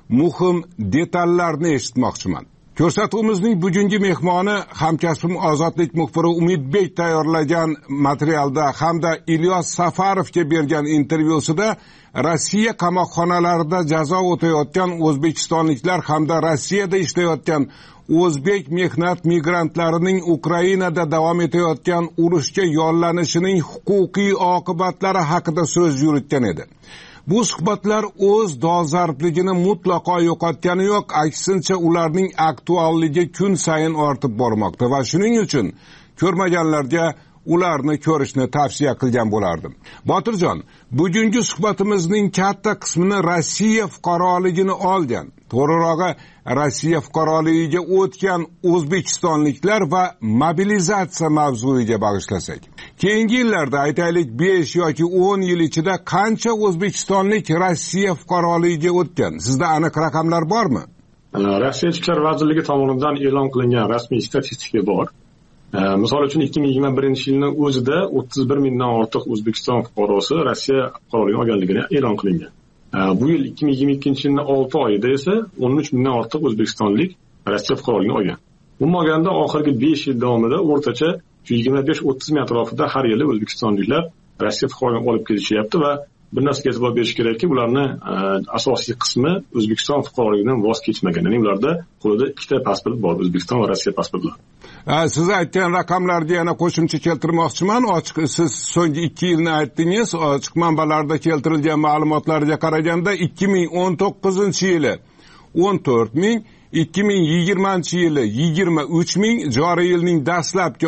muhim detallarni eshitmoqchiman. Ko'rsatuvimizning bugungi mehmoni hamkasbim Ozodlik muxbiri Umidbek tayyorlagan materialda hamda Ilyos Safarovga bergan intervyusida Rossiya qamoqxonalarida jazo o'tayotgan o'zbekistonliklar hamda Rossiyada ishlayotgan o'zbek mehnat migrantlarining Ukrainada davom etayotgan urushga yollanishining huquqiy oqibatlari haqida so'z yuritgan edi. Bu suhbatlar o'z dolzarbligini mutlaqo yo'qotgani yo'q, aksincha ularning aktualligi kun sayin ortib bormoqda va shuning uchun ko'rmaganlarga ularni ko'rishni tavsiya qilgan bo'lardim. Botirjon, bugungi suhbatimizning katta qismini Rossiya fuqaroligini olgan, to'g'rirog'i Rossiya fuqaroligiga o'tgan o'zbekistonliklar va mobilizatsiya mavzuiga bag'ishlasak. Keyingi yillarda aytaylik besh yoki o'n yil ichida qancha o'zbekistonlik Rossiya fuqaroligiga o'tgan? Sizda aniq raqamlar bormi? Rossiya Ichki ishlar vazirligi tomonidan e'lon qilingan rasmiy statistika bor. Misol uchun ikki ming yigirma birinchi yilning o'zida o'ttiz bir mingdan ortiq O'zbekiston fuqarosi Rossiya fuqaroligini olganligini e'lon qilingan. Bu yil ikki ming yigirma ikkinchi yilning olti oyida esa o'n uch mingdan ortiq o'zbekistonlik Rossiya fuqaroligini olgan. Umuman oxirgi besh yil davomida o'rtacha yigirma besh o'ttiz ming atrofida har yili o'zbekistonliklar Rossiya fuqaroligini olib kelishyapti va bir narsaga e'tibor berish kerakki, ularning asosiy qismi O'zbekiston fuqaroligidan voz kechmagan. Ya'ni ularda qo'lida ikkita pasport bor, O'zbekiston va Rossiya pasportlari. Siz aytgan raqamlarga yana qo'shimcha keltirmoqchiman. Ochiq siz so'nggi ikki yilni aytdingiz. Ochiq manbalarda keltirilgan ma'lumotlarga qaraganda ikki ming o'n to'qqizinchi yili o'n to'rt ming, ikki ming yigirmanchi yili yigirma uch ming, joriy yilning dastlabki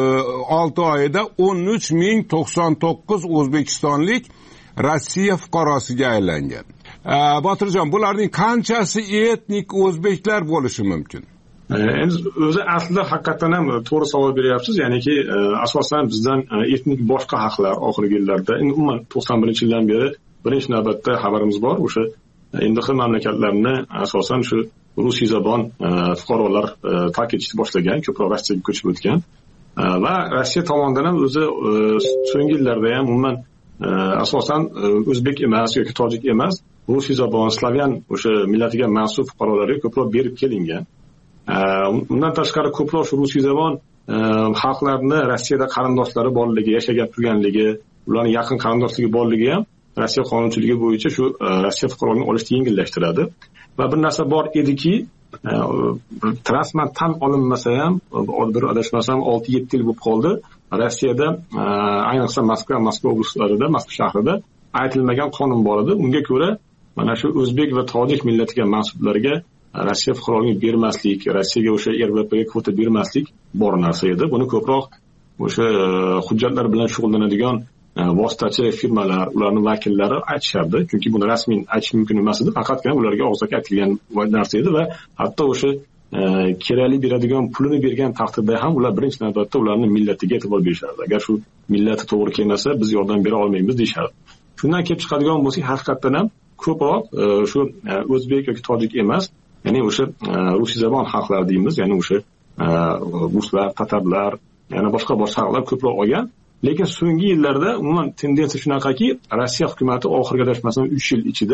olti oyida o'n uch ming to'qson to'qqiz o'zbekistonlik Rossiya fuqarosiga aylangan. Botirjon, bularning qanchasi etnik o'zbeklar bo'lishi mumkin? Endi o'zi aslida haqiqatan ham to'g'ri savol beryapsiz. Ya'niki asosan bizdan etnik boshqa xalqlar oxirgi yillarda, endi umuman to'qson birinchi yildan beri birinchi navbatda xabarimiz bor. O'sha endi xil mamlakatlarni asosan shu rusiy zabon fuqarolar tark etishni boshlagan, ko'proq Rossiyaga ko'chib o'tgan. Va Rossiya tomonidan ham o'zi so'nggi yillarda ham umuman asosan o'zbek emas yoki tojik emas, rusiy zabon, slavyan o'sha millatiga mansub fuqarolarga ko'proq berib kelingan. Undan tashqari ko'proq shu rusiy zabon xalqlarni Rossiyada qarindoshlari borligi, yashagan turganligi, ularning yaqin qarindoshligi borligi ham Rossiya qonunchiligi bo'yicha shu Rossiya fuqaroligini olishni yengillashtiradi. Va bir narsa bor ediki, rasman tan olinmasa ham, bir adashmasam olti yetti yil bo'lib qoldi. Rossiyada ayniqsa Moskva, Moskva oblastlarida, Moskva shahrida aytilmagan qonun bor edi. Unga ko'ra mana shu o'zbek va tojik millatiga mansublarga Rossiya fuqaroligini bermaslik, Rossiyaga o'sha R V P ga kvota bermaslik bor narsa edi. Buni ko'proq o'sha hujjatlar bilan shug'ullanadigan vositachi firmalar, ularning vakillari aytishardi. Chunki buni rasmiy aytish mumkin emas edi, faqatgina ularga og'zaki aytilgan narsa edi va hatto o'sha kerakli beradigan pulini bergan taqdirda ham ular birinchi navbatda ularning millatiga e'tibor berishardi. Agar shu millati to'g'ri kelmasa, biz yordam bera olmaymiz deyishardi. Shundan kelib chiqadigan bo'lsak, haqiqatan ham ko'proq shu o'zbek yoki tojik emas, ya'ni o'sha rusiy zabon xalqlar deymiz, ya'ni o'sha ruslar, tatarlar, yana boshqa boshqa xalqlar ko'proq olgan. Lekin so'nggi yillarda umuman tendensiya shunaqaki, Rossiya hukumati oxirgi adashmasam uch yil ichida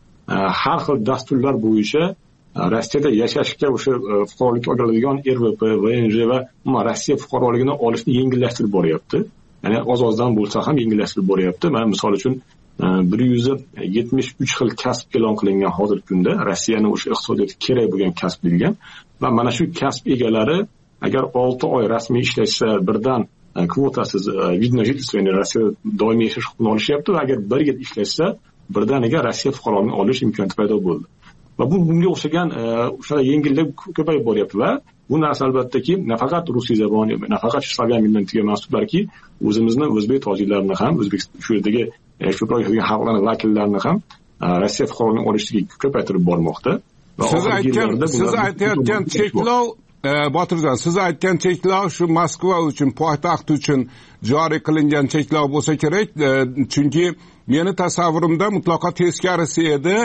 har xil dasturlar bo'yicha Rossiyada yashashga o'sha fuqarolik oladigan R V P, V N J va umuman Rossiya fuqaroligini olishni yengillashtirib boryapti. Ya'ni oz-ozdan bo'lsa ham yengillashtirib boryapti. Mana misol uchun bir yuz yetmish uch xil kasb e'lon qilingan hozirgi kunda, Rossiyaning o'sha iqtisodiyoti kerak bo'lgan kasb degan va mana shu kasb egalari agar olti oy rasmiy ishlashsa birdan kvotasiz видно жительство, ya'ni Rossiyada doimiy yashash huquqini olishyapti va agar bir yil ishlashsa birdaniga Rossiya fuqaroligini olish imkoniyati paydo bo'ldi. Va bu bunga o'xshagan o'sha yengillik ko'payib boryapti va bu narsa albattaki nafaqat rusiy zabon, nafaqat slavyan millatiga mansub, balki o'zimizni o'zbek tojiklarni ham, o'zbek shu yerdagi ko'proq yashagan xalqlarning vakillarini ham Rossiya fuqaroligini olishga ko'paytirib bormoqda. Siz aytgan siz aytayotgan cheklov, Botirjon, siz aytgan cheklov shu Moskva uchun, poytaxt uchun joriy qilingan cheklov bo'lsa kerak, chunki meni tasavvurimda mutlaqo teskarisi edi.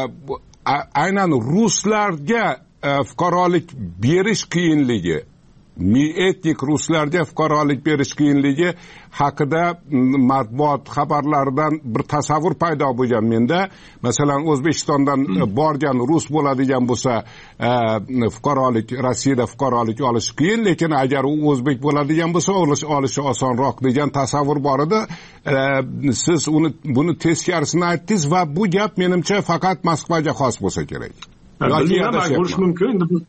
Aynan ruslarga fuqarolik berish qiyinligi etnik ruslarga fuqarolik berish qiyinligi haqida matbuot xabarlaridan bir tasavvur paydo bo'lgan menda. Masalan, O'zbekistondan borgan rus bo'ladigan bo'lsa, fuqarolik Rossiyada fuqarolik olish qiyin, lekin agar u o'zbek bo'ladigan bo'lsa, olish olishi osonroq degan tasavvur bor edi. Siz uni buni teskarisini aytdingiz va bu gap menimcha faqat Moskvaga xos bo'lsa kerak. Yoki bo'lishi mumkin.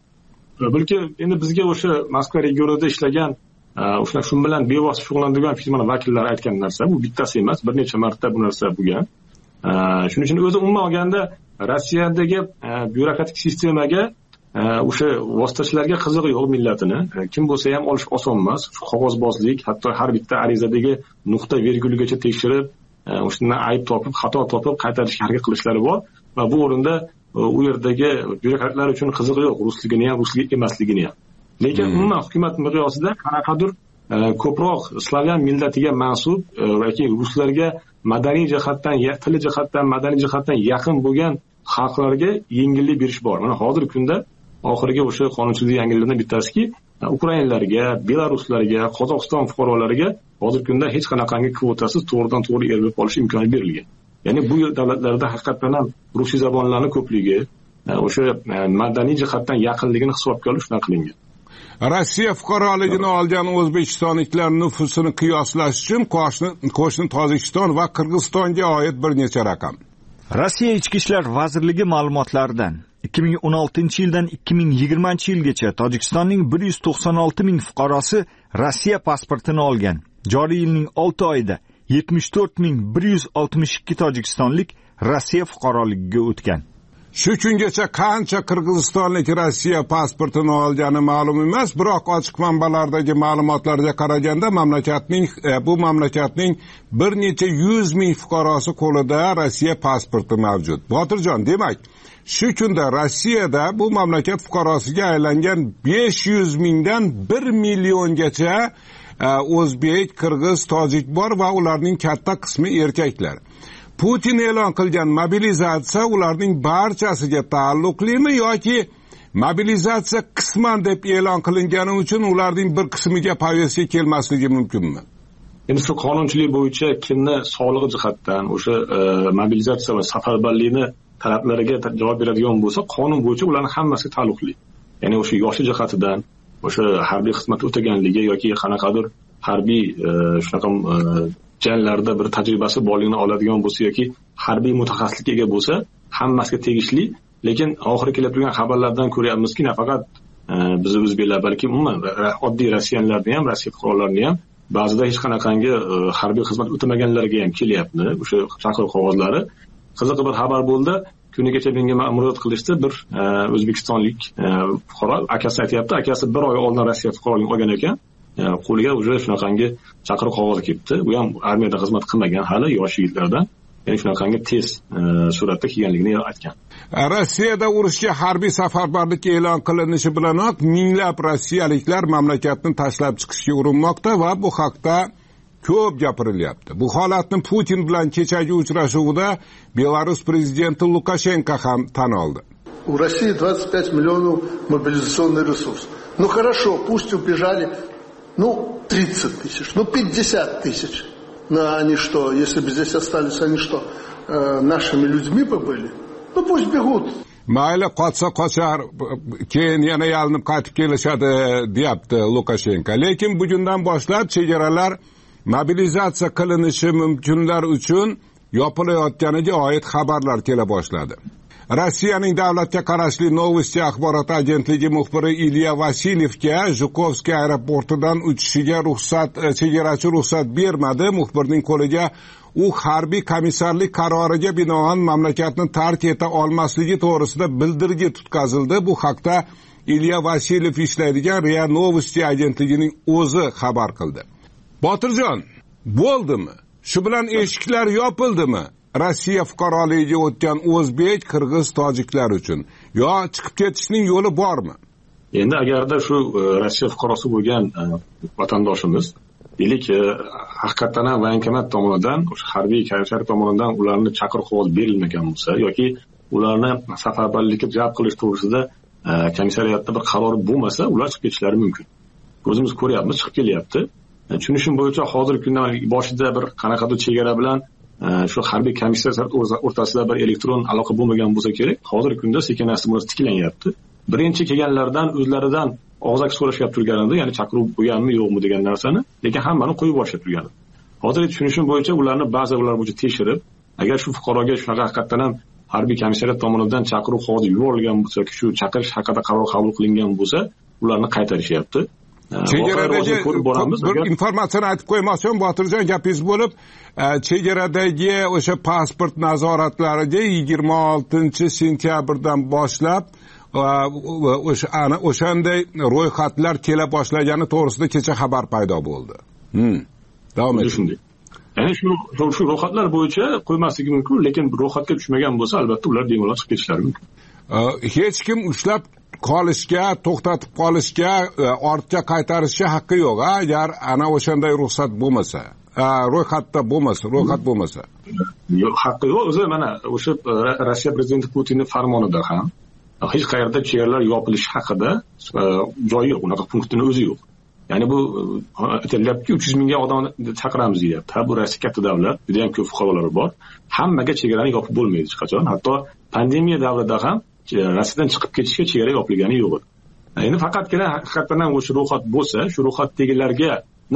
Balki endi bizga o'sha Moskva regionida ishlagan, o'sha shu bilan bevosita shug'ullanadigan firmalar vakillari aytgan narsa, bu bittasi emas, bir necha marta bu narsa bo'lgan. Shuning uchun o'zi umuman olganda Rossiyadagi byurokratik sistemaga o'sha vositachilarga qizig'i yo'q millatini. Kim bo'lsa ham olish oson emas. Qog'ozbozlik, hatto har bitta arizadagi nuqta virgulgacha tekshirib, o'shandan ayb topib, xato topib qaytarishga harakat qilishlari bor va bu o'rinda u yerdagi byurokratlar uchun qizig'i yo'q, rusligini ham, ruslik emasligini ham. Lekin umuman hukumat miqyosida qanaqadir ko'proq slavyan millatiga mansub yoki ruslarga madaniy jihatdan, tili jihatdan, madaniy jihatdan yaqin bo'lgan xalqlarga yengillik berish bor. Mana hozirgi kunda oxirgi o'sha qonunchilik yangiliklaridan bittasiki, ukrainlarga, belaruslarga, Qozog'iston fuqarolariga hozirgi kunda hech qanaqangi kvotasiz to'g'ridan to'g'ri erib olish imkoni berilgan. Ya'ni bu davlatlarda haqiqatan ham ruscha zabonlarning ko'pligi, o'sha madaniy jihatdan yaqinligini hisobga olish shunday qilingan. Rossiya fuqaroligini olgan o'zbekistonliklar nufusini qiyoslash uchun qo'shni Tojikiston va Qirg'izistonga oid bir necha raqam. Rossiya Ichki ishlar vazirligi ma'lumotlaridan ikki ming o'n oltinchi yildan ikki ming yigirmanchi yilgacha Tojikistonning bir yuz to'qson olti ming fuqarosi Rossiya pasportini olgan. Joriy yilning olti oyida yetmish to'rt ming bir yuz oltmish ikki tojikistonlik Rossiya fuqaroligiga o'tgan. Shu kungacha qancha qirg'izistonlik Rossiya pasportini olgani ma'lum emas, biroq ochiq manbalardagi ma'lumotlarga qaraganda mamlakatning bu mamlakatning bir necha yuz ming fuqarosi qo'lida Rossiya pasporti mavjud. Botirjon, demak, shu kunda Rossiyada bu mamlakat fuqarosiga aylangan besh yuz mingdan bir milliongacha o'zbek, qirg'iz, tojik bor va ularning katta qismi erkaklar. Putin e'lon qilgan mobilizatsiya ularning barchasiga taalluqlimi yoki mobilizatsiya qisman deb e'lon qilingani uchun ularning bir qismiga повестка kelmasligi mumkinmi? Endi shu qonunchilik bo'yicha kimni sog'lig'i jihatdan o'sha mobilizatsiya va safarbarlikni talablariga javob beradigan bo'lsa, qonun bo'yicha ularning hammasiga taalluqli. Ya'ni o'sha yoshi jihatidan, o'sha harbiy xizmat o'taganligi yoki qanaqadir harbiy shunaqa janlarda bir tajribasi borligini oladigan bo'lsa yoki harbiy mutaxassislikka ega bo'lsa, hammasiga tegishli. Lekin oxirgi kelib turgan xabarlardan ko'ryapmizki, nafaqat bizni o'zbeklar, balki umuman oddiy rossiyaliklarni ham, Rossiya fuqarolarini ham ba'zida hech qanaqangi harbiy xizmat o'tamaganlarga ham kelyapti o'sha chaqiruv qog'ozlari. Qiziq bir xabar bo'ldi. Kunigacha menga ma'muriyat qilishdi bir o'zbekistonlik fuqaro, akasi aytayapti, akasi bir oy oldin Rossiya fuqaroligini olgan ekan. Qo'liga уже shunaqangi chaqiruv qog'ozi kelibdi. U ham armiyada xizmat qilmagan, hali yosh yigitlardan. Ya'ni shunaqangi tez suratda kelganligini aytgan. Rossiyada urushga harbiy safarbarlik e'lon qilinishi bilanoq minglab rossiyaliklar mamlakatni tashlab chiqishga urinmoqda va bu haqda ko'p gapirilyapti. Bu holatni Putin bilan kechagi uchrashuvida Belarus prezidenti Lukashenko ham tan oldi. У России двадцать пять миллионов мобилизационный ресурс. Ну хорошо, пусть убежали, ну тридцать тысяч, ну пятьдесят тысяч. Но они что, если бы здесь остались, они что, э, нашими людьми бы были? Ну пусть бегут. Mayli qotsa qochar, keyin yana yalinib qaytib kelishadi, deyapti Lukashenko. Lekin bugundan boshlab chegaralar mobilizatsiya qilinishi mumkinlar uchun yopilayotganiga oid xabarlar kela boshladi. Rossiyaning davlatga qarashli Novosti axborot agentligi muxbiri Ilya Vasilyevga Zhukovskiy aeroportidan uchishiga ruxsat chegarachi ruxsat bermadi. Muxbirning qo'liga u harbiy komissarlik qaroriga binoan mamlakatni tark eta olmasligi to'g'risida bildirgi tutkazildi. Bu haqda Ilya Vasilyev ishlaydigan R I A Novosti agentligining o'zi xabar qildi. Botirjon, bo'ldimi? Shu bilan eshiklar yopildimi? Rossiya fuqaroligiga o'tgan o'zbek, qirg'iz, tojiklar uchun yo chiqib ketishning yo'li bormi? Endi agarda shu Rossiya fuqarosi bo'lgan vatandoshimiz, deylik, haqiqatan ham voyenkomat tomonidan, o'sha harbiy komissariat tomonidan ularni chaqiruv qog'ozi berilmagan bo'lsa yoki ularni safarbarlikka jalb qilish to'g'risida komissariyatda bir qaror bo'lmasa, ular chiqib ketishlari mumkin. o'zimiz ko'ryapmiz, chiqib kelyapti. Tushunishim bo'yicha hozirgi kunda boshida bir qanaqadir chegara bilan shu harbiy komissiyalar o'rtasida bir elektron aloqa bo'lmagan bo'lsa kerak. Hozirgi kunda sekin-asta bu tiklanyapti. Birinchi kelganlardan o'zlaridan og'zaki so'rashib turganida, ya'ni chaqiruv bo'lganmi yo'qmi degan narsani, lekin hammani qo'yib yuborishib turgan. Hozir tushunishim bo'yicha ularni ba'zi ular bo'yicha tekshirib, agar shu fuqaroga shunaqa haqiqatan ham harbiy komissariat tomonidan chaqiruv qog'ozi yuborilgan bo'lsa, shu chaqirish haqida qaror qabul qilingan bo'lsa, ularni qaytarishyapti. Chegaradagi bir informatsiyani aytib qo'ymoqchiman, Botirjon, gapingiz bo'lib, chegaradagi o'sha pasport nazoratlariga yigirma oltinchi sentyabrdan boshlab o'sha ana o'shanday ro'yxatlar kela boshlagani to'g'risida kecha xabar paydo bo'ldi. Hmm. Davom eting. Ya'ni shu shu ro'yxatlar bo'yicha qo'ymasligi mumkin, lekin ro'yxatga tushmagan bo'lsa, albatta ular bemalol chiqib ketishlari mumkin. Hech kim ushlab qolishga, to'xtatib qolishga, ortga qaytarishga haqqi yo'q, agar ana o'shanday ruxsat bo'lmasa, ro'yxatda bo'lmasa, ro'yxat bo'lmasa. Yo'q, haqqi yo'q. O'zi mana o'sha Rossiya prezidenti Putinning farmonida ham hech qayerda chegaralar yopilishi haqida joyi yo'q, unaqa punktning o'zi yo'q. Ya'ni bu aytilyapti, uch yuz mingga odam chaqiramiz deyapti. Ha, bu Rossiya katta davlat, juda ham ko'p fuqarolari bor. Hammaga chegarani yopib bo'lmaydi hech qachon. Hatto pandemiya davrida ham Rossiyadan chiqib ketishga chegara yopilgani yo'q edi. Endi faqatgina haqiqatan ham o'sha ro'yxat bo'lsa, shu ro'yxatdagilarga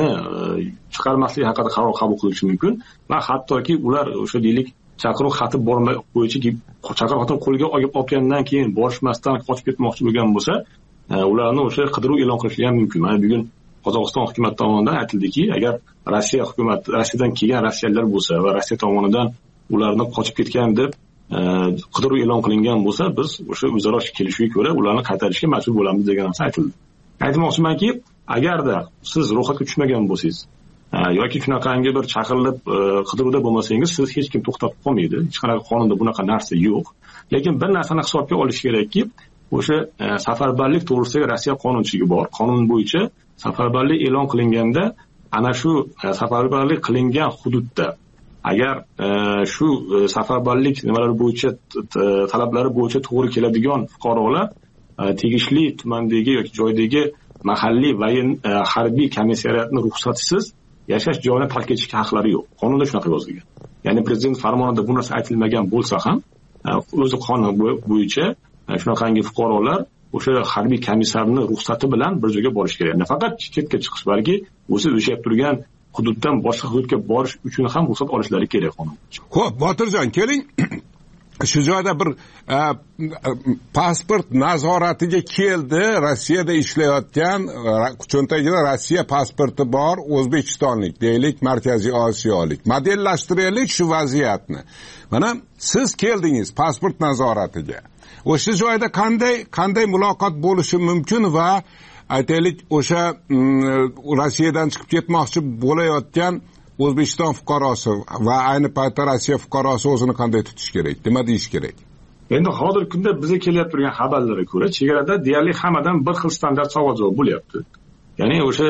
chiqarmaslik haqida qaror qabul qilish mumkin va hattoki ular o'sha deylik chaqiruv xati bormay bo'yicha chaqiruv xatini qo'lga olib olgandan keyin borishmasdan qochib ketmoqchi bo'lgan bo'lsa, ularni o'sha qidiruv e'lon qilishi ham mumkin. Mana bugun Qozog'iston hukumati tomonidan aytildiki, agar Rossiya hukumati Rossiyadan kelgan rossiyaliklar bo'lsa va Rossiya tomonidan ularni qochib ketgan deb qidiruv e'lon qilingan bo'lsa, biz o'sha o'zaro kelishuvga ko'ra ularni qaytarishga majbur bo'lamiz degan narsa aytildi. Aytmoqchimanki, agarda siz ro'yxatga tushmagan bo'lsangiz yoki shunaqangi bir chaqirilib qidiruvda bo'lmasangiz, siz hech kim to'xtatib qolmaydi. Hech qanaqa qonunda bunaqa narsa yo'q. Lekin bir narsani hisobga olish kerakki, o'sha safarbarlik to'g'risidagi Rossiya qonunchiligi bor. Qonun bo'yicha safarbarlik e'lon qilinganda, ana shu safarbarlik qilingan hududda agar shu safarbarlik nimalari bo'yicha talablari bo'yicha to'g'ri keladigan fuqarolar tegishli tumandagi yoki joydagi mahalliy va harbiy komissariyatning ruxsatisiz yashash joyini tark etishga haqlari yo'q. Qonunda shunaqa yozilgan. Ya'ni prezident farmonida bu narsa aytilmagan bo'lsa ham, o'zi qonun bo'yicha shunaqangi fuqarolar o'sha harbiy komissarning ruxsati bilan bir joyga borish kerak. Nafaqat chetga chiqish, balki o'zi yashab turgan hududdan boshqa hududga borish uchun ham ruxsat olishlari kerak qonun. Xo'p, Botirjon, keling. Shu joyda bir pasport nazoratiga keldi, Rossiyada ishlayotgan, cho'ntagida Rossiya pasporti bor, O'zbekistonlik, deylik, Markaziy Osiyolik. Modellashtiraylik shu vaziyatni. Mana siz keldingiz pasport nazoratiga. O'sha joyda qanday qanday muloqot bo'lishi mumkin va aytaylik o'sha Rossiyadan chiqib ketmoqchi bo'layotgan O'zbekiston fuqarosi va ayni paytda Rossiya fuqarosi o'zini qanday tutish kerak, nima deyish kerak? Endi hozirgi kunda bizga kelyapti turgan xabarlarga ko'ra, chegarada deyarli hammadan bir xil standart savol-javob bo'lyapti. Ya'ni o'sha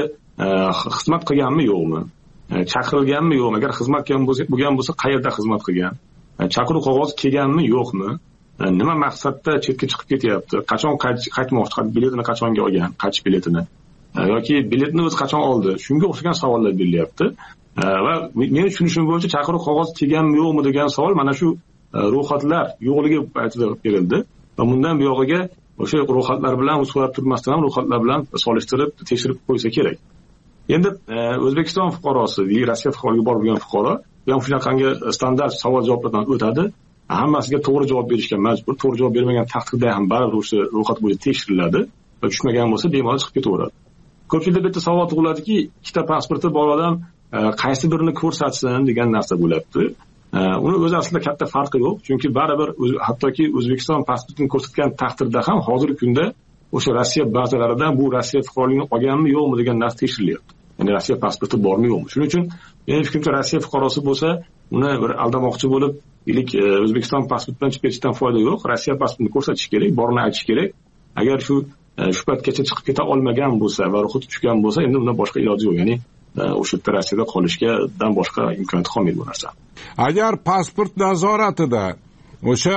xizmat qilganmi yo'qmi, chaqirilganmi yo'qmi, agar xizmat bo'lgan bo'lsa qayerda xizmat qilgan, chaqiruv qog'ozi kelganmi yo'qmi, nima maqsadda chetga chiqib ketyapti, qachon qaytmoqchi, biletini qachonga olgan, qaytish biletini yoki biletni o'zi qachon oldi, shunga o'xshagan savollar berilyapti. Va men tushunishim bo'yicha chaqiruv qog'ozi kelganmi yo'qmi degan savol mana shu ro'yxatlar yo'qligi paytida berildi va bundan buyog'iga o'sha ro'yxatlar bilan so'rab turmasdan ham ro'yxatlar bilan solishtirib tekshirib qo'ysa kerak. Endi O'zbekiston fuqarosi, Rossiya fuqaroligiga borib bo'lgan fuqaro ham shunaqangi standart savol javoblardan o'tadi. Hammasiga to'g'ri javob berishga majbur. To'g'ri javob bermagan taqdirda ham baribir o'sha ro'yxat bo'yicha tekshiriladi va tushmagan bo'lsa bemalol chiqib ketaveradi. Ko'pchilikda bitta savol tug'iladiki, ikkita pasporti bor odam qaysi birini ko'rsatsin degan narsa bo'lyapti. Uni o'zi aslida katta farqi yo'q, chunki baribir hattoki O'zbekiston pasportini ko'rsatgan taqdirda ham hozirgi kunda o'sha Rossiya bazalaridan bu Rossiya fuqaroligini olganmi yo'qmi degan narsa tekshirilyapti. Ya'ni Rossiya pasporti bormi yo'qmi? Shuning uchun men fikrimcha Rossiya fuqarosi bo'lsa, uni bir aldamoqchi bo'lib, ilik O'zbekiston pasportidan chiqib ketishdan foyda yo'q. Rossiya pasportini ko'rsatish kerak, borini aytish kerak. Agar shu shu paytgacha chiqib keta olmagan bo'lsa va ruxsat tushgan bo'lsa, endi undan boshqa iloji yo'q. Ya'ni o'sha Rossiyada qolishgadan boshqa imkoniyat qolmaydi bu narsa. Agar pasport nazoratida o'sha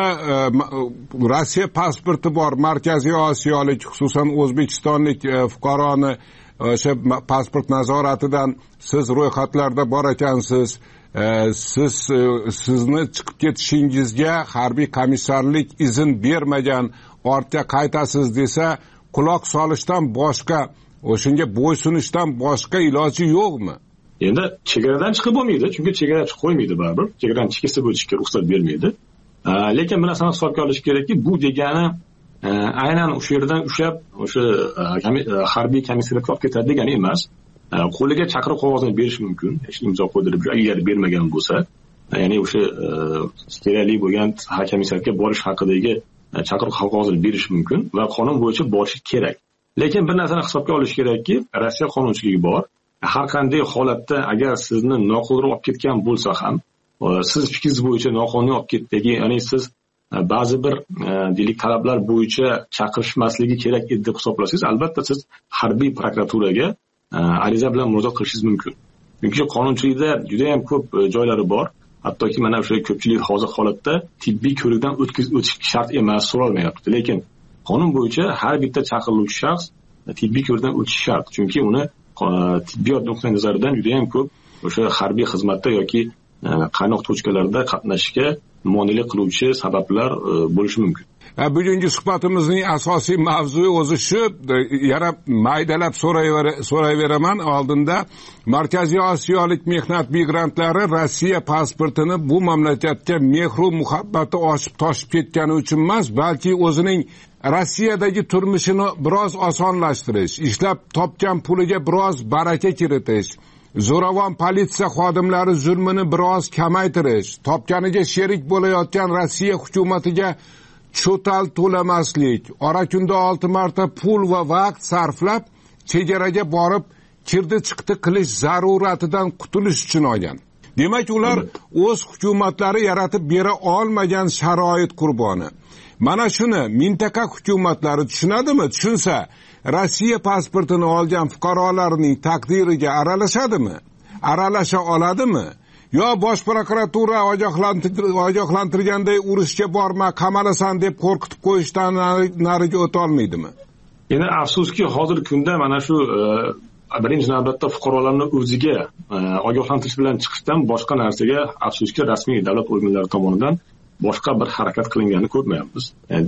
Rossiya pasporti bor Markaziy Osiyolik, xususan O'zbekistonlik fuqaroni o'sha pasport nazoratidan siz ro'yxatlarda bor ekansiz, siz sizni chiqib ketishingizga harbiy komissarlik izn bermagan, ortga qaytasiz desa, quloq solishdan boshqa, o'shunga bo'ysunishdan boshqa iloji yo'qmi? Endi chegaradan chiqib bo'lmaydi, chunki chegarachi qo'ymaydi baribir. Chegaradan chekka o'tishga ruxsat bermaydi. Lekin bir narsani hisobga olish kerakki, bu degani aynan o'sha yerdan ushlab o'sha harbiy komissariyatga olib ketadi degani emas. Qo'liga chaqiruv qog'ozini berish mumkin, imzo qo'ydirib, agar bermagan bo'lsa, ya'ni o'sha kerakli bo'lgan komissariyatga borish haqidagi chaqiruv qog'ozini berish mumkin va qonun bo'yicha borishi kerak. Lekin bir narsani hisobga olish kerakki, Rossiya qonunchiligi bor. Har qanday holatda agar sizni noqonuniy olib ketgan bo'lsa ham, siz fikringiz bo'yicha noqonuniy olib ketdiki, ya'ni siz ba'zi bir deylik talablar bo'yicha chaqirishmasligi kerak edi deb hisoblasangiz, albatta siz harbiy prokuraturaga ariza bilan murojaat qilishingiz mumkin. Chunki qonunchilikda juda ham ko'p joylari bor. Hattoki mana o'sha ko'pchilik hozir holatda tibbiy ko'rikdan o'tish shart emas, so'ralmayapti. Lekin qonun bo'yicha har bitta chaqiriluvchi shaxs tibbiy ko'rikdan o'tishi shart. Chunki uni tibbiyot nuqtai nazaridan juda ham ko'p o'sha harbiy xizmatda yoki qaynoq tochkalarda qatnashishga monelik qiluvchi sabablar bo'lishi mumkin. Bugungi suhbatimizning asosiy mavzui o'zi shu, yana maydalab so'rayveraman. Oldinda Markaziy Osiyolik mehnat migrantlari Rossiya pasportini bu mamlakatga mehru muhabbati oshib toshib ketgani uchun emas, balki o'zining Rossiyadagi turmushini biroz osonlashtirish, ishlab topgan puliga biroz baraka kiritish, zo'ravon politsiya xodimlari zulmini biroz kamaytirish, topganiga sherik bo'layotgan Rossiya hukumatiga cho'tal to'lamaslik, orakunda olti marta pul va vaqt sarflab chegaraga borib kirdi chiqdi qilish zaruratidan qutulish uchun olgan. Demak, ular o'z hukumatlari yaratib bera olmagan sharoit qurboni. Mana shuni mintaqa hukumatlari tushunadimi? Tushunsa, Rossiya pasportini olgan fuqarolarning taqdiriga aralashadimi? Aralasha oladimi? Yo bosh prokuratura ogohlantirganday urushga borma, qamalasan deb qo'rqitib qo'yishdan nariga o'ta olmaydimi? Endi afsuski hozirgi kunda mana shu birinchi navbatda fuqarolarni o'ziga ogohlantirish bilan chiqishdan boshqa narsaga afsuski rasmiy davlat organlari tomonidan boshqa bir harakat qilinganini ko'rmayapmiz.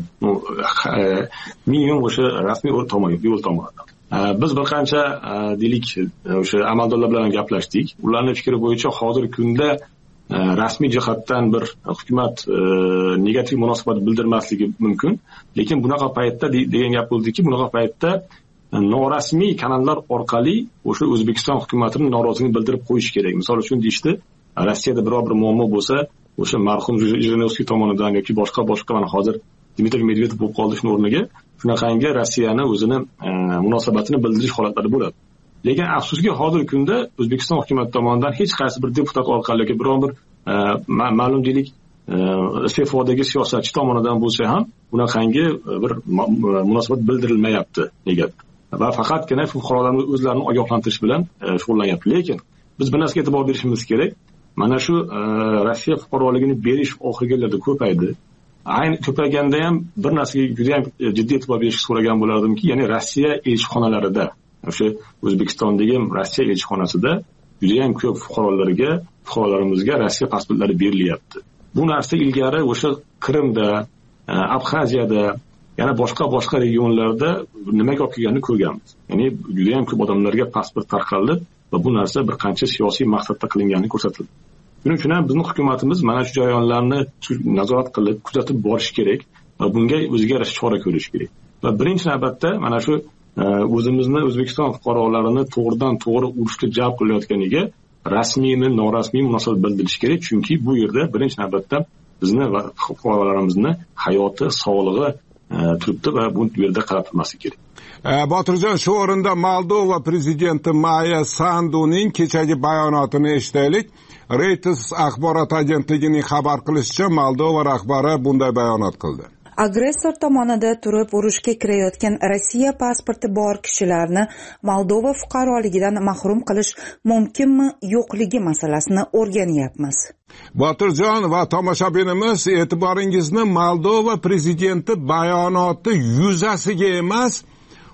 Minimum o'sha rasmiy yo'l tomonidan. Biz bir qancha deylik o'sha amaldorlar bilan gaplashdik. Ularning fikri bo'yicha hozirgi kunda rasmiy jihatdan bir hukumat negativ munosabat bildirmasligi mumkin. Lekin bunaqa paytda degan gap bo'ldiki, bunaqa paytda norasmiy kanallar orqali o'sha O'zbekiston hukumatining noroziligini bildirib qo'yish kerak. Misol uchun deyishdi, Rossiyada biror bir muammo bo'lsa, o'sha marhum Jirinovskiy tomonidan yoki boshqa boshqa mana hozir Dmitriy Medvedev bo'lib qoldi shuni o'rniga shunaqangi Rossiyani o'zini munosabatini bildirish holatlari bo'ladi. Lekin afsuski hozirgi kunda O'zbekiston hukumati tomonidan hech qaysi bir deputat orqali yoki biror bir ma'lum deylik iste'fodagi siyosatchi tomonidan bo'lsa ham bunaqangi bir munosabat bildirilmayapti. Nega? Va faqatgina fuqarolarni o'zlarini ogohlantirish bilan shug'ullanyapti. Lekin biz bir narsaga e'tibor berishimiz kerak. Mana shu Rossiya fuqaroligini berish oxirgi yillarda ko'paydi. Ayni ko'payganda ham bir narsaga juda ham jiddiy e'tibor berishni so'ragan bo'lardimki, ya'ni Rossiya elchixonalarida, o'sha O'zbekistondagi Rossiya elchixonasida juda ham ko'p fuqarolarga, fuqarolarimizga Rossiya pasportlari berilyapti. Bu narsa ilgari o'sha Qrimda, Abxaziyada, yana boshqa boshqa regionlarda nimaga olib kelganini ko'rganmiz. Ya'ni juda ham ko'p odamlarga pasport tarqaldi va bu narsa bir qancha siyosiy maqsadda qilinganini ko'rsatildi. Shuning uchun ham bizning hukumatimiz mana shu jarayonlarni nazorat qilib, kuzatib borish kerak va bunga o'ziga yarasha chora ko'rish kerak. Va birinchi navbatda mana shu o'zimizni O'zbekiston fuqarolarini to'g'ridan to'g'ri urushga jalb qilayotganiga rasmiymi, norasmiy munosabat bildirish kerak, chunki bu yerda birinchi navbatda bizni va fuqarolarimizni hayoti, sog'lig'i turibdi va bu yerda qaratilmasligi kerak. Botirjon, shu o'rinda Moldova prezidenti Maya Sanduning kechagi bayonotini eshitaylik. Reuters axborot agentligining xabar qilishicha, Moldova rahbari bunday bayonot qildi. Agressor tomonida turib urushga kirayotgan Rossiya pasporti bor kishilarni Moldova fuqaroligidan mahrum qilish mumkinmi, yo'qligi masalasini o'rganyapmiz. Botirjon va tomoshabinimiz, e'tiboringizni Moldova prezidenti bayonoti yuzasiga emas,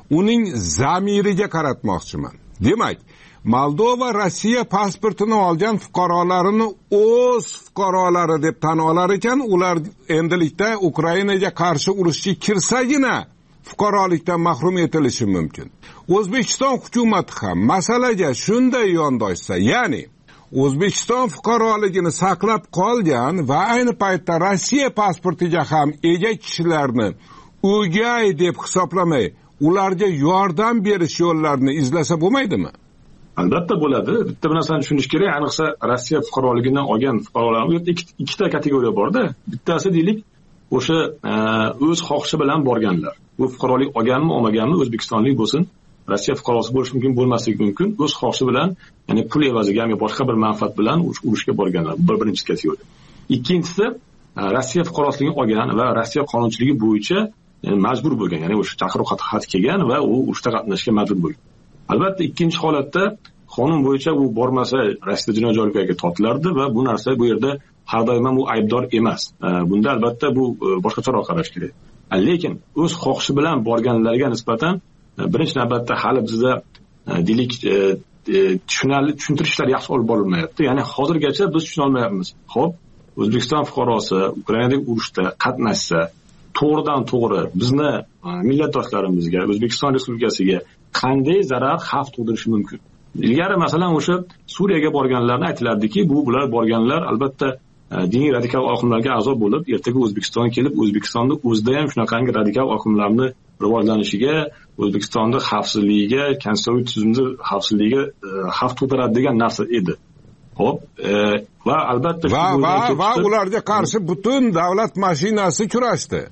uning zamiriga qaratmoqchiman. Demak, Moldova Rossiya pasportini olgan fuqarolarini o'z fuqarolari deb tan olar ekan, ular endilikda Ukrainaga qarshi urushga kirsagina fuqarolikdan mahrum etilishi mumkin. O'zbekiston hukumati ham masalaga shunday yondoshsa, ya'ni O'zbekiston fuqaroligini saqlab qolgan va ayni paytda Rossiya pasportiga ham ega kishilarni o'gay deb hisoblamay, ularga yordam berish yo'llarini izlasa bo'lmaydimi? Albatta bo'ladi. Bitta narsani tushunish kerak, ayniqsa Rossiya fuqaroligidan olgan fuqarolar, bu yerda ikkita kategoriya bor-da. Bittasi deylik, o'sha o'z xohishi bilan borganlar. Bu fuqarolik olganmi, olmaganmi, O'zbekistonlik bo'lsin, Rossiya fuqarosi bo'lishi mumkin, bo'lmasligi mumkin, o'z xohishi bilan, ya'ni pul evaziga yoki boshqa bir manfaat bilan urushga borganlar. Bu birinchi kategoriya. Ikkinchisi, Rossiya fuqaroligini olgan va Rossiya qonunchiligi bo'yicha majbur bo'lgan, ya'ni o'sha chaqiruv xati kelgan va u urushda qatnashishga majbur bo'lgan. Albatta, ikkinchi holatda qonun bo'yicha u bormasa Rossiya jinoiy javobgarlikka tortilardi va bu narsa bu yerda har doim ham u aybdor emas. Bunda albatta bu boshqacharoq qarash kerak. Lekin o'z xohishi bilan borganlarga nisbatan birinchi navbatda hali bizda deylik tushunarli tushuntirishlar yaxshi olib borilmayapti. Ya'ni hozirgacha biz tushuna olmayapmiz. Xo'p, O'zbekiston fuqarosi Ukrainadagi urushda qatnashsa, to'g'ridan to'g'ri bizni millatdoshlarimizga, O'zbekiston Respublikasiga qanday zarar, xavf tug'dirishi mumkin? Ilgari masalan o'sha Suriyaga borganlarni aytilardiki, bu bular borganlar albatta diniy radikal oqimlarga a'zo bo'lib, ertaga O'zbekistonga kelib, O'zbekistonda o'zida ham shunaqangi radikal oqimlarni rivojlanishiga, O'zbekistonda xavfsizligiga, konstitutsiyaviy tuzumda xavfsizligiga xavf tug'diradi degan narsa edi. Xo'p, va albatta va va va ularga qarshi butun davlat mashinasi kurashdi.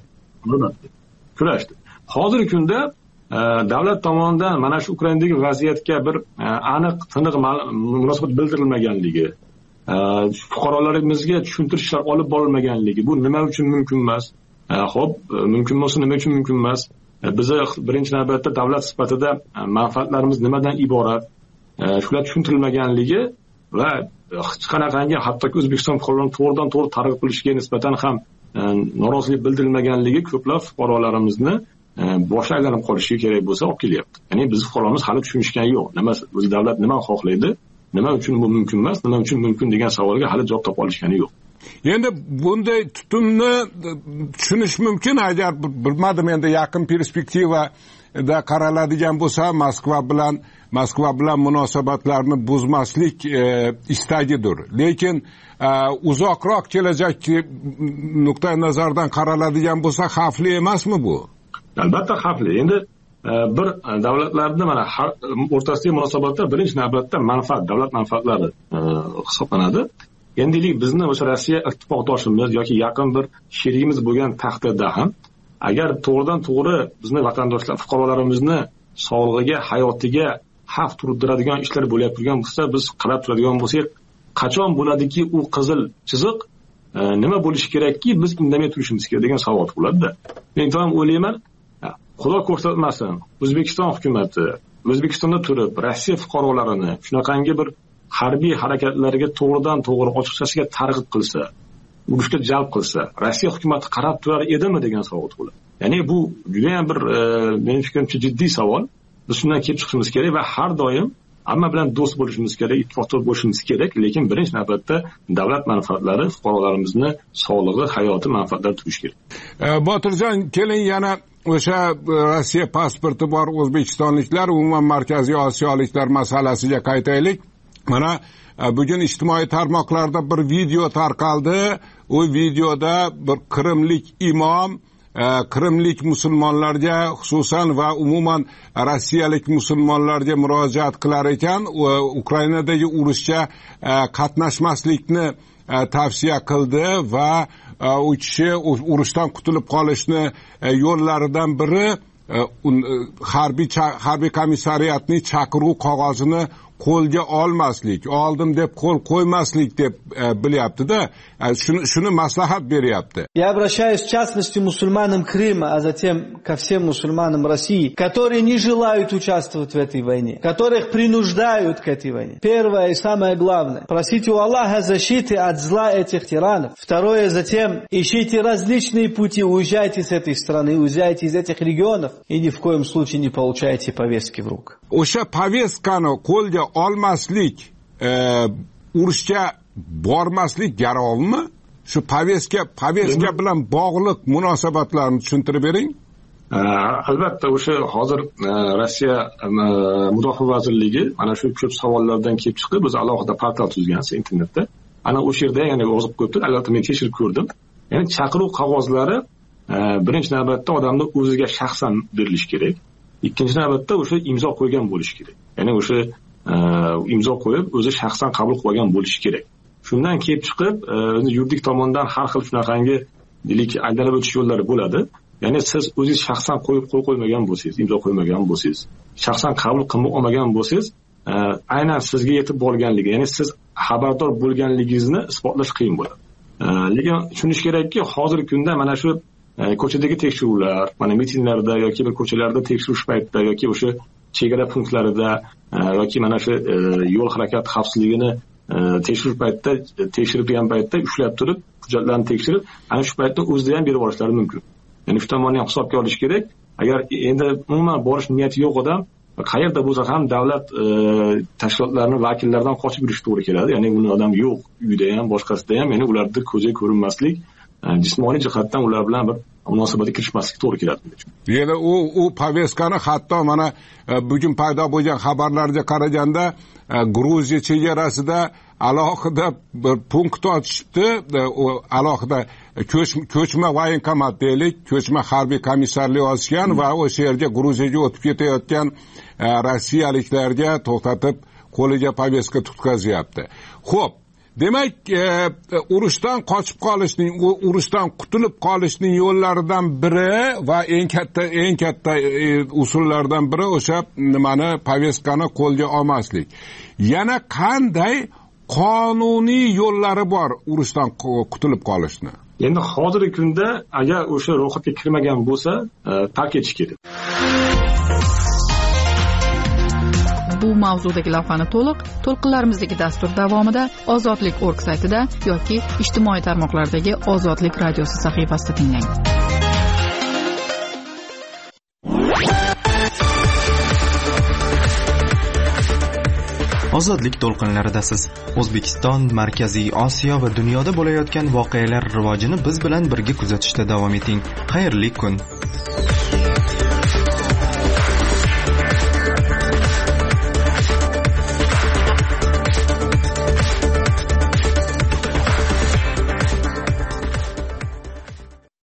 Kurashdi. Hozirgi kunda davlat tomonidan mana shu Ukrainadagi vaziyatga bir aniq, tiniq munosabat bildirilmaganligi, fuqarolarimizga tushuntirishlar olib borilmaganligi, bu nima uchun mumkin emas? Xo'p, mumkin bo'lsa nima uchun mumkin emas? Bizi birinchi navbatda davlat sifatida manfaatlarimiz nimadan iborat? Shular tushuntirilmaganligi va hech qanaqangi hattoki O'zbekiston fuqarolarini to'g'ridan to'g'ri targ'ib qilishiga nisbatan ham norozilik bildirilmaganligi ko'plab fuqarolarimizni boshi aylanib qolishiga kerak bo'lsa olib kelyapti. Ya'ni biz fuqarolarimiz hali tushunishgan yo'q. Nima o'z davlat nima xohlaydi, nima uchun bu mumkin emas, nima uchun mumkin degan savolga hali javob topa olishgani yo'q. Endi bunday tutumni tushunish mumkin agar bilmadim, endi yaqin perspektivada qaraladigan bo'lsa, Moskva bilan Moskva bilan munosabatlarni buzmaslik e, istagidir. Lekin e, uzoqroq kelajak nuqtai nazardan qaraladigan bo'lsa, xavfli emasmi bu? Albatta xavfli. Endi e, bir davlatlarda mana o'rtasidagi munosabatda birinchi navbatda manfaat, davlat manfaatlari e, hisoblanadi. Endilik bizni o'sha Rossiya ittifoqdoshimiz yoki yaqin bir sherigimiz bo'lgan taqdirda ham agar to'g'ridan to'g'ri bizni vatandoshlar, fuqarolarimizni sog'lig'iga, hayotiga xavf tug'diradigan ishlar bo'lib turgan bo'lsa, biz qarab turadigan bo'lsak, qachon bo'ladiki u qizil chiziq e, nima bo'lishi kerakki biz indamay turishimiz kerak degan savol tug'iladi-da. Men ham o'ylayman, Xudo ko'rsatmasin, O'zbekiston hukumatı O'zbekistonda turib Rossiya fuqarolarini shunaqangi bir harbiy harakatlarga to'g'ridan to'g'ri ochiqchasiga targ'ib qilsa, urushga jalb qilsa, Rossiya hukumati qarab turar edimi degan savol tug'iladi. Ya'ni bu juda ham bir e, mening fikrimcha jiddiy savol. Biz shundan kelib chiqishimiz kerak va har doim hamma bilan do'st bo'lishimiz kerak, ittifoqdosh bo'lishimiz kerak, lekin birinchi navbatda davlat manfaatlari, fuqarolarimizni sog'lig'i, hayoti manfaatlari turishi kerak. E, Botirjon, keling yana o'sha Rossiya pasporti bor o'zbekistonliklar, umuman Markaziy Osiyoliklar masalasiga qaytaylik. Mana bugun ijtimoiy tarmoqlarda bir video tarqaldi. U videoda bir Qrimlik imom Qrimlik musulmonlarga xususan va umuman rossiyalik musulmonlarga murojaat qilar ekan, Ukrainadagi urushga qatnashmaslikni tavsiya qildi va u kishi urushdan qutulib qolishni yo'llaridan biri harbiy harbiy komissariyatning chaqiruv qog'ozini qo'lga olmaslik, oldim deb qo'l qo'ymaslik deb bilyapti-da, shuni shuni maslahat beryapti. Я обращаюсь в частности к мусульманам Крыма, а затем ко всем мусульманам России, которые не желают участвовать в этой войне, которых принуждают к этой войне. Первое и самое главное, просите у Аллаха защиты от зла этих тиранов. Второе, затем ищите различные пути, уезжайте с этой страны, уезжайте из этих регионов и ни в коем случае не получайте повестки в руки. O'sha повесткani qo'lga olmaslik, urushga bormaslik garovmi? Shu повестка, повестка bilan bog'liq munosabatlarni tushuntirib bering. Albatta, o'sha hozir Rossiya mudofaa vazirligi mana shu ko'p savollardan kelib chiqib, biz alohida portal tuzgansiz internetda. Ana o'sha yerda yana yozib qo'yibdi. Albatta men tekshirib ko'rdim. Ya'ni chaqiruv qog'ozlari birinchi navbatda odamni o'ziga shaxsan berilishi kerak. Ikkinchi navbatda o'sha imzo qo'ygan bo'lishi kerak. Ya'ni o'sha imzo qo'yib, o'zi shaxsan qabul qilgan bo'lishi kerak. Shundan kelib chiqib, yuridik tomondan har xil shunaqangi deylik aylanib o'tish yo'llari bo'ladi. Ya'ni siz o'zingiz shaxsan qo'yib qo'l qo'ymagan bo'lsangiz, imzo qo'ymagan bo'lsangiz, shaxsan qabul qilib olmagan bo'lsangiz, aynan sizga yetib borganligi, ya'ni siz xabardor bo'lganligingizni isbotlash qiyin bo'ladi. Lekin tushunish kerakki, hozirgi kunda mana shu ko'chadagi tekshiruvlar, mana mitinglarda yoki bir ko'chalarda tekshirish paytida yoki o'sha chegara punktlarida yoki mana shu yo'l harakati xavfsizligini tekshirish paytida, tekshirgan paytda ushlab turib, hujjatlarni tekshirib, ana shu paytda o'zida ham berib olishlari mumkin. Ya'ni shu tomonni ham hisobga olish kerak. Agar endi umuman borish niyati yo'q odam qayerda bo'lsa ham davlat tashkilotlarining vakillaridan qochib yurish to'g'ri keladi. Ya'ni uni odam yo'q, uyda ham, boshqasida ham, ya'ni ularda ko'zga ko'rinmaslik, jismoniy jihatdan ular bilan bir munosabatga kirishmaslik to'g'ri keladi. Yana u u повесткani hatto mana bugun paydo bo'lgan xabarlarga qaraganda Gruziya chegarasida alohida bir punkt ochishdi, alohida ko'chma voyenkomat deylik, ko'chma harbiy komissarlik ochgan va o'sha yerga Gruziyaga o'tib ketayotgan rossiyaliklarga to'xtatib qo'liga повестка tutkazyapti. Xo'p, demak, urushdan qochib qolishning, urushdan qutulib qolishning yo'llaridan biri va eng katta eng katta usullardan biri o'sha nimani повесткani qo'lga olmaslik. Yana qanday qonuniy yo'llari bor urushdan qutulib qolishni? Endi hozirgi kunda agar o'sha ro'yxatga kirmagan bo'lsa, tark etish kerak. Bu mavzudagi lavhani to'liq to'lqinlarimizdagi dastur davomida Ozodlik nokta org saytida yoki ijtimoiy tarmoqlardagi Ozodlik radiosi sahifasida tinglang. Ozodlik to'lqinlaridasiz. O'zbekiston, Markaziy Osiyo va dunyoda bo'layotgan voqealar rivojini biz bilan birga kuzatishda davom eting. Xayrli kun.